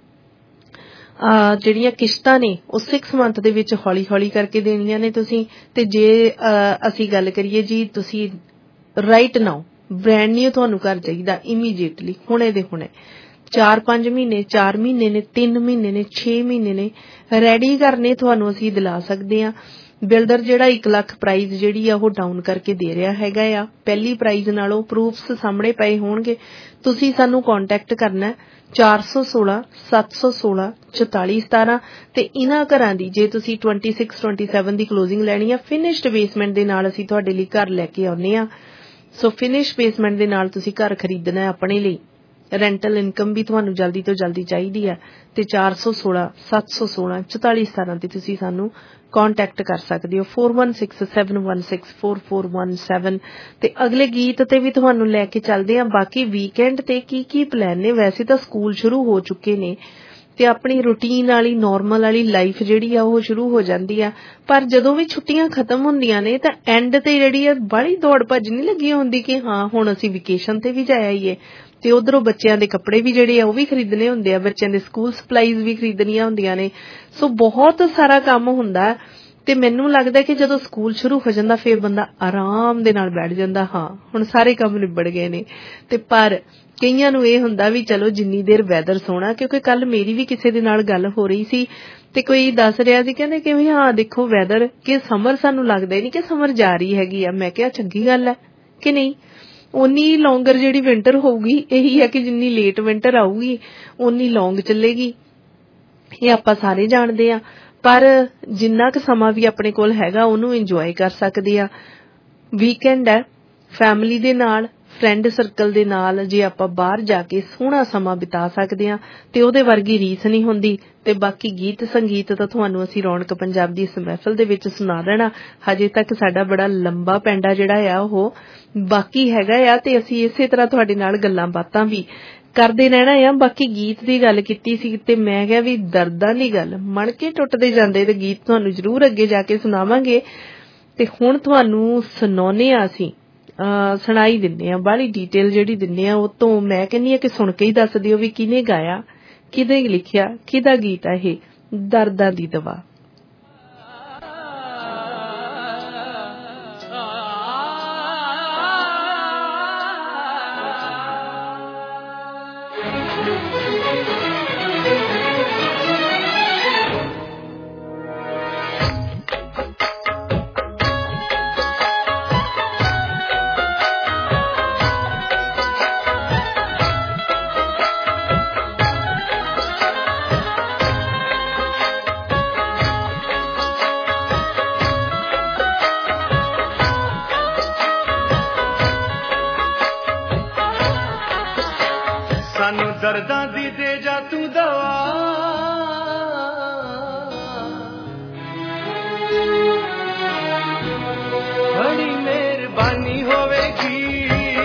[SPEAKER 13] ਜਿਹੜੀਆਂ ਕਿਸ਼ਤਾਂ ਨੇ ਉਹ ਛੇ ਮੰਥ ਦੇ ਵਿੱਚ ਹੌਲੀ ਹੌਲੀ ਕਰਕੇ ਦੇਣੀਆਂ ਨੇ ਤੁਸੀਂ। ਤੇ ਜੇ ਅਸੀਂ ਗੱਲ ਕਰੀਏ ਜੀ ਤੁਸੀਂ ਰਾਈਟ ਨਾਓ ਬ੍ਰੈਂਡ ਨਿਊ ਤੁਹਾਨੂੰ ਘਰ ਚਾਹੀਦਾ ਇਮੀਡੀਏਟਲੀ, ਹੁਣੇ ਦੇ ਹੁਣੇ, ਚਾਰ ਪੰਜ ਮਹੀਨੇ ਚਾਰ ਮਹੀਨੇ ਨੇ ਤਿੰਨ ਮਹੀਨੇ ਨੇ ਛੇ ਮਹੀਨੇ ਨੇ ਰੈਡੀ ਕਰਨੇ ਤੁਹਾਨੂੰ ਅਸੀਂ ਦਿਲਾ ਸਕਦੇ ਹਾਂ। ਬਿਲਡਰ ਜਿਹੜਾ ਇੱਕ ਲੱਖ ਪ੍ਰਾਈਜ਼ ਜਿਹੜੀ ਆ ਉਹ ਡਾਊਨ ਕਰਕੇ ਦੇ ਰਿਹਾ ਹੈਗਾ ਆ ਪਹਿਲੀ ਪ੍ਰਾਈਜ਼ ਨਾਲੋਂ। ਪ੍ਰੂਫਸ ਸਾਹਮਣੇ ਪਏ ਹੋਣਗੇ, ਤੁਸੀਂ ਸਾਨੂੰ ਕੰਟੈਕਟ ਕਰਨਾ ਚਾਰ ਸੌ ਸੋਲਾਂ ਸੱਤ ਸੌ ਸੋਲਾਂ ਚੁਤਾਲੀ ਸਤਾਰਾਂ। ਤੇ ਇਹਨਾਂ ਘਰਾਂ ਦੀ ਜੇ ਤੁਸੀਂ ਛੱਬੀ ਸੱਤਾਈ ਦੀ ਕਲੋਜ਼ਿੰਗ ਲੈਣੀ ਆ, ਫਿਨਿਸ਼ਡ ਬੇਸਮੈਂਟ ਦੇ ਨਾਲ ਅਸੀਂ ਤੁਹਾਡੇ ਲਈ ਘਰ ਲੈ ਕੇ ਆਉਂਦੇ ਆ। ਸੋ ਫਿਨਿਸ਼ ਬੇਸਮੈਂਟ ਦੇ ਨਾਲ ਤੁਸੀਂ ਘਰ ਖਰੀਦਣਾ ਆਪਣੇ ਲਈ ਰੈਂਟਲ ਇਨਕਮ ਵੀ ਤੁਹਾਨੂੰ ਜਲਦੀ ਤੋਂ ਜਲਦੀ ਚਾਹੀਦੀ ਹੈ ਤੇ ਚਾਰ ਸੌ ਸੋਲਾਂ ਸੱਤ ਸੌ ਸੋਲਾਂ ਚੁਤਾਲੀ ਸਤਾਰਾਂ ਤੇ ਤੁਸੀਂ ਸਾਨੂੰ ਕੰਟੈਕਟ ਕਰ ਸਕਦੇ ਹੋ four one six seven one six four four one seven। ਤੇ ਅਗਲੇ ਗੀਤ ਤੇ ਵੀ ਤੁਹਾਨੂੰ ਲੈ ਕੇ ਚੱਲਦੇ ਹਾਂ। ਬਾਕੀ ਵੀਕਐਂਡ ਤੇ ਕੀ ਕੀ ਪਲਾਨ ਨੇ? ਵੈਸੇ ਤਾਂ ਸਕੂਲ ਸ਼ੁਰੂ ਹੋ ਚੁੱਕੇ ਨੇ ਤੇ ਆਪਣੀ ਰੂਟੀਨ ਵਾਲੀ ਨੋਰਮਲ ਵਾਲੀ ਲਾਈਫ ਜਿਹੜੀ ਆ ਉਹ ਸ਼ੁਰੂ ਹੋ ਜਾਂਦੀ ਆ, ਪਰ ਜਦੋਂ ਵੀ ਛੁੱਟੀਆਂ ਖਤਮ ਹੁੰਦੀਆਂ ਨੇ ਤਾਂ ਐਂਡ ਤੇ ਜਿਹੜੀ ਆ ਬੜੀ ਦੌੜ ਭੱਜ ਨਹੀਂ ਲੱਗੀ ਹੁੰਦੀ ਕਿ ਹਾਂ ਹੁਣ ਅਸੀਂ ਵਕੇਸ਼ਨ ਤੇ ਵੀ ਜਾ ਆਈਏ, ਤੇ ਉਧਰੋਂ ਬੱਚਿਆਂ ਦੇ ਕੱਪੜੇ ਵੀ ਜਿਹੜੇ ਆ ਉਹ ਵੀ ਖਰੀਦਣੇ ਹੁੰਦੇ ਆ, ਬੱਚਿਆਂ ਦੇ ਸਕੂਲ ਸਪਲਾਈਜ਼ ਵੀ ਖਰੀਦਣੀਆਂ ਹੁੰਦੀਆਂ ਨੇ। ਸੋ ਬਹੁਤ ਸਾਰਾ ਕੰਮ ਹੁੰਦਾ ਤੇ ਮੈਨੂੰ ਲੱਗਦਾ ਕਿ ਜਦੋਂ ਸਕੂਲ ਸ਼ੁਰੂ ਹੋ ਜਾਂਦਾ ਫਿਰ ਬੰਦਾ ਆਰਾਮ ਦੇ ਨਾਲ ਬੈਠ ਜਾਂਦਾ, ਹਾਂ ਹੁਣ ਸਾਰੇ ਕੰਮ ਨਿਬੜ ਗਏ ਨੇ। ਤੇ ਪਰ ਕਈਆਂ ਨੂੰ ਇਹ ਹੁੰਦਾ ਵੀ ਚਲੋ ਜਿੰਨੀ ਦੇਰ ਵੈਦਰ ਸੋਹਣਾ, ਕਿਉਂਕਿ ਕੱਲ ਮੇਰੀ ਵੀ ਕਿਸੇ ਦੇ ਨਾਲ ਗੱਲ ਹੋ ਰਹੀ ਸੀ ਤੇ ਕੋਈ ਦੱਸ ਰਿਹਾ ਸੀ ਕਹਿੰਦੇ ਕਿ ਵੀ ਹਾਂ ਦੇਖੋ ਵੈਦਰ ਕਿ ਸਮਰ ਸਾਨੂੰ ਲੱਗਦਾ ਹੀ ਨਹੀਂ ਕਿ ਸਮਰ ਜਾ ਰਹੀ ਹੈਗੀ ਆ। ਮੈਂ ਕਿਹਾ ਚੰਗੀ ਗੱਲ ਹੈ ਕਿ ਨਹੀਂ, ਉਨੀ ਲੌਂਗਰ ਜਿਹੜੀ ਵਿੰਟਰ ਹੋਊਗੀ ਇਹੀ ਹੈ ਕਿ ਜਿੰਨੀ ਲੇਟ ਵਿੰਟਰ ਆਊਗੀ ਉਨੀ ਲੌਂਗ ਚੱਲੇਗੀ, ਇਹ ਆਪਾਂ ਸਾਰੇ ਜਾਣਦੇ ਆ। ਪਰ ਜਿੰਨਾ ਕੁ ਸਮਾਂ ਵੀ ਆਪਣੇ ਕੋਲ ਹੈਗਾ ਉਹਨੂੰ ਇੰਜੋਏ ਕਰ ਸਕਦੇ ਆ। ਵੀਕਐਂਡ ਹੈ, ਫੈਮਿਲੀ ਦੇ ਨਾਲ ਫਰੈਂਡ ਸਰਕਲ ਦੇ ਨਾਲ ਜੇ ਆਪਾਂ ਬਾਹਰ ਜਾ ਕੇ ਸੋਹਣਾ ਸਮਾਂ ਬਿਤਾ ਸਕਦੇ ਆ ਤੇ ਉਹਦੇ ਵਰਗੀ ਰੀਸ ਨਹੀਂ ਹੁੰਦੀ। ਤੇ ਬਾਕੀ ਗੀਤ ਸੰਗੀਤ ਤਾਂ ਤੁਹਾਨੂੰ ਅਸੀਂ ਰੌਣਕ ਪੰਜਾਬ ਦੀ ਇਸ ਮਹਿਫਲ ਦੇ ਵਿੱਚ ਸੁਣਾ ਦੇਣਾ। ਹਜੇ ਤੱਕ ਸਾਡਾ ਬੜਾ ਲੰਬਾ ਪੈਂਡਾ ਜਿਹੜਾ ਆ ਉਹ ਬਾਕੀ ਹੈਗਾ ਆ ਤੇ ਅਸੀਂ ਇਸੇ ਤਰ੍ਹਾਂ ਤੁਹਾਡੇ ਨਾਲ ਗੱਲਾਂ ਬਾਤਾਂ ਵੀ ਕਰਦੇ ਰਹਿਣਾ ਆ। ਬਾਕੀ ਗੀਤ ਦੀ ਗੱਲ ਕੀਤੀ ਸੀ ਤੇ ਮੈਂ ਕਿਹਾ ਵੀ ਦਰਦਾਂ ਦੀ ਗੱਲ ਮਣਕੇ ਟੁੱਟਦੇ ਜਾਂਦੇ ਤੇ ਗੀਤ ਤੁਹਾਨੂੰ ਜ਼ਰੂਰ ਅੱਗੇ ਜਾ ਕੇ ਸੁਣਾਵਾਂਗੇ। ਤੇ ਹੁਣ ਤੁਹਾਨੂੰ ਸੁਣਾਉਣੇ ਆ ਅਸੀਂ ਸੁਣਾਈ ਦਿੰਦੇ ਆ, ਬਾਹਲੀ ਡਿਟੇਲ ਜਿਹੜੀ ਦਿੰਦੇ ਆ ਉਹ ਤੋਂ ਮੈਂ ਕਹਿੰਦੀ ਆ ਕਿ ਸੁਣ ਕੇ ਹੀ ਦੱਸ ਦਿਓ ਵੀ ਕਿਹਨੇ ਗਾਇਆ, ਕਿਹਦੇ ਲਿਖਿਆ, ਕਿਹਦਾ ਗੀਤ ਆ ਇਹ ਦਰਦਾਂ ਦੀ ਦਵਾ।
[SPEAKER 8] ਦਰਦਾਂ ਦੀ ਦੇ ਜਾ ਤੂੰ ਦਵਾ, ਬੜੀ ਮਿਹਰਬਾਨੀ ਹੋਵੇਗੀ,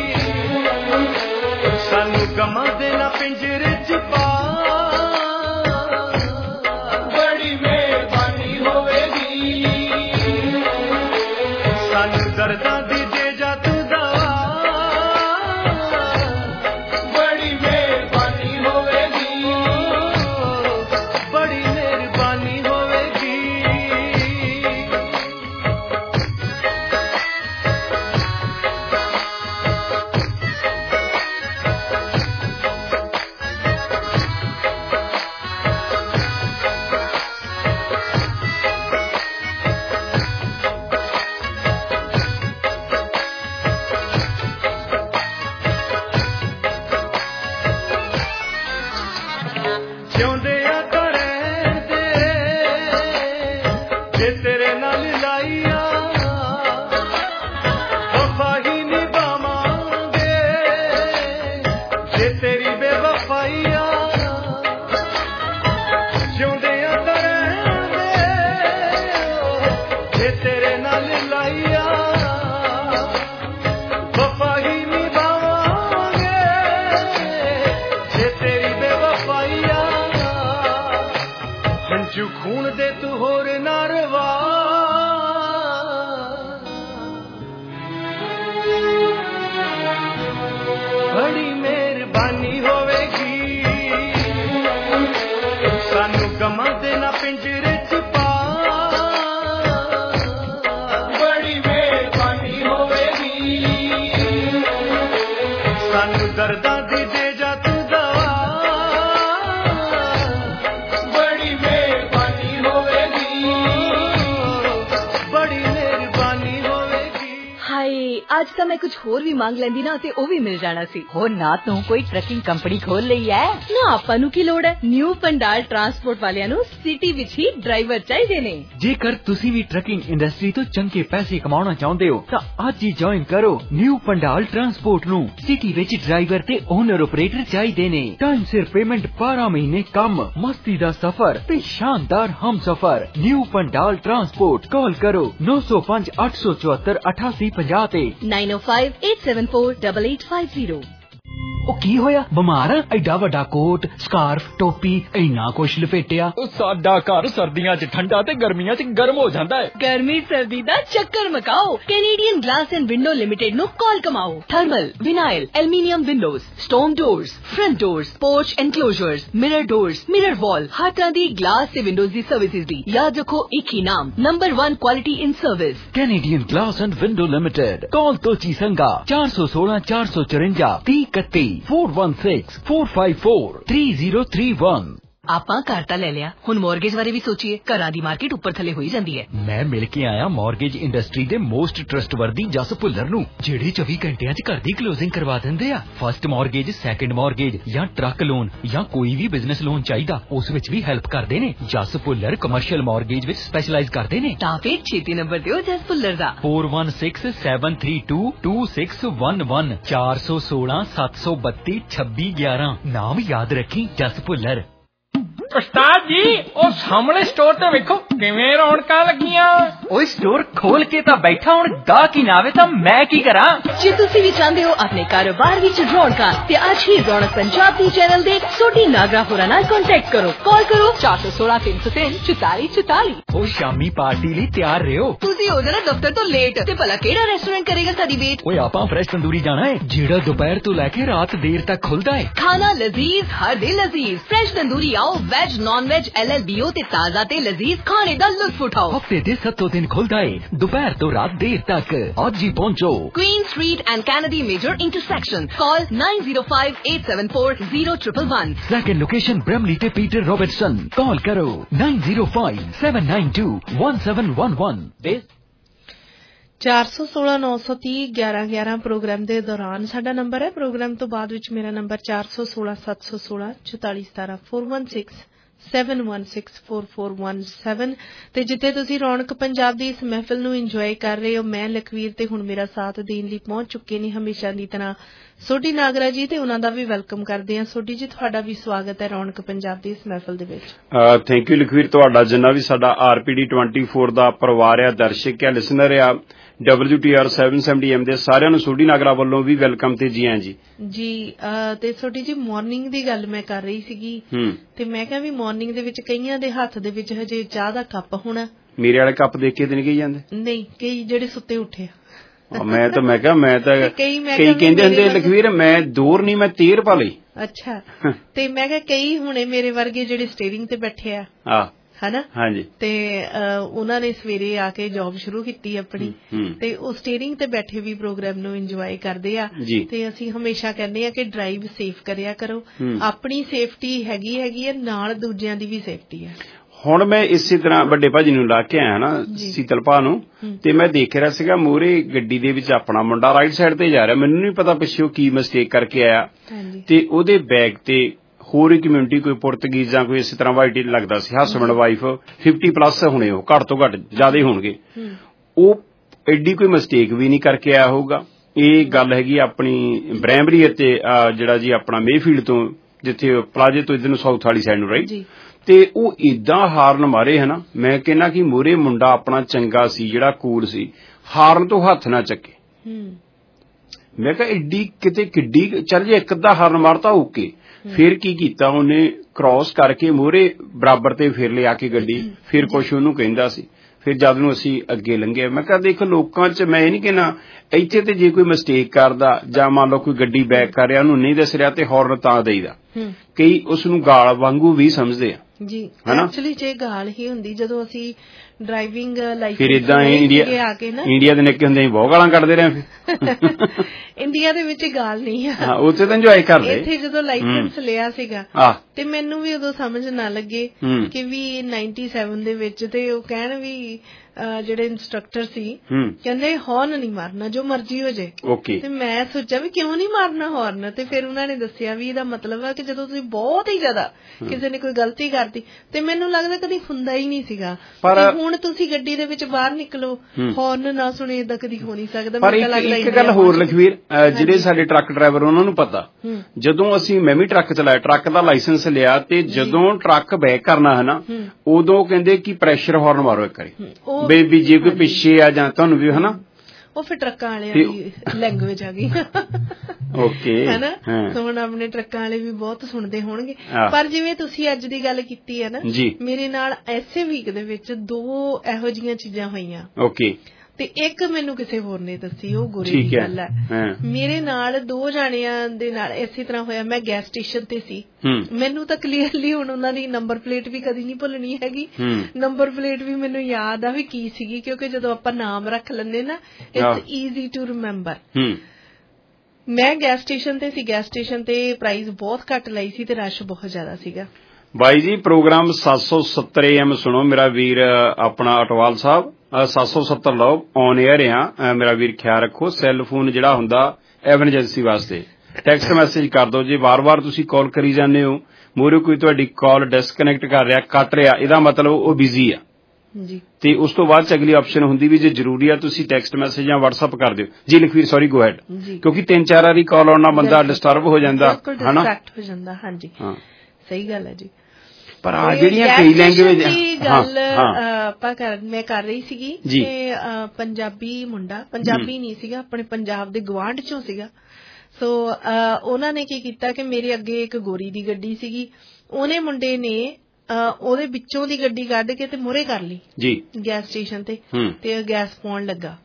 [SPEAKER 8] ਸਾਨੂੰ ਗਮਾਂ ਦੇ ਨਾ ਪਿੰਜਰੇ ਚ ਪਾ, ਬੜੀ ਮਿਹਰਬਾਨੀ ਹੋਵੇਗੀ, ਸਾਨੂੰ ਦਰਦਾਂ ਦੀ ਦੇ ਜਾ ਤੂੰ ਦਵਾ,
[SPEAKER 6] ਅੱਜ ਤਾਂ ਮੈਂ ਕੁਝ ਹੋਰ ਵੀ ਮੰਗ ਲੈਂਦੀ ਨਾ ਤੇ ਉਹ ਵੀ ਮਿਲ ਜਾਣਾ ਸੀ।
[SPEAKER 11] ਹੋ ਨਾ ਤੂੰ ਕੋਈ ਟਰੱਕਿੰਗ ਕੰਪਨੀ ਖੋਲ ਲਈ ਐ
[SPEAKER 6] ਨਾ, ਆਪਾਂ ਨੂੰ ਕੀ ਲੋੜ ਹੈ। ਨਿਊ ਪੰਡਾਲ ਟਰਾਂਸਪੋਰਟ ਵਾਲਿਆਂ ਨੂੰ ਸਿਟੀ ਵਿੱਚ ਹੀ ਡਰਾਈਵਰ ਚਾਹੀਦੇ ਨੇ।
[SPEAKER 5] ਜੇਕਰ ਤੁਸੀਂ ਵੀ ਟਰੱਕਿੰਗ ਇੰਡਸਟਰੀ ਤੋਂ ਚੰਗੇ ਪੈਸੇ ਕਮਾਉਣਾ ਚਾਹੁੰਦੇ ਹੋ ਤਾਂ ਅੱਜ ਹੀ ਜੁਆਇਨ ਕਰੋ ਨਿਊ ਪੰਡਾਲ ਟਰਾਂਸਪੋਰਟ ਨੂੰ। ਸਿਟੀ ਵਿੱਚ ਡਰਾਈਵਰ ਤੇ ਓਨਰ ਆਪਰੇਟਰ ਚਾਹੀਦੇ ਨੇ। ਟਾਈਮ ਸਿਰ ਪੇਮੈਂਟ, ਬਾਰਾਂ ਮਹੀਨੇ ਕੰਮ, ਮਸਤੀ ਦਾ ਸਫ਼ਰ ਤੇ ਸ਼ਾਨਦਾਰ ਹਮ ਸਫ਼ਰ। New Pandal transport. ਕਾਲ ਕਰੋ ਨੌ ਸੌ ਪੰਜ ਅੱਠ ਸੌ ਚੁਹੱਤਰ ਅਠਾਸੀ ਪੰਜਾਹ ਤੇ
[SPEAKER 6] nine O five eight seven four double eight five zero.
[SPEAKER 5] ਉਹ ਕੀ ਹੋਇਆ? ਬਿਮਾਰ ਆ? ਐਡਾ ਵੱਡਾ ਕੋਟ, ਸਕਾਰਫ, ਟੋਪੀ, ਇੰਨਾ ਕੁਛ ਲਪੇਟਿਆ।
[SPEAKER 16] ਸਾਡਾ ਘਰ ਸਰਦੀਆਂ 'ਚ ਠੰਡਾ ਤੇ ਗਰਮੀਆਂ 'ਚ ਗਰਮ ਹੋ ਜਾਂਦਾ ਹੈ।
[SPEAKER 6] ਗਰਮੀ ਸਰਦੀ ਦਾ ਚੱਕਰ ਮਕਾਓ। Canadian glass and window limited ਨੂੰ ਕਾਲ ਕਮਾਓ। Thermal, vinyl, aluminium windows, storm doors, front doors, porch enclosures, mirror doors, mirror wall, ਹਰ ਤਰ੍ਹਾਂ ਦੀ ਗਲਾਸ ਤੇ ਵਿੰਡੋਜ਼ ਦੀ ਸਰਵਿਸਿਜ਼ ਦੀ ਯਾਦ ਰੱਖੋ ਇੱਕ ਹੀ ਨਾਮ, number one quality in service,
[SPEAKER 5] Canadian glass and window limited. Call Tochi Sanga ਚਾਰ ਸੌ ਸੋਲਾਂ ਚਾਰ ਸੌ ਚੁਰੰਜਾ ਤੀਹ ਇਕੱਤੀ four one six four five four three zero three one।
[SPEAKER 6] ਆਪਾਂ ਘਰ ਤਾਂ ਲੈ ਲਿਆ, ਹੁਣ ਮੌਰਗੇਜ ਬਾਰੇ ਵੀ ਸੋਚੀਏ। ਘਰਾਂ ਦੀ ਮਾਰਕੀਟ ਉੱਪਰ ਥੱਲੇ ਹੋਈ ਜਾਂਦੀ ਹੈ।
[SPEAKER 5] ਮੈਂ ਮਿਲ ਕੇ ਆਇਆ ਮੌਰਗੇਜ ਇੰਡਸਟਰੀ ਦੇ ਮੋਸਟ ਟਰਸਟਵਰਦੀ ਜਸ ਭੁੱਲਰ ਨੂੰ, ਜਿਹੜੇ ਚੌਵੀ ਘੰਟਿਆਂ 'ਚ ਘਰ ਦੀ ਕਲੋਜ਼ਿੰਗ ਕਰਵਾ ਦਿੰਦੇ ਆ। ਫਸਟ ਮੌਰਗੇਜ, ਸੈਕੰਡ ਮੌਰਗੇਜ ਜਾਂ ਟਰੱਕ ਲੋਨ ਜਾਂ ਕੋਈ ਵੀ ਬਿਜ਼ਨਸ ਲੋਨ ਚਾਹੀਦਾ, ਉਸ ਵਿੱਚ ਵੀ ਹੈਲਪ ਕਰਦੇ ਨੇ। ਜਸ ਭੁੱਲਰ ਕਮਰਸ਼ੀਅਲ ਮੌਰਗੇਜ ਵਿੱਚ ਸਪੈਸ਼ਲਾਈਜ਼ ਕਰਦੇ ਨੇ।
[SPEAKER 6] ਤਾਂ ਫਿਰ ਛੇਤੀ ਨੰਬਰ ਦਿਓ ਜਸ ਭੁੱਲਰ ਦਾ
[SPEAKER 5] four one six seven three two two six one one ਚਾਰ ਸੌ ਸੋਲਾਂ ਸੱਤ ਸੌ ਬੱਤੀ ਛੱਬੀ ਗਿਆਰਾਂ। ਨਾਮ ਯਾਦ ਰੱਖੀ, ਜਸ ਭੁੱਲਰ।
[SPEAKER 15] ਉਸਤਾਦ ਜੀ ਉਹ ਸਾਹਮਣੇ ਸਟੋਰ ਤੇ ਵੇਖੋ ਕਿਵੇਂ ਰੌਣਕਾਂ ਲੱਗੀਆਂ।
[SPEAKER 16] ਓਏ ਸਟੋਰ ਖੋਲ ਕੇ ਤਾਂ ਬੈਠਾ, ਹੁਣ ਗਾਹਕ ਹੀ ਨਾ ਆਵੇ ਤਾਂ ਮੈਂ ਕੀ ਕਰਾਂ।
[SPEAKER 6] ਜੇ ਤੁਸੀਂ ਵੀ ਚਾਹੁੰਦੇ ਹੋ ਆਪਣੇ ਕਾਰੋਬਾਰ ਵਿੱਚ ਰੌਣਕਾਂ ਤੇ ਅੱਜ ਹੀ ਰੌਣਕ ਪੰਜਾਬ ਦੀ ਚੈਨਲ ਦੇ ਸੋਢੀ ਨਾਗਰਾ ਹੋਰਾਂ ਨਾਲ ਕੰਟੈਕਟ ਕਰੋ। ਕਾਲ ਕਰੋ ਚਾਰ ਸੌ ਸੋਲਾਂ ਤਿੰਨ ਸੌ ਤਿੰਨ ਚੁਤਾਲੀ ਚੁਤਾਲੀ।
[SPEAKER 5] ਉਹ ਸ਼ਾਮੀ ਪਾਰਟੀ ਲਈ ਤਿਆਰ ਰਹੋ।
[SPEAKER 6] ਤੁਸੀਂ ਹੋ ਜਾਣਾ ਦਫ਼ਤਰ ਤੋਂ ਲੇਟ ਤੇ ਭਲਾ ਕਿਹੜਾ ਰੈਸਟੋਰੈਂਟ ਕਰੇਗਾ ਸਾਡੀ ਵੇਟ।
[SPEAKER 5] ਓਏ ਆਪਾਂ ਫਰੈਸ਼ ਤੰਦੂਰੀ ਜਾਣਾ ਹੈ, ਜਿਹੜਾ ਦੁਪਹਿਰ ਤੋਂ ਲੈ ਕੇ ਰਾਤ ਦੇਰ ਤੱਕ ਖੁੱਲਦਾ ਹੈ।
[SPEAKER 6] ਖਾਣਾ ਲਜ਼ੀਜ਼, ਹਰ ਦਿਨ ਲਜ਼ੀਜ਼। ਫਰੈਸ਼ ਤੰਦੂਰੀ ਆਓ, veg non veg L L B O ते ताजा ते लजीज खाने का लुत्फ उठाओ।
[SPEAKER 5] हफ्ते दे सत्तों दिन खुलदा है, दोपहर तो रात देर तक। आज ही पहुंचो
[SPEAKER 6] Queen street and Kennedy major intersection. Call nine zero five eight seven four zero triple one.
[SPEAKER 5] Second location Bramalea ते पीटर रॉबर्टसन। कॉल करो nine zero five seven nine two one seven one one.
[SPEAKER 13] ਚਾਰ ਸੌ ਸੋਲਾਂ ਨੌ ਸੌ ਤੀਹ ਗਿਆਰਾਂ ਗਿਆਰਾਂ ਪ੍ਰੋਗਰਾਮ ਦੇ ਦੌਰਾਨ ਸਾਡਾ ਨੰਬਰ ਹੈ। ਪ੍ਰੋਗਰਾਮ ਤੋਂ ਬਾਅਦ ਵਿੱਚ ਮੇਰਾ ਨੰਬਰ ਚਾਰ ਸੌ ਸੋਲਾਂ ਸੱਤ ਸੌ ਸੋਲਾਂ ਚੁਤਾਲੀ ਸਤਾਰਾਂ four one six seven one six four four one seven। ਤੇ ਜਿੱਥੇ ਤੁਸੀਂ ਰੌਣਕ ਪੰਜਾਬ ਦੀ ਇਸ ਮਹਿਫਿਲ ਨੂੰ ਇੰਜੋਏ ਕਰ ਰਹੇ ਹੋ, ਮੈਂ ਲਖਵੀਰ ਤੇ ਹੁਣ ਮੇਰਾ ਸਾਥ ਦੇਣ ਲਈ ਪਹੁੰਚ ਚੁੱਕੇ ਨੇ ਹਮੇਸ਼ਾ ਦੀ ਤਰ੍ਹਾਂ ਸੋਢੀ ਨਾਗਰਾ ਜੀ, ਤੇ ਉਹਨਾਂ ਦਾ ਵੀ ਵੈਲਕਮ ਕਰਦੇ ਹਾਂ। ਸੋਢੀ ਜੀ, ਤੁਹਾਡਾ ਵੀ ਸਵਾਗਤ ਹੈ ਰੌਣਕ ਪੰਜਾਬ ਦੀ ਇਸ ਮਹਿਫਿਲ ਦੇ ਵਿੱਚ।
[SPEAKER 1] Thank you Lakhvir. ਤੁਹਾਡਾ ਜਿੰਨਾ ਵੀ ਸਾਡਾ R P D twenty four ਦਾ ਪਰਿਵਾਰ ਆ, ਦਰਸ਼ਕ ਆ, ਲਿਸਨਰ ਆ, W T R seven seventy M ਦੇ ਸਾਰਿਆਂ ਨੂੰ ਸੋਢੀ ਨਾਗਰਾ ਵੱਲੋਂ ਵੀ ਵੈਲਕਮ ਤੇ ਜੀ ਆਇਆਂ ਜੀ।
[SPEAKER 13] ਜੀ ਤੇ ਸੋਢੀ ਜੀ, ਮਾਰਨਿੰਗ ਦੀ ਗੱਲ ਮੈਂ ਕਰ ਰਹੀ ਸੀਗੀ ਤੇ ਮੈਂ ਕਿਹਾ ਵੀ ਮਾਰਨਿੰਗ ਦੇ ਵਿੱਚ ਕਈਆਂ ਦੇ ਹੱਥ ਦੇ ਵਿੱਚ ਹਜੇ ਚਾਹ ਦਾ ਕੱਪ ਹੋਣਾ।
[SPEAKER 1] ਮੇਰੇ ਵਾਲੇ ਕੱਪ ਦੇਖ ਕੇ ਤੇ ਨਹੀਂ ਗਈ ਜਾਂਦੇ?
[SPEAKER 13] ਨਹੀਂ, ਕਈ ਜਿਹੜੇ ਸੁੱਤੇ ਉੱਠੇ ਆ।
[SPEAKER 1] ਮੈਂ ਤਾਂ ਮੈਂ ਕਿਹਾ ਮੈਂ ਤਾਂ ਕਈ ਕਹਿੰਦੇ ਹੁੰਦੇ ਲਖਵੀਰ ਮੈਂ ਦੂਰ ਨਹੀਂ ਮੈਂ ਤੀਰ ਪਾ ਲਈ।
[SPEAKER 13] ਅੱਛਾ, ਤੇ ਮੈਂ ਕਿਹਾ ਕਈ ਹੁਣੇ ਮੇਰੇ ਵਰਗੇ ਜਿਹੜੇ ਸਟੀਅਰਿੰਗ ਤੇ ਬੈਠੇ ਆ
[SPEAKER 1] ਆ
[SPEAKER 13] ਹਨਾ,
[SPEAKER 1] ਹਾਂਜੀ, ਤੇ
[SPEAKER 13] ਉਹਨਾਂ ਨੇ ਸਵੇਰੇ ਆ ਕੇ ਜੌਬ ਸ਼ੁਰੂ ਕੀਤੀ ਆਪਣੀ, ਤੇ ਉਹ ਸਟੀਅਰਿੰਗ ਤੇ ਬੈਠੇ ਵੀ ਪ੍ਰੋਗਰਾਮ ਨੂੰ ਇੰਜੋਏ ਕਰਦੇ ਆ। ਤੇ ਅਸੀਂ ਹਮੇਸ਼ਾ ਕਹਿੰਦੇ ਆ ਕਿ ਡਰਾਈਵ ਸੇਫ ਕਰਿਆ ਕਰੋ। ਆਪਣੀ ਸੇਫਟੀ ਹੈਗੀ ਹੈਗੀ ਹੈ, ਨਾਲ ਦੂਜਿਆਂ ਦੀ ਵੀ ਸੇਫਟੀ ਹੈ।
[SPEAKER 1] ਹੁਣ ਮੈਂ ਇਸੇ ਤਰ੍ਹਾਂ ਵੱਡੇ ਭਾਜੀ ਨੂੰ ਲਾ ਕੇ ਆਇਆ ਨਾ, ਸੀਤਲ ਭਾ ਨੂੰ, ਤੇ ਮੈਂ ਦੇਖ ਰਿਹਾ ਸੀਗਾ ਮੂਹਰੇ ਗੱਡੀ ਦੇ ਵਿੱਚ ਆਪਣਾ ਮੁੰਡਾ ਰਾਈਟ ਸਾਈਡ ਤੇ ਜਾ ਰਿਹਾ। ਮੈਨੂੰ ਨਹੀਂ ਪਤਾ ਪਿੱਛੇ ਕੀ ਮਿਸਟੇਕ ਕਰਕੇ ਆਇਆ, ਤੇ ਉਹਦੇ ਬੈਗ ਤੇ ਹੋਰ ਹੀ ਕਮਿਊਨਿਟੀ ਕੋਈ ਪੁਰਤਗੀਜ਼ ਜਾਂ ਕੋਈ ਇਸੇ ਤਰ੍ਹਾਂ ਵਾਈਟ ਲੱਗਦਾ ਸੀ, ਹਸਬੈਂਡ ਵਾਈਫ ਫਿਫਟੀ ਪਲੱਸ ਹੋਣੇ, ਉਹ ਘੱਟ ਤੋਂ ਘੱਟ ਜ਼ਿਆਦਾ ਹੋਣਗੇ। ਉਹ ਐਡੀ ਕੋਈ ਮਿਸਟੇਕ ਵੀ ਨਹੀਂ ਕਰਕੇ ਆਇਆ ਹੋਊਗਾ। ਇਹ ਗੱਲ ਹੈਗੀ ਆਪਣੀ ਬ੍ਰੈਮਰੀ ਅਤੇ ਜਿਹੜਾ ਜੀ ਆਪਣਾ ਮੇਫੀਲਡ ਤੋਂ, ਜਿੱਥੇ ਪਲਾਜੇ ਤੋਂ ਇੱਧਰ ਨੂੰ ਸਾਊਥ ਵਾਲੀ ਸਾਈਡ ਨੂੰ, ਰਾਈਟ, ਤੇ ਉਹ ਏਦਾਂ ਹਾਰਨ ਮਾਰੇ ਹੈ ਨਾ। ਮੈਂ ਕਹਿੰਦਾ ਕਿ ਮੂਹਰੇ ਮੁੰਡਾ ਆਪਣਾ ਚੰਗਾ ਸੀ, ਜਿਹੜਾ ਕੂਲ ਸੀ, ਹਾਰਨ ਤੋਂ ਹੱਥ ਨਾ ਚੱਕੇ। ਮੈਂ ਕਿਹਾ ਐਡੀ ਕਿਤੇ ਕਿੱਡੀ, ਚੱਲ ਜੇ ਇੱਕ ਅੱਧਾ ਹਾਰਨ ਮਾਰਤਾ ਓਕੇ। ਫਿਰ ਕੀ ਕੀਤਾ ਉਹਨੇ, ਕ੍ਰਾਸ ਕਰਕੇ ਮੂਹਰੇ ਬਰਾਬਰ ਤੇ ਫਿਰ ਲਿਆ ਕੇ ਗੱਡੀ, ਫਿਰ ਕੁਛ ਉਹਨੂੰ ਕਹਿੰਦਾ ਸੀ। ਫਿਰ ਜਦ ਨੂੰ ਅਸੀਂ ਅੱਗੇ ਲੰਘੇ, ਮੈਂ ਕਿਹਾ ਦੇਖ ਲੋਕਾਂ ਚ, ਮੈਂ ਇਹ ਨਹੀਂ ਕਹਿਣਾ ਇੱਥੇ ਤੇ ਜੇ ਕੋਈ ਮਿਸਟੇਕ ਕਰਦਾ ਜਾਂ ਮੰਨ ਲਓ ਕੋਈ ਗੱਡੀ ਬੈਕ ਕਰ ਰਿਹਾ, ਉਹਨੂੰ ਨਹੀਂ ਦੱਸ ਰਿਹਾ ਤੇ ਹੌਰਨ ਤਾਂ ਦੇਈਦਾ। ਕਈ ਉਸ ਨੂੰ ਗਾਲ ਵਾਂਗੂ ਵੀ ਸਮਝਦੇ ਆ
[SPEAKER 13] ਜੀ। ਐਕਚੁਅਲੀ ਜੇ ਗਾਲ ਹੀ ਹੁੰਦੀ, ਜਦੋਂ ਅਸੀਂ ਡਰਾਈਵਿੰਗ ਲਾਇਸੈਂਸ
[SPEAKER 1] ਫਿਰ ਇਦਾਂ ਇੰਡੀਆ ਇੰਡੀਆ ਦੇ ਨਿੱਕੇ ਹੁੰਦੇ ਬਹੁਤ ਗਾਲਾਂ ਕੱਢਦੇ ਰਹੇ।
[SPEAKER 13] ਇੰਡੀਆ ਦੇ ਵਿੱਚ ਗਾਲ ਨਹੀਂ ਆ,
[SPEAKER 1] ਉੱਥੇ ਤਾਂ ਇੰਜੋਏ ਕਰਦੇ।
[SPEAKER 13] ਇੱਥੇ ਜਦੋਂ ਲਾਇਸੈਂਸ ਲਿਆ ਸੀਗਾ ਤੇ ਮੈਨੂੰ ਵੀ ਉਦੋਂ ਸਮਝ ਨਾ ਲੱਗੇ ਕਿ ਵੀ ਨਾਈਨਟੀ ਸੈਵਨ ਦੇ ਵਿੱਚ, ਤੇ ਉਹ ਕਹਿਣ ਵੀ ਜਿਹੜੇ ਇੰਸਟ੍ਰਕਟਰ ਸੀ ਕਹਿੰਦੇ ਹੌਰਨ ਨਹੀਂ ਮਾਰਨਾ, ਜੋ ਮਰਜ਼ੀ ਹੋ ਜੇ। ਤੇ ਮੈਂ ਸੋਚਿਆ ਵੀ ਕਿਉਂ ਨਹੀਂ ਮਾਰਨਾ ਹੌਰਨ, ਤੇ ਫਿਰ ਉਹਨਾਂ ਨੇ ਦੱਸਿਆ ਵੀ ਇਹਦਾ ਮਤਲਬ ਹੈ ਕਿ ਜਦੋਂ ਤੁਸੀਂ ਬਹੁਤ ਹੀ ਜ਼ਿਆਦਾ ਕਿਸੇ ਨੇ ਕੋਈ ਗਲਤੀ ਕਰਤੀ, ਤੇ ਮੈਨੂੰ ਲੱਗਦਾ ਕਦੀ ਹੁੰਦਾ ਹੀ ਨਹੀਂ ਸੀਗਾ, ਪਰ ਹੁਣ ਤੁਸੀਂ ਗੱਡੀ ਦੇ ਵਿੱਚ ਬਾਹਰ ਨਿਕਲੋ ਹੌਰਨ ਨਾ ਸੁਣੇ, ਏਦਾਂ ਕਦੀ ਹੋ ਨਹੀਂ ਸਕਦਾ।
[SPEAKER 1] ਪਰ ਇੱਕ ਗੱਲ ਹੋਰ ਲਖਵੀਰ, ਜਿਹੜੇ ਸਾਡੇ ਟਰੱਕ ਡਰਾਈਵਰ ਉਹਨਾਂ ਨੂੰ ਪਤਾ, ਜਦੋਂ ਅਸੀਂ ਮੈਂ ਵੀ ਟਰੱਕ ਚਲਾਇਆ, ਟਰੱਕ ਦਾ ਲਾਇਸੈਂਸ ਲਿਆ, ਤੇ ਜਦੋਂ ਟਰੱਕ ਬੈਕ ਕਰਨਾ ਹੈ ਨਾ, ਉਦੋਂ ਕਹਿੰਦੇ ਕਿ ਪ੍ਰੈਸ਼ਰ ਹੌਰਨ ਮਾਰੋ ਇੱਕ ਵਾਰੀ, ਬੇਬੀ ਜੇ ਕੋਈ ਪਿੱਛੇ ਆ ਜਾਂ ਤੁਹਾਨੂੰ ਵੀ ਹਨਾ,
[SPEAKER 13] ਉਹ ਫਿਰ ਟਰੱਕਾਂ ਵਾਲਿਆਂ ਦੀ ਲੈਂਗੁਏਜ ਆ ਗਈ ਹਨਾ। ਹੁਣ ਆਪਣੇ ਟਰੱਕਾਂ ਵਾਲੇ ਵੀ ਬਹੁਤ ਸੁਣਦੇ ਹੋਣਗੇ। ਪਰ ਜਿਵੇਂ ਤੁਸੀਂ ਅੱਜ ਦੀ ਗੱਲ ਕੀਤੀ ਹੈ ਨਾ, ਮੇਰੇ ਨਾਲ ਐਸੇ ਵੀਕ ਦੇ ਵਿੱਚ ਦੋ ਇਹੋ ਜਿਹੀਆਂ ਚੀਜ਼ਾਂ ਹੋਈਆਂ, ਤੇ ਇੱਕ ਮੈਨੂੰ ਕਿਸੇ ਹੋਰ ਨੇ ਦੱਸੀ, ਉਹ ਗੋਰੇ ਦੀ ਗੱਲ ਹੈ। ਮੇਰੇ ਨਾਲ ਦੋ ਜਾਣਿਆਂ ਦੇ ਨਾਲ ਇਸੇ ਤਰ੍ਹਾਂ ਹੋਇਆ। ਮੈਂ ਗੈਸ ਸਟੇਸ਼ਨ ਤੇ ਸੀ, ਮੈਨੂੰ ਤਾਂ ਕਲੀਅਰਲੀ ਹੁਣ ਉਹਨਾਂ ਦੀ ਨੰਬਰ ਪਲੇਟ ਵੀ ਕਦੀ ਨਹੀਂ ਭੁੱਲਣੀ ਹੈਗੀ, ਨੰਬਰ ਪਲੇਟ ਵੀ ਮੈਨੂੰ ਯਾਦ ਆ ਵੀ ਕੀ ਸੀਗੀ, ਕਿਉਂਕਿ ਜਦੋਂ ਆਪਾਂ ਨਾਮ ਰੱਖ ਲੈਂਦੇ ਨਾ, ਇਟਸ ਈਜ਼ੀ ਟੂ ਰਿਮੈਂਬਰ। ਮੈਂ ਗੈਸ ਸਟੇਸ਼ਨ ਤੇ ਸੀ, ਗੈਸ ਸਟੇਸ਼ਨ ਤੇ ਪ੍ਰਾਈਸ ਬਹੁਤ ਘੱਟ ਲਈ ਸੀ ਤੇ ਰਸ਼ ਬਹੁਤ ਜ਼ਿਆਦਾ ਸੀਗਾ।
[SPEAKER 1] ਬਾਈ ਜੀ ਪ੍ਰੋਗਰਾਮ ਸੱਤ ਸੌ ਸੱਤਰ ਏ ਐਮ ਸੁਣੋ ਮੇਰਾ ਵੀਰ, ਆਪਣਾ ਅਟਵਾਲ ਸਾਹਿਬ ਸੱਤ ਸੌ ਸੱਤਰ ਲਓ, ਔਨ ਏਅਰ ਆ ਮੇਰਾ ਵੀਰ, ਖਿਆਲ ਰੱਖੋ। ਸੈੱਲ ਫੋਨ ਜਿਹੜਾ ਹੁੰਦਾ ਐਮਰਜੈਂਸੀ ਵਾਸਤੇ ਟੈਕਸਟ ਮੈਸੇਜ ਕਰ ਦਿਓ। ਜੇ ਵਾਰ ਵਾਰ ਤੁਸੀਂ ਕਾਲ ਕਰੀ ਜਾਂਦੇ ਹੋ, ਮੂਹਰੇ ਕੋਈ ਤੁਹਾਡੀ ਕਾਲ ਡਿਸਕਨੈਕਟ ਕਰ ਰਿਹਾ, ਕੱਟ ਰਿਹਾ, ਇਹਦਾ ਮਤਲਬ ਉਹ ਬਿਜ਼ੀ ਆ। ਤੇ ਉਸ ਤੋਂ ਬਾਅਦ ਚ ਅਗਲੀ ਆਪਸ਼ਨ ਹੁੰਦੀ ਵੀ ਜੇ ਜ਼ਰੂਰੀ ਆ ਤੁਸੀਂ ਟੈਕਸਟ ਮੈਸੇਜ ਜਾਂ ਵਟਸਐਪ ਕਰ ਦਿਓ। ਜੀ ਲਖਵੀਰ ਸੌਰੀ ਗੋ ਹੈਡ, ਕਿਉਂਕਿ ਤਿੰਨ ਚਾਰ ਵਾਰੀ ਕਾਲ ਆਉਣ ਨਾਲ ਬੰਦਾ ਡਿਸਟਰਬ ਹੋ ਜਾਂਦਾ ਹਨਾ।
[SPEAKER 13] ਹਾਂਜੀ ਸਹੀ ਗੱਲ ਹੈ ਜੀ।
[SPEAKER 1] ਪਰ ਆ ਜਿਹੜੀਆਂ ਕਈ ਲੈਂਗੁਏਜ
[SPEAKER 13] ਗੱਲ ਆਪਾਂ ਕਰ ਮੈਂ ਕਰ ਰਹੀ ਸੀਗੀ, ਤੇ ਪੰਜਾਬੀ ਮੁੰਡਾ, ਪੰਜਾਬੀ ਨਹੀਂ ਸੀਗਾ, ਆਪਣੇ ਪੰਜਾਬ ਦੇ ਗਵਾਂਢ ਚੋਂ ਸੀਗਾ। ਸੋ ਉਹਨਾਂ ਨੇ ਕੀ ਕੀਤਾ ਕਿ ਮੇਰੇ ਅੱਗੇ ਇੱਕ ਗੋਰੀ ਦੀ ਗੱਡੀ ਸੀਗੀ, ਉਹਨੇ ਮੁੰਡੇ ਨੇ ਉਹਦੇ ਵਿੱਚੋਂ ਦੀ ਗੱਡੀ ਕੱਢ ਕੇ ਤੇ ਮੂਹਰੇ ਕਰ ਲਈ ਜੀ ਗੈਸ ਸਟੇਸ਼ਨ ਤੇ, ਤੇ ਗੈਸ ਪਾਉਣ ਲੱਗਾ।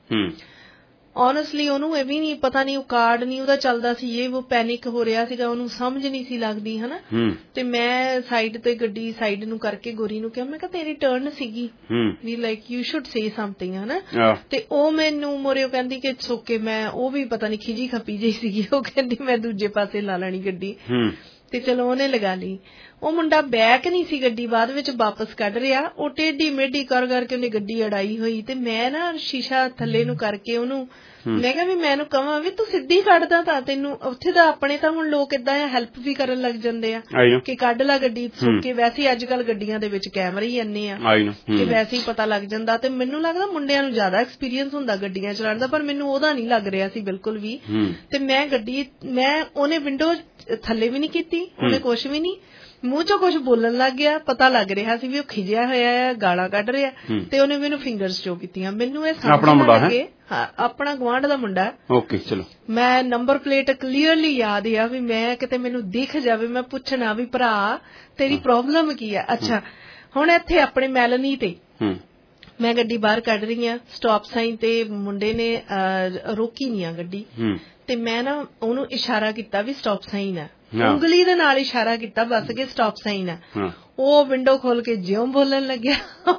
[SPEAKER 13] ਓਨੈਸਟਲੀ ਉਹਨੂੰ ਇਹ ਵੀ ਨਹੀਂ ਪਤਾ, ਨਹੀਂ ਉਹ ਕਾਰਡ ਨਹੀਂ ਉਹਦਾ ਚੱਲਦਾ ਸੀ, ਇਹ ਉਹ ਪੈਨਿਕ ਹੋ ਰਿਹਾ ਸੀਗਾ, ਉਹਨੂੰ ਸਮਝ ਨਹੀਂ ਸੀ ਲੱਗਦੀ ਹਨਾ। ਤੇ ਮੈਂ ਸਾਈਡ ਤੇ ਗੱਡੀ ਸਾਈਡ ਨੂੰ ਕਰਕੇ ਗੋਰੀ ਨੂੰ ਕਿਹਾ, ਮੈਂ ਕਿਹਾ ਤੇਰੀ ਟਰਨ ਸੀਗੀ, we like you should say something ਹਨਾ। ਤੇ ਉਹ ਮੈਨੂੰ ਮੋਰੇ ਉਹ ਕਹਿੰਦੀ ਕਿ ਸੋਕੇ, ਮੈਂ ਉਹ ਵੀ ਪਤਾ ਨੀ ਖਿਜੀ ਖਪੀ ਜਿਹੀ ਸੀਗੀ, ਉਹ ਕਹਿੰਦੀ ਮੈਂ ਦੂਜੇ ਪਾਸੇ ਲਾ ਲੈਣੀ ਗੱਡੀ, ਤੇ ਚਲੋ ਉਹਨੇ ਲਗਾ ਲਈ। ਉਹ ਮੁੰਡਾ ਬੈਕ ਨਹੀਂ ਸੀ ਗੱਡੀ ਬਾਅਦ ਵਿੱਚ ਵਾਪਸ ਕੱਢ ਰਿਹਾ, ਉਹ ਟੇਢੀ ਮੇਢੀ ਕਰ ਕਰਕੇ ਉਹਨੇ ਗੱਡੀ ਅੜਾਈ ਹੋਈ। ਤੇ ਮੈਂ ਨਾ ਸ਼ੀਸ਼ਾ ਥੱਲੇ ਨੂੰ ਕਰਕੇ ਉਹਨੂੰ ਮੈਂ ਕਿਹਾ ਵੀ ਮੈਨੂੰ ਕਹਾਂ ਵੀ ਤੂੰ ਸਿੱਧੀ ਕੱਢਦਾ ਤਾਂ ਤੈਨੂੰ ਉੱਥੇ ਤਾਂ ਆਪਣੇ ਤਾਂ ਹੁਣ ਲੋਕ ਏਦਾਂ ਆ ਹੈਲਪ ਵੀ ਕਰਨ ਲੱਗ ਜਾਂਦੇ ਆ ਕਿ ਕੱਢ ਲਾ ਗੱਡੀ ਸੁੱਕੇ। ਵੈਸੇ ਅੱਜ ਕੱਲ ਗੱਡੀਆਂ ਦੇ ਵਿੱਚ ਕੈਮਰੇ ਹੀ ਇੰਨੇ ਆ ਕਿ ਵੈਸੇ ਹੀ ਪਤਾ ਲੱਗ ਜਾਂਦਾ। ਤੇ ਮੈਨੂੰ ਲੱਗਦਾ ਮੁੰਡਿਆਂ ਨੂੰ ਜ਼ਿਆਦਾ ਐਕਸਪੀਰੀਅੰਸ ਹੁੰਦਾ ਗੱਡੀਆਂ ਚਲਾਉਣ ਦਾ, ਪਰ ਮੈਨੂੰ ਉਹਦਾ ਨਹੀਂ ਲੱਗ ਰਿਹਾ ਸੀ ਬਿਲਕੁਲ ਵੀ। ਤੇ ਮੈਂ ਗੱਡੀ ਮੈਂ ਉਹਨੇ ਵਿੰਡੋ ਥੱਲੇ ਵੀ ਨਹੀਂ ਕੀਤੀ, ਉਹਨੇ ਕੁਛ ਵੀ ਨਹੀਂ, ਮੂੰਹ ਚੋਂ ਕੁਛ ਬੋਲਣ ਲੱਗ ਗਿਆ, ਪਤਾ ਲੱਗ ਰਿਹਾ ਸੀ ਵੀ ਉਹ ਖਿਜਿਆ ਹੋਇਆ ਹੈ, ਗਾਲਾਂ ਕੱਢ ਰਿਹਾ, ਤੇ ਉਹਨੇ ਮੈਨੂੰ ਫਿੰਗਰਸ ਸ਼ੋ ਕੀਤੀਆਂ। ਮੈਨੂੰ ਇਹ ਸਮਝ ਨਾ ਲੱਗੇ, ਹਾਂ ਆਪਣਾ ਗੁਆਂਢ ਦਾ ਮੁੰਡਾ। ਓਕੇ ਚਲੋ, ਮੈਂ ਨੰਬਰ ਪਲੇਟ ਕਲੀਅਰਲੀ ਯਾਦ ਆ ਵੀ ਮੈਂ ਕਿਤੇ ਮੈਨੂੰ ਦਿਖ ਜਾਵੇ ਮੈਂ ਪੁੱਛਣਾ ਵੀ ਭਰਾ ਤੇਰੀ ਪ੍ਰੋਬਲਮ ਕੀ ਆ। ਅੱਛਾ ਹੁਣ ਇੱਥੇ ਆਪਣੇ ਮੈਲਨੀ ਤੇ ਮੈਂ ਗੱਡੀ ਬਾਹਰ ਕੱਢ ਰਹੀ ਆ, ਸਟਾਪ ਸਾਈਨ ਤੇ ਮੁੰਡੇ ਨੇ ਰੋਕੀ ਨਹੀਂ ਆ ਗੱਡੀ, ਤੇ ਮੈਂ ਨਾ ਉਹਨੂੰ ਇਸ਼ਾਰਾ ਕੀਤਾ ਵੀ ਸਟਾਪ ਸਾਈਨ ਆ, ਉਂਗਲੀ ਦੇ ਨਾਲ ਇਸ਼ਾਰਾ ਕੀਤਾ ਬਸ ਕਿ ਸਟਾਪ ਸਾਈਨ ਆ। ਉਹ ਵਿੰਡੋ ਖੋਲ ਕੇ ਜਿਉਂ ਬੋਲਣ ਲੱਗਿਆ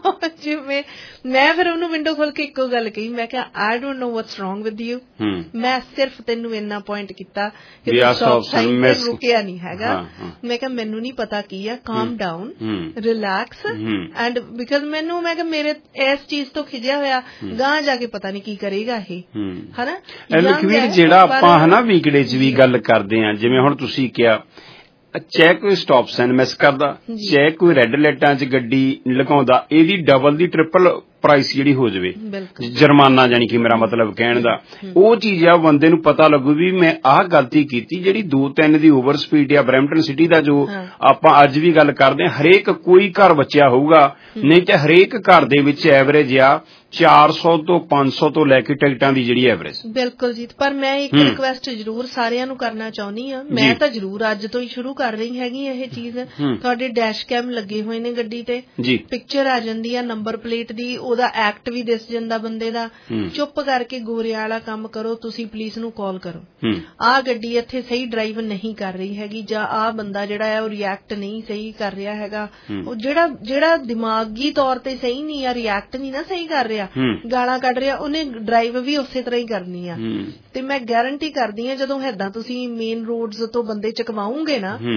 [SPEAKER 13] ਜਿਵੇਂ ਮੈਂ ਫਿਰ ਉਹਨੂੰ ਵਿੰਡੋ ਖੋਲ ਕੇ ਇੱਕੋ ਗੱਲ ਕਹੀ, ਮੈਂ ਕਿਹਾ I don't know what's wrong with you, ਮੈਂ ਸਿਰਫ ਤੈਨੂੰ ਇੰਨਾ ਪੁਆਇੰਟ ਕੀਤਾ ਕਿ ਸਟਾਪ ਸਾਈਨ ਤੇ ਰੁਕਿਆ ਨਹੀਂ ਹੈਗਾ। ਮੈਂ ਕਿਹਾ ਮੈਨੂੰ ਨਹੀਂ ਪਤਾ ਕੀ ਆ, ਕਾਮ ਡਾਊਨ, ਰਿਲੈਕਸ, ਐਂਡ ਬਿਕਾਜ਼ ਮੈਨੂੰ ਮੈਂ ਕਿਹਾ ਮੇਰੇ ਇਸ ਚੀਜ਼ ਤੋਂ ਖਿਜਿਆ ਹੋਇਆ ਗਾਂ ਜਾ ਕੇ ਪਤਾ ਨਹੀਂ ਕੀ ਕਰੇਗਾ ਇਹ ਹਨਾ।
[SPEAKER 1] ਲਖਵੀਰ ਜਿਹੜਾ ਆਪਾਂ ਹਨਾ ਵੀਕਡੇ ਚ ਵੀ ਗੱਲ ਕਰਦੇ ਆ, ਜਿਵੇਂ ਹੁਣ ਤੁਸੀਂ ਕਿਹਾ ਚਾਹੇ ਕੋਈ ਸਟਾਪ ਸਾਈਨ ਮਿਸ ਕਰਦਾ, ਚਾਹੇ ਕੋਈ ਰੈੱਡ ਲਾਈਟਾਂ ਚ ਗੱਡੀ ਲਗਾਉਂਦਾ, ਇਹਦੀ ਡਬਲ ਦੀ ਟ੍ਰਿਪਲ ਪ੍ਰਾਈਸ ਜਿਹੜੀ ਹੋ ਜਾਵੇ ਜੁਰਮਾਨਾ, ਜਾਨੀ ਕਿ ਮੇਰਾ ਮਤਲਬ ਕਹਿਣ ਦਾ ਉਹ ਚੀਜ਼ ਆ, ਬੰਦੇ ਨੂੰ ਪਤਾ ਲੱਗੂ ਵੀ ਮੈਂ ਆਹ ਗਲਤੀ ਕੀਤੀ। ਜਿਹੜੀ ਦੋ ਤਿੰਨ ਦੀ ਓਵਰ ਸਪੀਡ ਆ ਬਰੈਂਪਟਨ ਸਿਟੀ ਦਾ ਜੋ ਆਪਾਂ ਅੱਜ ਵੀ ਗੱਲ ਕਰਦੇ ਹਾਂ, ਹਰੇਕ ਕੋਈ ਘਰ ਬਚਿਆ ਹੋਊਗਾ, ਨਹੀਂ ਤੇ ਹਰੇਕ ਘਰ ਦੇ ਵਿੱਚ ਐਵਰੇਜ ਆ ਚਾਰ ਸੌ ਤੋਂ ਪੰਜ ਸੌ ਤੋਂ ਲੈ ਕੇ ਟਿਕਟਾਂ ਦੀ ਜਿਹੜੀ ਐਵਰੇਜ।
[SPEAKER 13] ਬਿਲਕੁਲ ਜੀ, ਪਰ ਮੈਂ ਇੱਕ ਰਿਕੁਐਸਟ ਜ਼ਰੂਰ ਸਾਰਿਆਂ ਨੂੰ ਕਰਨਾ ਚਾਹੁੰਦੀ ਹਾਂ, ਮੈਂ ਤਾਂ ਜ਼ਰੂਰ ਅੱਜ ਤੋਂ ਹੀ ਸ਼ੁਰੂ ਕਰ ਰਹੀ ਹੈਗੀ ਇਹ ਚੀਜ਼। ਤੁਹਾਡੇ ਡੈਸ਼ ਕੈਮ ਲੱਗੇ ਹੋਏ ਨੇ ਗੱਡੀ ਤੇ, ਪਿਕਚਰ ਆ ਜਾਂਦੀ ਆ ਨੰਬਰ ਪਲੇਟ ਦੀ, ਉਹਦਾ ਐਕਟ ਵੀ ਦਿਸ ਜਾਂਦਾ ਬੰਦੇ ਦਾ। ਚੁੱਪ ਕਰਕੇ ਗੋਰਿਆਂ ਵਾਲਾ ਕੰਮ ਕਰੋ, ਤੁਸੀਂ ਪੁਲਿਸ ਨੂੰ ਕਾਲ ਕਰੋ, ਆਹ ਗੱਡੀ ਇੱਥੇ ਸਹੀ ਡਰਾਈਵ ਨਹੀਂ ਕਰ ਰਹੀ ਹੈਗੀ, ਜਾਂ ਆਹ ਬੰਦਾ ਜਿਹੜਾ ਹੈ ਉਹ ਰਿਐਕਟ ਨਹੀਂ ਸਹੀ ਕਰ ਰਿਹਾ ਹੈਗਾ, ਉਹ ਜਿਹੜਾ ਜਿਹੜਾ ਦਿਮਾਗੀ ਤੌਰ ਤੇ ਸਹੀ ਨਹੀਂ ਆ, ਰਿਐਕਟ ਨਹੀਂ ਨਾ ਸਹੀ ਕਰ ਰਿਹਾ, ਗਾਲਾਂ ਕੱਢ ਰਿਹਾ, ਉਹਨੇ ਡਰਾਈਵ ਵੀ ਉਸੇ ਤਰ੍ਹਾਂ ਹੀ ਕਰਨੀ ਆ। ਤੇ ਮੈਂ ਗਾਰੰਟੀ ਕਰਦੀ ਹਾਂ ਜਦੋਂ ਏਦਾਂ ਤੁਸੀਂ ਮੇਨ ਰੋਡਸ ਤੋਂ ਬੰਦੇ ਚਕਵਾਉਂਗੇ ਨਾ,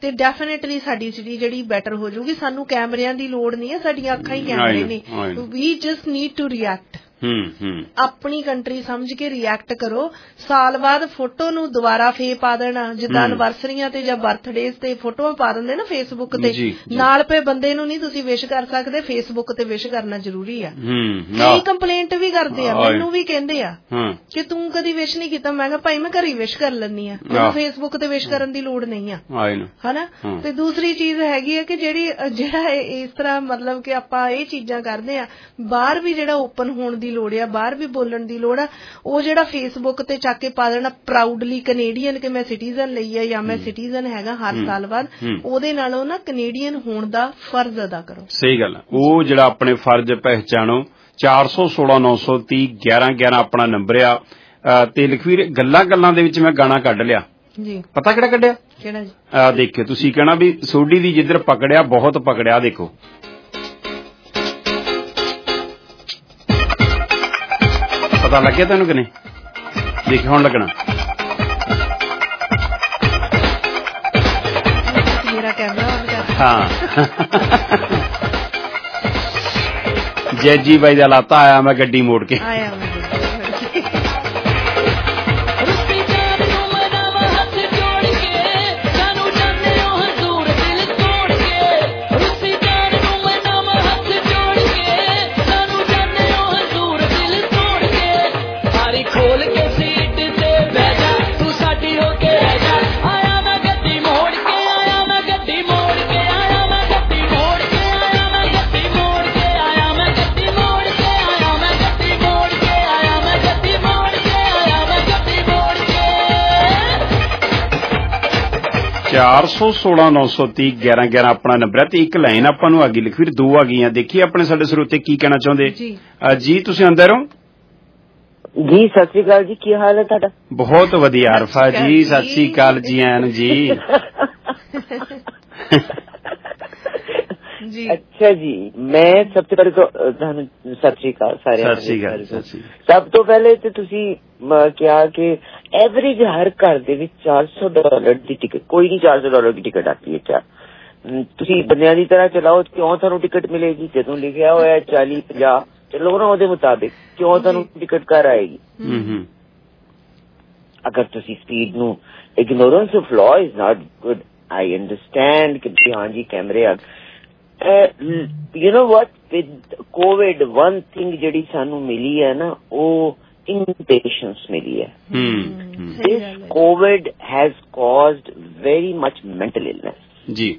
[SPEAKER 13] ਤੇ ਡੈਫੀਨੇਟਲੀ ਸਾਡੀ ਸਿਟੀ ਜਿਹੜੀ ਬੈਟਰ ਹੋ ਜਾਊਗੀ। ਸਾਨੂੰ ਕੈਮਰਿਆਂ ਦੀ ਲੋੜ ਨਹੀਂ ਹੈ, ਸਾਡੀਆਂ ਅੱਖਾਂ ਹੀ ਕੈਮਰੇ ਨੇ। ਵੀ ਜਸਟ ਨੀਡ ਟੂ ਰਿਐਕਟ। ਆਪਣੀ ਕੰਟਰੀ ਸਮਝ ਕੇ ਰਿਐਕਟ ਕਰੋ। ਸਾਲ ਬਾਅਦ ਫੋਟੋ ਨੂੰ ਦੁਬਾਰਾ ਫੇ ਪਾ ਦੇਣਾ, ਜਿੱਦਾਂ ਐਨਵਰਸਰੀਆਂ ਤੇ ਜਾਂ ਬਰਥਡੇਜ਼ ਤੇ ਫੋਟੋਆਂ ਪਾ ਦਿੰਦੇ ਨਾ ਫੇਸਬੁੱਕ ਤੇ, ਨਾਲ ਪਏ ਬੰਦੇ ਨੂੰ ਨਹੀਂ ਤੁਸੀਂ ਵਿਸ਼ ਕਰ ਸਕਦੇ, ਫੇਸਬੁੱਕ ਤੇ ਵਿਸ਼ ਕਰਨਾ ਜ਼ਰੂਰੀ ਆ। ਕਈ ਕੰਪਲੇਂਟ ਵੀ ਕਰਦੇ ਆ, ਮੈਨੂੰ ਵੀ ਕਹਿੰਦੇ ਆ ਕਿ ਤੂੰ ਕਦੀ ਵਿਸ਼ ਨਹੀਂ ਕੀਤਾ। ਮੈਂ ਕਿਹਾ ਭਾਈ ਮੈਂ ਘਰੇ ਵਿਸ਼ ਕਰ ਲੈਂਦੀ ਆ, ਮੈਨੂੰ ਫੇਸਬੁੱਕ ਤੇ ਵਿਸ਼ ਕਰਨ ਦੀ ਲੋੜ ਨਹੀਂ ਆ, ਹਨਾ। ਤੇ ਦੂਸਰੀ ਚੀਜ਼ ਹੈਗੀ ਆ ਕਿ ਜਿਹੜੀ ਜਿਹੜਾ ਇਸ ਤਰ੍ਹਾਂ ਮਤਲਬ ਕਿ ਆਪਾਂ ਇਹ ਚੀਜ਼ਾਂ ਕਰਦੇ ਆ, ਬਾਹਰ ਵੀ ਜਿਹੜਾ ਓਪਨ ਹੋਣ ਦੀ ਲੋੜ ਆ, ਬਾਹਰ ਵੀ ਬੋਲਣ ਦੀ ਲੋੜ ਆ। ਉਹ ਜਿਹੜਾ ਫੇਸਬੁੱਕ ਤੇ ਚੱਕ ਕੇ ਪਾ ਦੇਣਾ ਪ੍ਰਾਊਡਲੀ ਕੈਨੇਡੀਅਨ ਕਿ ਮੈਂ ਸਿਟੀਜ਼ਨ ਲਈ ਆ ਜਾਂ ਮੈਂ ਸਿਟੀਜ਼ਨ ਹੈਗਾ ਹਰ ਸਾਲ ਬਾਅਦ, ਉਹਦੇ ਨਾਲੋਂ ਨਾ ਕੈਨੇਡੀਅਨ ਹੋਣ ਦਾ ਫਰਜ਼ ਅਦਾ ਕਰੋ।
[SPEAKER 1] ਸਹੀ ਗੱਲ। ਉਹ ਜਿਹੜਾ ਆਪਣੇ ਫਰਜ਼ ਪਹਿਚਾਣੋ। ਚਾਰ ਸੌ ਸੋਲਾਂ ਨੌ ਸੌ ਤੀਹ ਗਿਆਰਾਂ ਗਿਆਰਾਂ ਆਪਣਾ ਨੰਬਰ ਆ। ਤੇ ਲਖਵੀਰ ਗੱਲਾਂ ਗੱਲਾਂ ਦੇ ਵਿੱਚ ਮੈਂ ਗਾਣਾ ਕੱਢ ਲਿਆ ਜੀ। ਪਤਾ ਕਿਹੜਾ ਕੱਢਿਆ? ਕਿਹੜਾ ਜੀ? ਆ ਦੇਖਿਓ, ਤੁਸੀਂ ਕਹਿਣਾ ਵੀ ਸੋਢੀ ਦੀ ਜਿੱਧਰ ਪਕੜਿਆ ਬਹੁਤ ਪਕੜਿਆ। ਦੇਖੋ ਪਤਾ ਲੱਗਿਆ ਤੈਨੂੰ ਕਿ ਨਹੀਂ? ਦੇਖ ਹੁਣ ਲੱਗਣਾ।
[SPEAKER 13] ਮੇਰਾ ਕੈਮਰਾ ਆਨ ਕਰ।
[SPEAKER 1] ਹਾਂ ਜੈਜੀ ਬਾਈ ਦਾ ਲਾਤਾ ਆਇਆ ਮੈਂ ਗੱਡੀ ਮੋੜ ਕੇ ਆਇਆ। ਚਾਰ ਸੌ ਸੋਲਾਂ ਨੌ ਸੌ ਤੀਹ ਗਿਆਰਾਂ ਗਿਆਰਾਂ ਆਪਣਾ ਨੰਬਰ ਹੈ। ਤੇ ਇੱਕ ਲਾਈਨ ਆਪਾਂ ਨੂੰ ਆ ਗਈ ਲਖਵੀਰ, ਦੋ ਆ ਗਈਆਂ। ਦੇਖੀਏ ਆਪਣੇ ਸਾਡੇ ਸਰੋਤੇ ਕੀ ਕਹਿਣਾ ਚਾਹੁੰਦੇ ਜੀ। ਤੁਸੀਂ ਅੰਦਰ ਹੋ
[SPEAKER 2] ਜੀ? ਸਤਿ ਸ੍ਰੀ ਅਕਾਲ ਜੀ, ਕੀ ਹਾਲ ਹੈ ਤੁਹਾਡਾ?
[SPEAKER 1] ਬਹੁਤ ਵਧੀਆ ਅਰਫਾ ਜੀ, ਸਤਿ ਸ੍ਰੀ ਅਕਾਲ ਜੀ। ਆਨ ਜੀ
[SPEAKER 2] ਜੀ ਅੱਛਾ ਜੀ, ਮੈਂ ਸਭ ਤੋਂ ਪਹਿਲੇ ਤੁਹਾਨੂੰ ਸਤਿ ਸ੍ਰੀ ਅਕਾਲ ਸਾਰਿਆਂ ਨੂੰ। ਸਭ ਤੋਂ ਪਹਿਲੇ ਤੇ ਤੁਸੀਂ ਕਿਹਾ ਕਿ ਐਵਰੇਜ ਹਰ ਘਰ ਦੇ ਵਿੱਚ ਚਾਰ ਸੌ ਡਾਲਰ ਦੀ ਟਿਕਟ, ਕੋਈ ਨਹੀਂ ਚਾਰ ਸੌ ਡਾਲਰ ਦੀ ਟਿਕਟ ਆਤੀ ਹੈ। ਤੁਸੀਂ ਬੰਦਿਆਂ ਦੀ ਤਰ੍ਹਾਂ ਚਲਾਓ, ਕਿਉਂ ਤੁਹਾਨੂੰ ਟਿਕਟ ਮਿਲੇਗੀ? ਜਦੋਂ ਲਿਖਿਆ ਹੋਇਆ ਚਾਲੀ ਪੰਜਾਹ ਚਲੋ ਨਾ ਉਹਦੇ ਮੁਤਾਬਿਕ, ਕਿਉਂ ਤੁਹਾਨੂੰ ਟਿਕਟ ਕਰ ਆਏਗੀ? ਅਗਰ ਤੁਸੀਂ ਸਪੀਡ ਨੂੰ ignorance of law is not good. I understand ਕਿ ਹਾਂ ਜੀ ਕੈਮਰੇ ਆ। You know what, with covid one thing ਜਿਹੜੀ ਸਾਨੂੰ ਮਿਲੀ ਹੈ ਨਾ, ਉਹ impatience ਮਿਲੀ ਹੈ। This COVID has caused very much mental illness ਜੀ।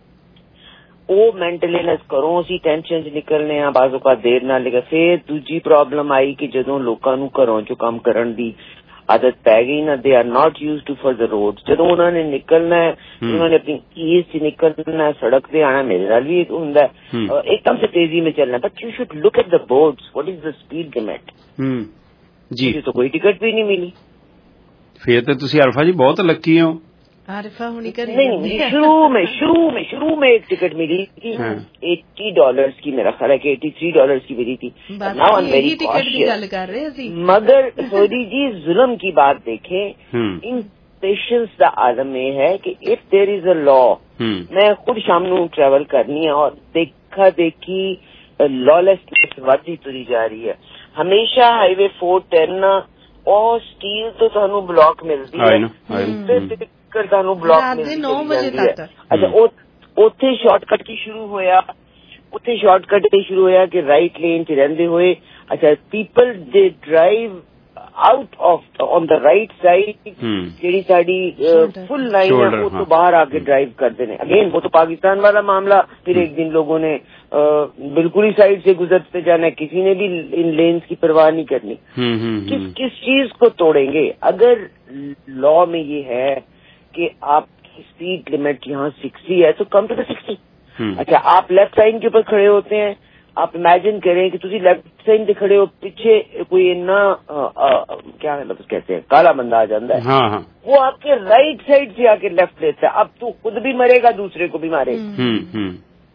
[SPEAKER 2] ਉਹ ਮੈਂਟਲ ਇਲਨੈਸ ਕਰੋ, ਅਸੀਂ ਟੈਨਸ਼ਨ ਚ ਨਿਕਲਨੇ ਆ, ਬਾਜ਼ੋ ਕਾ ਦੇਰ ਨਾਲ ਲਿਖਿਆ। ਫਿਰ ਦੂਜੀ ਪ੍ਰੋਬਲਮ ਆਈ ਕਿ ਜਦੋਂ ਲੋਕਾਂ ਨੂੰ ਘਰੋਂ ਚੋਂ ਕੰਮ ਕਰਨ ਦੀ ਆਦਤ ਪੈ ਗਈ ਨਾ, they are not used to for the road. ਜਦੋਂ ਉਹਨਾਂ ਨੇ ਨਿਕਲਣਾ ਹੈ, ਉਹਨਾਂ ਨੇ ਆਪਣੀ ਈਜ਼ ਚ ਨਿਕਲਣਾ, ਸੜਕ ਤੇ ਆਣਾ, ਮੇਰੇ ਨਾਲ ਵੀ ਹੁੰਦਾ ਇੱਕਦਮ ਸੇ ਤੇਜ਼ੀ में चलना, but you should look at the boards, what is the speed limit जी। तो कोई टिकट भी नहीं मिली।
[SPEAKER 1] फिर तो तुसी अरफा जी बहुत लकी हो।
[SPEAKER 13] आरिफा होनी करी
[SPEAKER 2] नहीं, शुरू में शुरू में शुरू में एक टिकट मिली थी एट्टी डॉलर्स की, मेरा ख्याल है कि एटी थ्री डॉलर्स की मिली थी। Now I am very cautious. मगर सोडी जी जुल्म की बात देखें, इन पेशेंस का आलम ये है कि if there is a law, मैं खुद शाम नू ट्रैवल करनी है और देखा देखी लॉलेसनेस बढ़ती तुरी जा रही है। हमेशा हाईवे फोर टेन और स्टील तो थानू ब्लॉक मिलती है, ਤੁਹਾਨੂੰ ਬਲੌਕ ਮਿਲਦੀ ਨੌ ਵਜੇ ਤੱਕ। ਅੱਛਾ, ਉਹ ਉੱਥੇ ਸ਼ਾਰਟਕਟ ਕੀ ਸ਼ੁਰੂ ਹੋਇਆ, ਉੱਥੇ ਸ਼ਾਰਟਕਟ ਇਹ ਸ਼ੁਰੂ ਹੋਇਆ ਕਿ ਰਾਈਟ ਲੇਨ ਚ ਰਹਿੰਦੇ ਹੋਏ, ਅੱਛਾ people they drive out of on the right side, ਜਿਹੜੀ ਸਾਡੀ ਫੁੱਲ ਲਾਈਨ है वो तो बाहर आके ड्राइव करते हैं। अगेन वो तो पाकिस्तान वाला मामला। फिर एक दिन लोगों ने बिल्कुल ही साइड से गुजरते जाना है, किसी ने भी इन लेन्स की परवाह नहीं करनी। किस किस चीज को तोड़ेंगे? अगर लॉ में ये है कि आपकी स्पीड लिमिट यहाँ सिक्सटी है तो कम टू द सिक्सटी। अच्छा, आप लेफ्ट साइड के ऊपर खड़े होते हैं, आप इमेजिन करें कि तुम लेफ्ट साइड पे खड़े हो, पीछे कोई इन्ना क्या मतलब कहते हैं काला बंदा आ जाता है। हाँ हाँ। वो आपके राइट साइड से आके लेफ्ट लेता है, अब तू खुद भी मरेगा, दूसरे को भी मारेगा।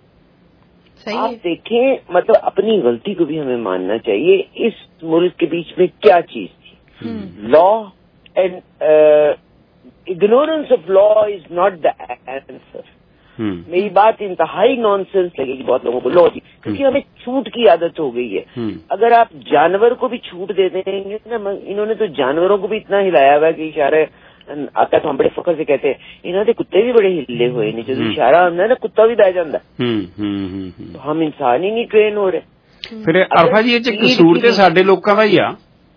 [SPEAKER 2] आप देखें, मतलब अपनी गलती को भी हमें मानना चाहिए। इस मुल्क के बीच में क्या चीज थी? Law and ignorance of law is not the answer. मेरी बात इंतहाई नॉनसेंस लगेगी बहुत लोगों को, लॉ जी, क्योंकि हमें छूट की आदत हो गई है। अगर आप जानवर को भी छूट दे देंगे ना, इन्होंने तो जानवरों को भी इतना हिलाया हुआ है कि इशारे आता तो हम बड़े फखर से कहते हैं इन्होंने कुत्ते भी बड़े हिले हुए नहीं, जो इशारा आंदा है ना कुत्ता भी बह जाता है। तो हम इंसान ही नहीं ट्रेन हो रहे।
[SPEAKER 1] फिर अरफा जी ये कसूर ते साडे लोकां दा ही आ।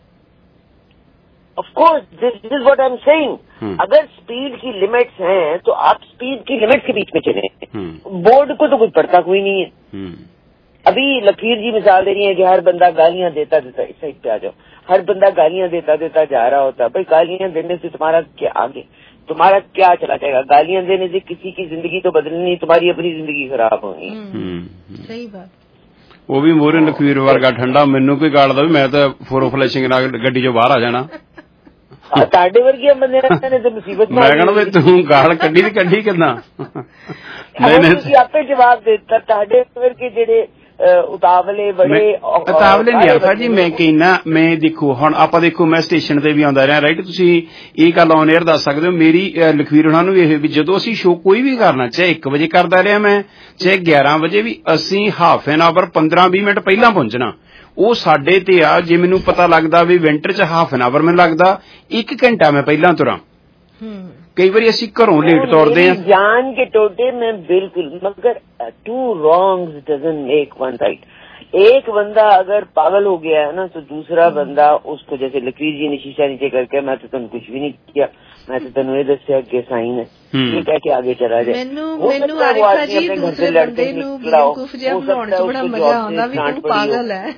[SPEAKER 2] Of course this is what I am saying. अगर स्पीड की लिमिट्स हैं तो आप स्पीड की लिमिट्स के बीच में चले। बोर्ड को तो कुछ पढ़ता कोई नहीं है। अभी लकीर जी मिसाल दे रही है कि हर बंदा गालियां देता देता, इस साइड पे आ जाओ, हर बंदा गालियां देता देता जा रहा होता। भाई गालियां देने से तुम्हारा क्या आगे, तुम्हारा क्या चला जाएगा? गालियां देने से किसी की जिंदगी तो बदलनी नहीं, तुम्हारी अपनी जिंदगी खराब होगी।
[SPEAKER 13] सही बात।
[SPEAKER 1] वो भी मोरे लकीर वर्गा ठंडा, मैनू कोई गालदा भी मैं तो फोरो फ्लैशिंग नाल गड्डी चों बाहर आ जाना।
[SPEAKER 2] साडे वर्गियां बंदे ने तो मुसीबत
[SPEAKER 1] मैं कहना भी तू गाल कड्डी दी कड्डी किदां?
[SPEAKER 2] नहीं आपे जवाब देता साडे वर्गे जेडे उतावले बड़े
[SPEAKER 1] उतावले नहीं अरफा जी। मैं कहना मैं देखो हुण आपां देखो मैं स्टेशन ते भी आंदा रहा राइट, तुसीं ये गल ऑन एयर दस सकदे हो। मेरी लखवीर हुणां नूं ये भी जदों असीं शो कोई भी करना, चाहे एक बजे करदा रहा मैं, चाहे ग्यारह बजे भी, असीं हाफ एन आवर पंद्रह बीस मिनट पहलां पहुंचना। ਉਹ ਸਾਡੇ ਤੇ ਆ। ਜੇ ਮੈਨੂੰ ਪਤਾ ਲੱਗਦਾ ਵੀ ਵਿੰਟਰ ਚ ਹਾਫ ਐਨ ਆਵਰ ਮੈਨੂੰ ਲੱਗਦਾ ਇੱਕ ਘੰਟਾ ਮੈਂ ਪਹਿਲਾਂ ਤੁਰਾਂ। ਕਈ ਵਾਰੀ ਅਸੀਂ ਘਰੋਂ ਲੇਟ ਤੁਰਦੇ ਆ
[SPEAKER 2] ਜਾਨ के टोटे में बिल्कुल, मगर two wrongs doesn't make one right. एक बंदा अगर पागल हो गया है ना तो दूसरा बंदा उसको, जैसे लकीर जी ने शीशा नीचे करके मैं तो तुम कुछ भी नहीं किया, मैं तो तेन ये दसिया कि साइन है, ये कह के आगे चला जाए।
[SPEAKER 13] मैनू मैनू आरिफा जी दूसरे बंदे नू बेवकूफ जिहा बनाउण च बड़ा मजा आउंदा भी तू पागल है।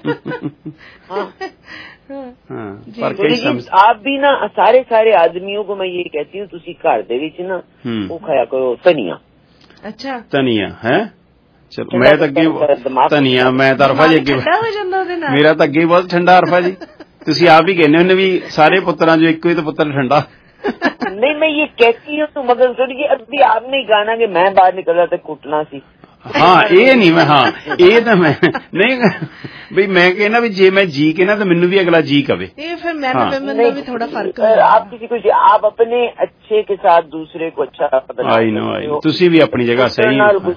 [SPEAKER 2] आप भी ना सारे सारे आदमियों को मैं ये कहती हूँ तुसी घर दे विच ना वो खाया करो धनिया।
[SPEAKER 13] अच्छा
[SPEAKER 1] धनिया है चलो मैं तो अगे धनिया मैं तो अरफा जी अगे मेरा तो अगे बहुत ठंडा अरफा जी। तुसी आप ही कहने होने भी सारे पुत्रां जो एक ही तो पुत्र ठंडा।
[SPEAKER 2] नहीं मैं ये कहती हूँ मगर सुनिए अभी आपने गाना कि मैं बाहर निकला तो कुटना सी।
[SPEAKER 1] हाँ ये नहीं मैं हाँ ये तो मैं नहीं भाई मैं कहना भी जे मैं जी के ना तो मैनू भी अगला जी कवे।
[SPEAKER 13] ये फिर मैं हाँ। में भी थोड़ा फर्क है।
[SPEAKER 2] आप किसी को आप अपने अच्छे के साथ दूसरे को अच्छा
[SPEAKER 1] आई नो आई तुसी भी अपनी जगह सही।
[SPEAKER 2] कुछ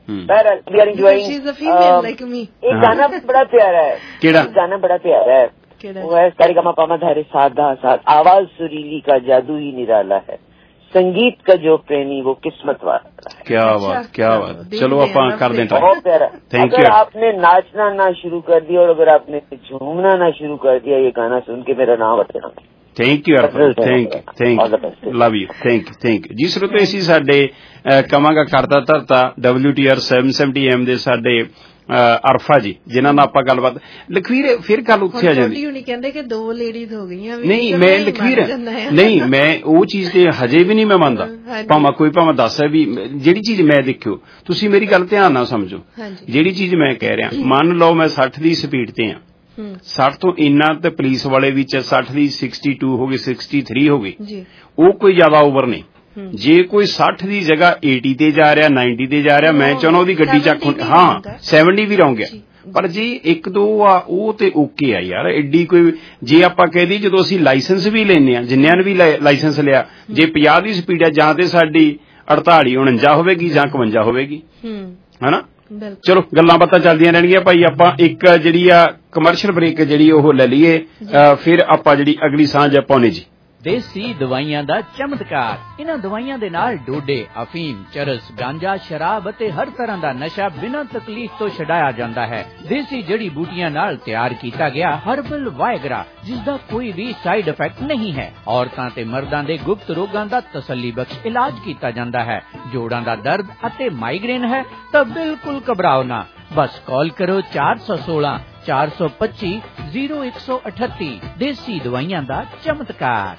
[SPEAKER 2] नहीं एक गाना बड़ा प्यारा है। केड़ा गाना बड़ा प्यारा है वो है सारेगामा पामा धारे साधा साथ, आवाज सुरीली का जादू ही निराला है, संगीत का जो प्रेमी वो किस्मत वाला है।
[SPEAKER 1] क्या बात क्या बात। चलो आप कर दें
[SPEAKER 2] बहुत प्यारा। अगर आपने नाचना ना शुरू कर दिया और अगर आपने झूमना ना शुरू कर दिया ये गाना सुन के मेरा नाम बता।
[SPEAKER 1] Thank you thank you thank you love you thank you thank you जी। श्रोते ਅਸੀਂ ਸਾਡੇ ਕਵਾਂਗਾ ਕਰਦਾ ਧਰਤਾ W T R seven seventy M ਦੇ ਸਾਡੇ ਅਰਫਾ ਜੀ ਜਿਨ੍ਹਾਂ ਨਾਲ ਆਪਾਂ ਗੱਲਬਾਤ ਲਖਵੀਰ ਫਿਰ ਗੱਲ ਉੱਥੇ ਆ ਜਾਂਦੀ
[SPEAKER 13] ਨਹੀਂ ਕਹਿੰਦੇ ਕਿ ਦੋ ਲੇਡੀਜ਼ ਹੋ ਗਈਆਂ
[SPEAKER 1] ਨਹੀਂ ਮੈਂ ਲਖਵੀਰ ਨਹੀਂ ਮੈਂ ਉਹ ਚੀਜ਼ ਤੇ ਹਜੇ ਵੀ ਨਹੀਂ ਮੈਂ ਮੰਨਦਾ ਭਾਵੇਂ ਕੋਈ ਭਾਵੇਂ ਦੱਸ ਹੈ ਵੀ ਜਿਹੜੀ ਚੀਜ਼ ਮੈਂ ਦੇਖਿਓ ਤੁਸੀਂ ਮੇਰੀ ਗੱਲ ਧਿਆਨ ਨਾਲ ਸਮਝੋ। ਜਿਹੜੀ ਚੀਜ਼ ਮੈਂ ਕਹਿ ਰਿਹਾ ਮੰਨ ਲਓ ਮੈਂ ਸੱਠ ਦੀ ਸਪੀਡ ਤੇ ਆ ਸੱਠ ਤੋਂ ਇੰਨਾ ਤੇ ਪੁਲਿਸ ਵਾਲੇ ਵੀ ਸੱਠ ਦੀ ਸਿਕਸਟੀ ਟੂ ਹੋ ਗਈ ਸਿਕਸਟੀ ਥ੍ਰੀ ਹੋ ਗਈ ਉਹ ਕੋਈ ਜ਼ਿਆਦਾ ਓਵਰ ਨਹੀਂ। ਜੇ ਕੋਈ ਸੱਠ ਦੀ ਜਗ੍ਹਾ अस्सी ਤੇ ਜਾ ਰਿਹਾ ਨੱਬੇ ਤੇ ਜਾ ਰਿਹਾ ਮੈਂ ਚਾਹੁੰਦਾ ਉਹਦੀ ਗੱਡੀ ਚੱਕ ਹਾਂ ਸੱਤਰ ਵੀ ਰਹੂੰਗਾ ਪਰ ਜੇ ਇੱਕ ਦੋ ਆ ਉਹ ਤੇ ਓਕੇ ਆ ਯਾਰ ਐਡੀ ਕੋਈ ਜੇ ਆਪਾਂ ਕਹਦੇ ਜਦੋਂ ਅਸੀਂ ਲਾਇਸੈਂਸ ਵੀ ਲੈਨੇ ਆ ਜਿੰਨਿਆਂ ਨੇ ਵੀ ਲਾਇਸੈਂਸ ਲਿਆ ਜੇ ਪੰਜਾਹ ਦੀ ਸਪੀਡ ਆ ਜਾਂ ਤੇ ਸਾਡੀ ਅੜਤਾਲੀ ਉਣੰਜਾ ਹੋਵੇਗੀ ਜਾਂ ਇਕਵੰਜਾ ਹੋਵੇਗੀ ਹਨਾ। ਚਲੋ ਗੱਲਾਂ ਬਾਤਾਂ ਚੱਲਦੀਆਂ ਰਹਿਣਗੀਆਂ ਭਾਈ ਆਪਾਂ ਇੱਕ ਜਿਹੜੀ ਆ ਕਮਰਸ਼ੀਅਲ ਬ੍ਰੇਕ ਜਿਹੜੀ ਉਹ ਲੈ ਲਈਏ ਫਿਰ ਆਪਾਂ ਜਿਹੜੀ ਅਗਲੀ ਸਾਂਝ ਪਾਉਣੇ ਜੀ।
[SPEAKER 16] ਦੇਸੀ ਦਵਾਈਆਂ ਦਾ ਚਮਤਕਾਰ। ਇਹਨਾਂ ਦਵਾਈਆਂ ਦੇ ਨਾਲ ਡੋਡੇ ਅਫੀਮ ਚਰਸ ਗਾਂਜਾ ਸ਼ਰਾਬ ਅਤੇ ਹਰ ਤਰ੍ਹਾਂ ਦਾ ਨਸ਼ਾ ਬਿਨਾਂ ਤਕਲੀਫ ਤੋਂ ਛਡਾਇਆ ਜਾਂਦਾ ਹੈ। ਦੇਸੀ ਜੜੀ ਬੂਟੀਆਂ ਨਾਲ ਤਿਆਰ ਕੀਤਾ ਗਿਆ ਹਰਬਲ ਵਾਇਗਰਾ ਜਿਸ ਦਾ ਕੋਈ ਵੀ ਸਾਈਡ ਇਫੈਕਟ ਨਹੀਂ ਹੈ। ਔਰਤਾਂ ਤੇ ਮਰਦਾਂ ਦੇ ਗੁਪਤ ਰੋਗਾਂ ਦਾ ਤਸੱਲੀ ਬਖਸ਼ ਇਲਾਜ ਕੀਤਾ ਜਾਂਦਾ ਹੈ। ਜੋੜਾਂ ਦਾ ਦਰਦ ਅਤੇ ਮਾਈਗ੍ਰੇਨ ਹੈ ਤਾਂ ਬਿਲਕੁਲ ਘਬਰਾਓ ਨਾ ਬਸ ਕਾਲ ਕਰੋ ਚਾਰ ਸੌ ਸੋਲਾਂ ਚਾਰ ਸੌ ਪੱਚੀ ਜ਼ੀਰੋ ਇੱਕ ਸੌ ਅਠੱਤੀ। ਦੇਸੀ ਦਵਾਈਆਂ ਦਾ ਚਮਤਕਾਰ।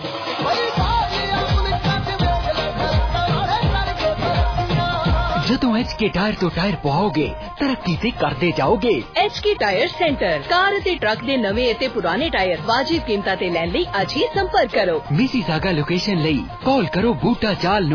[SPEAKER 5] ਜਦੋਂ ਐਚ ਕੇ ਟਾਇਰ ਤੋਂ ਟਾਇਰ ਪਵਾਓਗੇ ਤਰੱਕੀ ਤੇ ਕਰਦੇ ਜਾਓਗੇ।
[SPEAKER 6] H K tyre centre car ਅਤੇ ਟਰੱਕ ਦੇ ਨਵੇਂ ਅਤੇ ਪੁਰਾਣੇ ਟਾਇਰ ਵਾਜਿਬ ਕੀਮਤਾਂ ਤੇ ਲੈਣ ਲਈ ਅੱਜ ਹੀ ਸੰਪਰਕ ਕਰੋ।
[SPEAKER 5] ਮਿਸੀਸਾਗਾ ਲੋਕੇਸ਼ਨ ਲਈ ਕਾਲ ਕਰੋ ਬੂਟਾ ਚਾਲ ਨੂੰ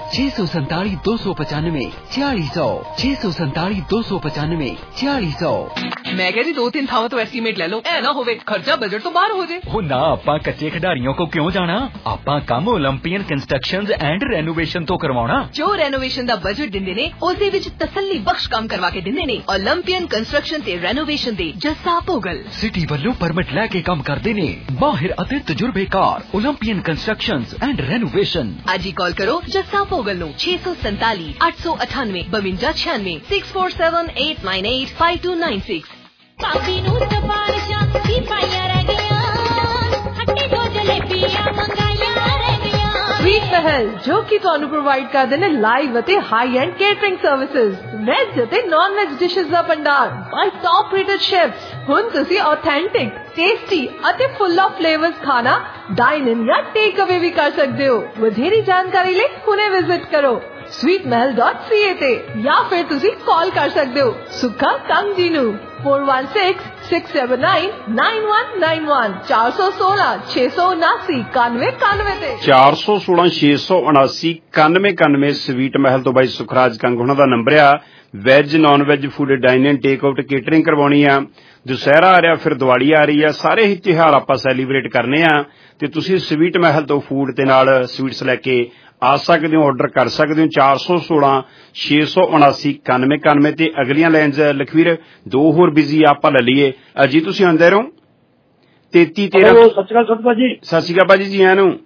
[SPEAKER 5] छह सौ सैतालीस दो सौ पचानवे छियाली सौ छह सौ सैतालीस दो सौ पचानवे छियाली सौ।
[SPEAKER 7] मैं कह रही दो तीन थावों तो एस्टीमेट ले लो, ऐ ना होवे खर्चा बजट तो बाहर हो जाए।
[SPEAKER 5] वो ना आपा कच्चे खिडारियों को क्यों जाना, आपा काम ओलंपियन कंस्ट्रक्शंस एंड रेनोवेशन तो करवाना।
[SPEAKER 7] जो रेनोवेशन दा बजट दिंदे ने उसदे विच तसल्ली बख्श काम करवा के दिंदे ने। ओलंपियन कंस्ट्रक्शन ते रेनोवेशन दे जस्सा पोगल
[SPEAKER 5] सिटी ਵੱਲੋਂ परमिट लैके काम करते ने माहिर ਅਤੇ तजुर्बेकार ओलंपियन कंस्ट्रक्शंस एंड रेनोवेशन।
[SPEAKER 7] आज ही कॉल करो जस्सा पोगल नो छह सौ सैतालीस आठ सौ अठानवे बवंजा छियानवे six four seven eight nine eight five two nine six.
[SPEAKER 9] ਭਾਬੀ ਨੂੰ ਸਪਾਰਸ਼ਾਂ ਦੀ ਪਾਈਆਂ ਰਹਿ ਗਈਆਂ, ਹੱਟੀ ਤੋਂ ਜਲੇਬੀਆਂ ਮੰਗਾਈਆਂ ਰਹਿ ਗਈਆਂ।
[SPEAKER 4] ਸਵੀਟ ਮਹਿਲ ਜੋ ਕਿ ਤੁਹਾਨੂੰ ਪ੍ਰੋਵਾਈਡ ਕਰਦੇ ਨੇ ਲਾਈਵ ਅਤੇ high end catering services, veg ਅਤੇ ਨਾਨ ਵੈਜ ਡਿਸ਼ਸ ਦਾ ਭੰਡਾਰ ਬਾਈ ਟੌਪ ਰੇਟਡ ਸ਼ੈਫਸ। ਹੁਣ ਤੁਸੀਂ ਆਥੈਂਟਿਕ, ਟੇਸਟੀ ਅਤੇ ਫੁੱਲ ਆਫ ਫਲੇਵਰਸ ਖਾਣਾ ਡਾਈਨ ਇਨ ਜਾਂ ਟੇਕ ਅਵੇ ਵੀ ਕਰ ਸਕਦੇ ਹੋ। ਵਧੇਰੀ ਜਾਣਕਾਰੀ ਲਈ ਹੁਣੇ ਵਿਜ਼ਿਟ ਕਰੋ sweet mahal dot c a ਤੇ ਜਾਂ ਫਿਰ ਤੁਸੀਂ ਕਾਲ ਕਰ ਸਕਦੇ ਹੋ ਸੁੱਖਾ ਕੰਗ ਜੀ ਨੂੰ four one six six seven nine nine one nine one four one six ਛੇ ਸੌ ਉਨਾਸੀ ਇਕਾਨਵੇਂ ਇਕਾਨਵੇਂ ਤੇ
[SPEAKER 1] ਚਾਰ ਸੌ ਸੋਲਾਂ ਛੇ ਸੌ ਉਨਾਸੀ ਇਕਾਨਵੇਂ ਇਕਾਨਵੇਂ ਸਵੀਟ ਮਹਿਲ ਤੋਂ ਬਾਈ ਸੁਖਰਾਜ ਕੰਗ ਉਹਨਾਂ ਦਾ ਨੰਬਰ ਆ। Veg non veg food dine in take out catering ਕਰਵਾਉਣੀ ਆ। ਦੁਸਹਿਰਾ ਆ ਰਿਹਾ, ਫਿਰ ਦੀਵਾਲੀ ਆ ਰਹੀ ਆ, ਸਾਰੇ ਹੀ ਤਿਉਹਾਰ ਆਪਾਂ ਸੈਲੀਬ੍ਰੇਟ ਕਰਨੇ ਆ ਤੇ ਤੁਸੀਂ ਸਵੀਟ ਮਹਿਲ ਤੋਂ ਫੂਡ ਤੇ ਨਾਲ ਸਵੀਟਸ ਲੈ ਕੇ ਆ ਸਕਦੇ ਹੋ, ਆਰਡਰ ਕਰ ਸਕਦੇ ਹੋ। ਚਾਰ ਸੌ ਸੋਲਾਂ ਛੇ ਸੌ ਉਨਾਸੀ ਇਕਾਨਵੇਂ ਇਕਾਨਵੇਂ ਤੇ ਅਗਲੀਆਂ ਲਾਈਨਜ਼ ਲਖਵੀਰ ਦੋ ਹੋਰ ਬਿਜ਼ੀ ਆਪਾਂ ਲੈ ਲਈਏ ਜੀ। ਤੁਸੀਂ ਆਉਂਦੇ ਰਹੋ ਤੇਤੀ ਤੇਰਾਂ।
[SPEAKER 23] ਸਤਿ ਸ਼੍ਰੀ ਅਕਾਲ ਛੋਟੂ ਭਾਜੀ।
[SPEAKER 1] ਸਤਿ ਸ਼੍ਰੀ ਅਕਾਲ ਭਾਜੀ ਜੀ ਆਇਆਂ ਨੂੰ।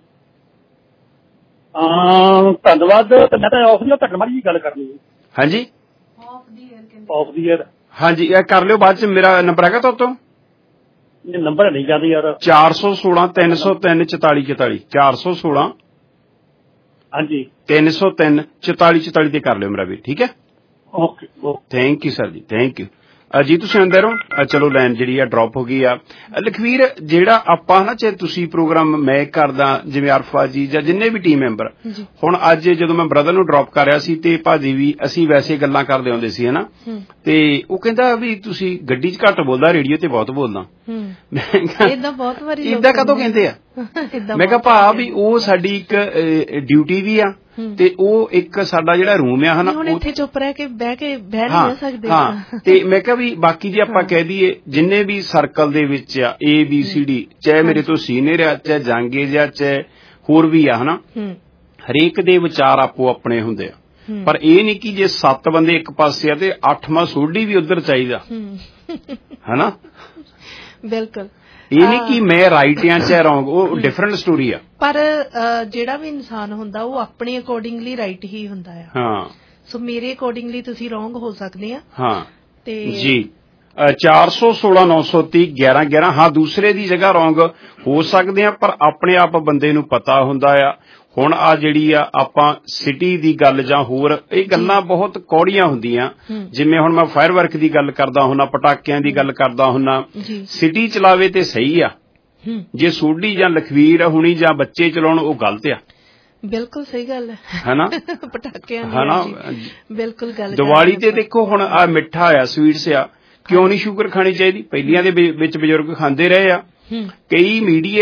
[SPEAKER 23] ਧੰਨਵਾਦ। ਮੈਂ ਤਾਂ ਆਫ ਦੀ ਤੁਹਾਡੇ ਮਾੜੀ ਜੀ ਗੱਲ ਕਰਨੀ ਹੈ।
[SPEAKER 1] ਹਾਂਜੀ
[SPEAKER 23] ਆਫ ਦੀ ਏਅਰ।
[SPEAKER 1] ਹਾਂਜੀ ਇਹ ਕਰ ਲਿਓ ਬਾਅਦ ਚ। ਮੇਰਾ ਨੰਬਰ ਹੈਗਾ ਤੁਹਾਡੇ ਤੋਂ?
[SPEAKER 23] ਨੰਬਰ ਨਹੀਂ ਜਾਂਦੇ ਯਾਰ।
[SPEAKER 1] ਚਾਰ ਸੌ ਸੋਲਾਂ ਤਿੰਨ ਸੌ ਤਿੰਨ ਚੁਤਾਲੀ ਚੁਤਾਲੀ ਚਾਰ ਸੌ ਸੋਲਾਂ
[SPEAKER 23] ਹਾਂਜੀ
[SPEAKER 1] ਤਿੰਨ ਸੌ ਤਿੰਨ ਚੁਤਾਲੀ ਚੁਤਾਲੀ ਤੇ ਕਰ ਲਿਓ ਮੇਰਾ ਵੀ, ਠੀਕ ਹੈ।
[SPEAKER 23] ਓਕੇ
[SPEAKER 1] ਥੈਂਕ ਯੂ ਸਰ ਜੀ, ਥੈਂਕ ਯੂ ਜੀ। ਤੁਸੀਂ ਅੰਦਰ ਰਹੋ। ਚਲੋ ਲਾਈਨ ਜਿਹੜੀ ਆ ਡ੍ਰੌਪ ਹੋ ਗਈ ਆ। ਲਖਵੀਰ ਜਿਹੜਾ ਆਪਾਂ ਨਾ ਚਾਹੇ ਤੁਸੀਂ ਪ੍ਰੋਗਰਾਮ ਮੈਂ ਕਰਦਾ ਜਿਵੇਂ ਅਰਫਾ ਜੀ ਜਾਂ ਜਿੰਨੇ ਵੀ ਟੀਮ ਮੈਂਬਰ, ਹੁਣ ਅੱਜ ਜਦੋਂ ਮੈਂ ਬ੍ਰਦਰ ਨੂੰ ਡ੍ਰੌਪ ਕਰ ਰਿਹਾ ਸੀ ਤੇ ਭਾਜੀ ਵੀ ਅਸੀਂ ਵੈਸੇ ਗੱਲਾਂ ਕਰਦੇ ਹੁੰਦੇ ਸੀ ਹਨਾ, ਤੇ ਉਹ ਕਹਿੰਦਾ ਵੀ ਤੁਸੀਂ ਗੱਡੀ 'ਚ ਘੱਟ ਬੋਲਦਾ, ਰੇਡੀਓ ਤੇ ਬਹੁਤ ਬੋਲਦਾ।
[SPEAKER 13] ਏਦਾਂ ਬਹੁਤ ਵਾਰੀ
[SPEAKER 1] ਏਦਾਂ ਕਦੋਂ ਕਹਿੰਦੇ ਆ? ਮੈਂ ਕਿਹਾ ਭਾ ਵੀ ਉਹ ਸਾਡੀ ਇੱਕ ਡਿਊਟੀ ਵੀ ਆ ਤੇ ਉਹ ਇੱਕ ਸਾਡਾ ਜਿਹੜਾ ਰੂਮ ਆ ਹਨਾ,
[SPEAKER 13] ਹੁਣ ਇੱਥੇ ਚੁੱਪ ਰਹਿ ਕੇ ਬਹਿ ਕੇ ਬਹਿ ਨਹੀਂ ਸਕਦੇ।
[SPEAKER 1] ਹਾਂ ਤੇ ਮੈਂ ਕਿਹਾ ਵੀ ਬਾਕੀ ਜੇ ਆਪਾਂ ਕਹਿ ਦਈਏ ਜਿੰਨੇ ਵੀ ਸਰਕਲ ਦੇ ਵਿੱਚ ਆ ਏ ਬੀ ਸੀ ਡੀ, ਚਾਹੇ ਮੇਰੇ ਤੋਂ ਸੀਨੀਅਰ ਆ, ਚਾਹੇ ਜਾਂਗੇਜ ਆ, ਚਾਹੇ ਹੋਰ ਵੀ ਆ ਹਨਾ, ਹਰੇਕ ਦੇ ਵਿਚਾਰ ਆਪੋ ਆਪਣੇ ਹੁੰਦੇ ਆ। ਪਰ ਇਹ ਨਹੀਂ ਕਿ ਜੇ ਸੱਤ ਬੰਦੇ ਇੱਕ ਪਾਸੇ ਆ ਤੇ ਅੱਠਵਾਂ ਸੋਢੀ ਵੀ ਉਧਰ ਚਾਹੀਦਾ ਹਨਾ।
[SPEAKER 13] ਬਿਲਕੁਲ
[SPEAKER 12] ਇਹ ਨਹੀਂ ਕਿ ਮੈਂ ਰਾਈਟ ਜਾਂ ਚਾਹੇ ਰੋਂਗ, ਉਹ ਡਿਫਰੈਂਟ ਸਟੋਰੀ ਆ।
[SPEAKER 13] ਪਰ ਜਿਹੜਾ ਵੀ ਇਨਸਾਨ ਹੁੰਦਾ ਉਹ ਆਪਣੇ ਅਕੋਰਡਿੰਗਲੀ ਰਾਈਟ ਹੀ ਹੁੰਦਾ ਆ। ਹਾਂ, ਸੋ ਮੇਰੇ ਅਕੋਰਡਿੰਗਲੀ ਤੁਸੀਂ ਰੋਂਗ ਹੋ ਸਕਦੇ ਆ। ਹਾਂ ਤੇ
[SPEAKER 12] ਜੀ ਚਾਰ ਸੌ ਸੋਲਾਂ ਨੌ ਸੌ ਤੀਹ ਗਿਆਰਾਂ ਗਿਆਰਾਂ ਹਾਂ, ਦੂਸਰੇ ਦੀ ਜਗ੍ਹਾ ਰੋਂਗ ਹੋ ਸਕਦੇ ਆ, ਪਰ ਆਪਣੇ ਆਪ ਬੰਦੇ ਨੂੰ ਪਤਾ ਹੁੰਦਾ ਆ। ਹੁਣ ਆ ਜਿਹੜੀ ਆ ਆਪਾਂ ਸਿਟੀ ਦੀ ਗੱਲ ਜਾਂ ਹੋਰ ਇਹ ਗੱਲਾਂ ਬਹੁਤ ਕੌੜੀਆਂ ਹੁੰਦੀਆਂ, ਜਿਵੇਂ ਹੁਣ ਮੈਂ ਫਾਇਰ ਵਰਕ ਦੀ ਗੱਲ ਕਰਦਾ ਹੁੰਨਾ, ਪਟਾਕਿਆਂ ਦੀ ਗੱਲ ਕਰਦਾ ਹੁੰਨਾ, ਸਿਟੀ ਚਲਾਵੇ ਤੇ ਸਹੀ ਆ, ਜੇ ਸੋਢੀ ਜਾਂ ਲਖਵੀਰ ਹੁਣੀ ਜਾਂ ਬੱਚੇ ਚਲਾਉਣ ਉਹ ਗਲਤ ਆ।
[SPEAKER 13] ਬਿਲਕੁਲ ਸਹੀ ਗੱਲ ਹੈ
[SPEAKER 12] ਹਨਾ,
[SPEAKER 13] ਪਟਾਕਿਆਂ
[SPEAKER 12] ਹਨਾ
[SPEAKER 13] ਬਿਲਕੁਲ ਗੱਲ।
[SPEAKER 12] ਦੀਵਾਲੀ ਤੇ ਦੇਖੋ ਹੁਣ ਆ ਮਿੱਠਾ ਆ, ਸਵੀਟਸ ਆ, ਕਿਉਂ ਨਹੀਂ ਸ਼ੂਗਰ ਖਾਣੀ ਚਾਹੀਦੀ? ਪਹਿਲੀਆਂ ਦੇ ਵਿੱਚ ਬਜ਼ੁਰਗ ਖਾਂਦੇ ਰਹੇ ਆ। ਕਈ ਮੀਡੀਆ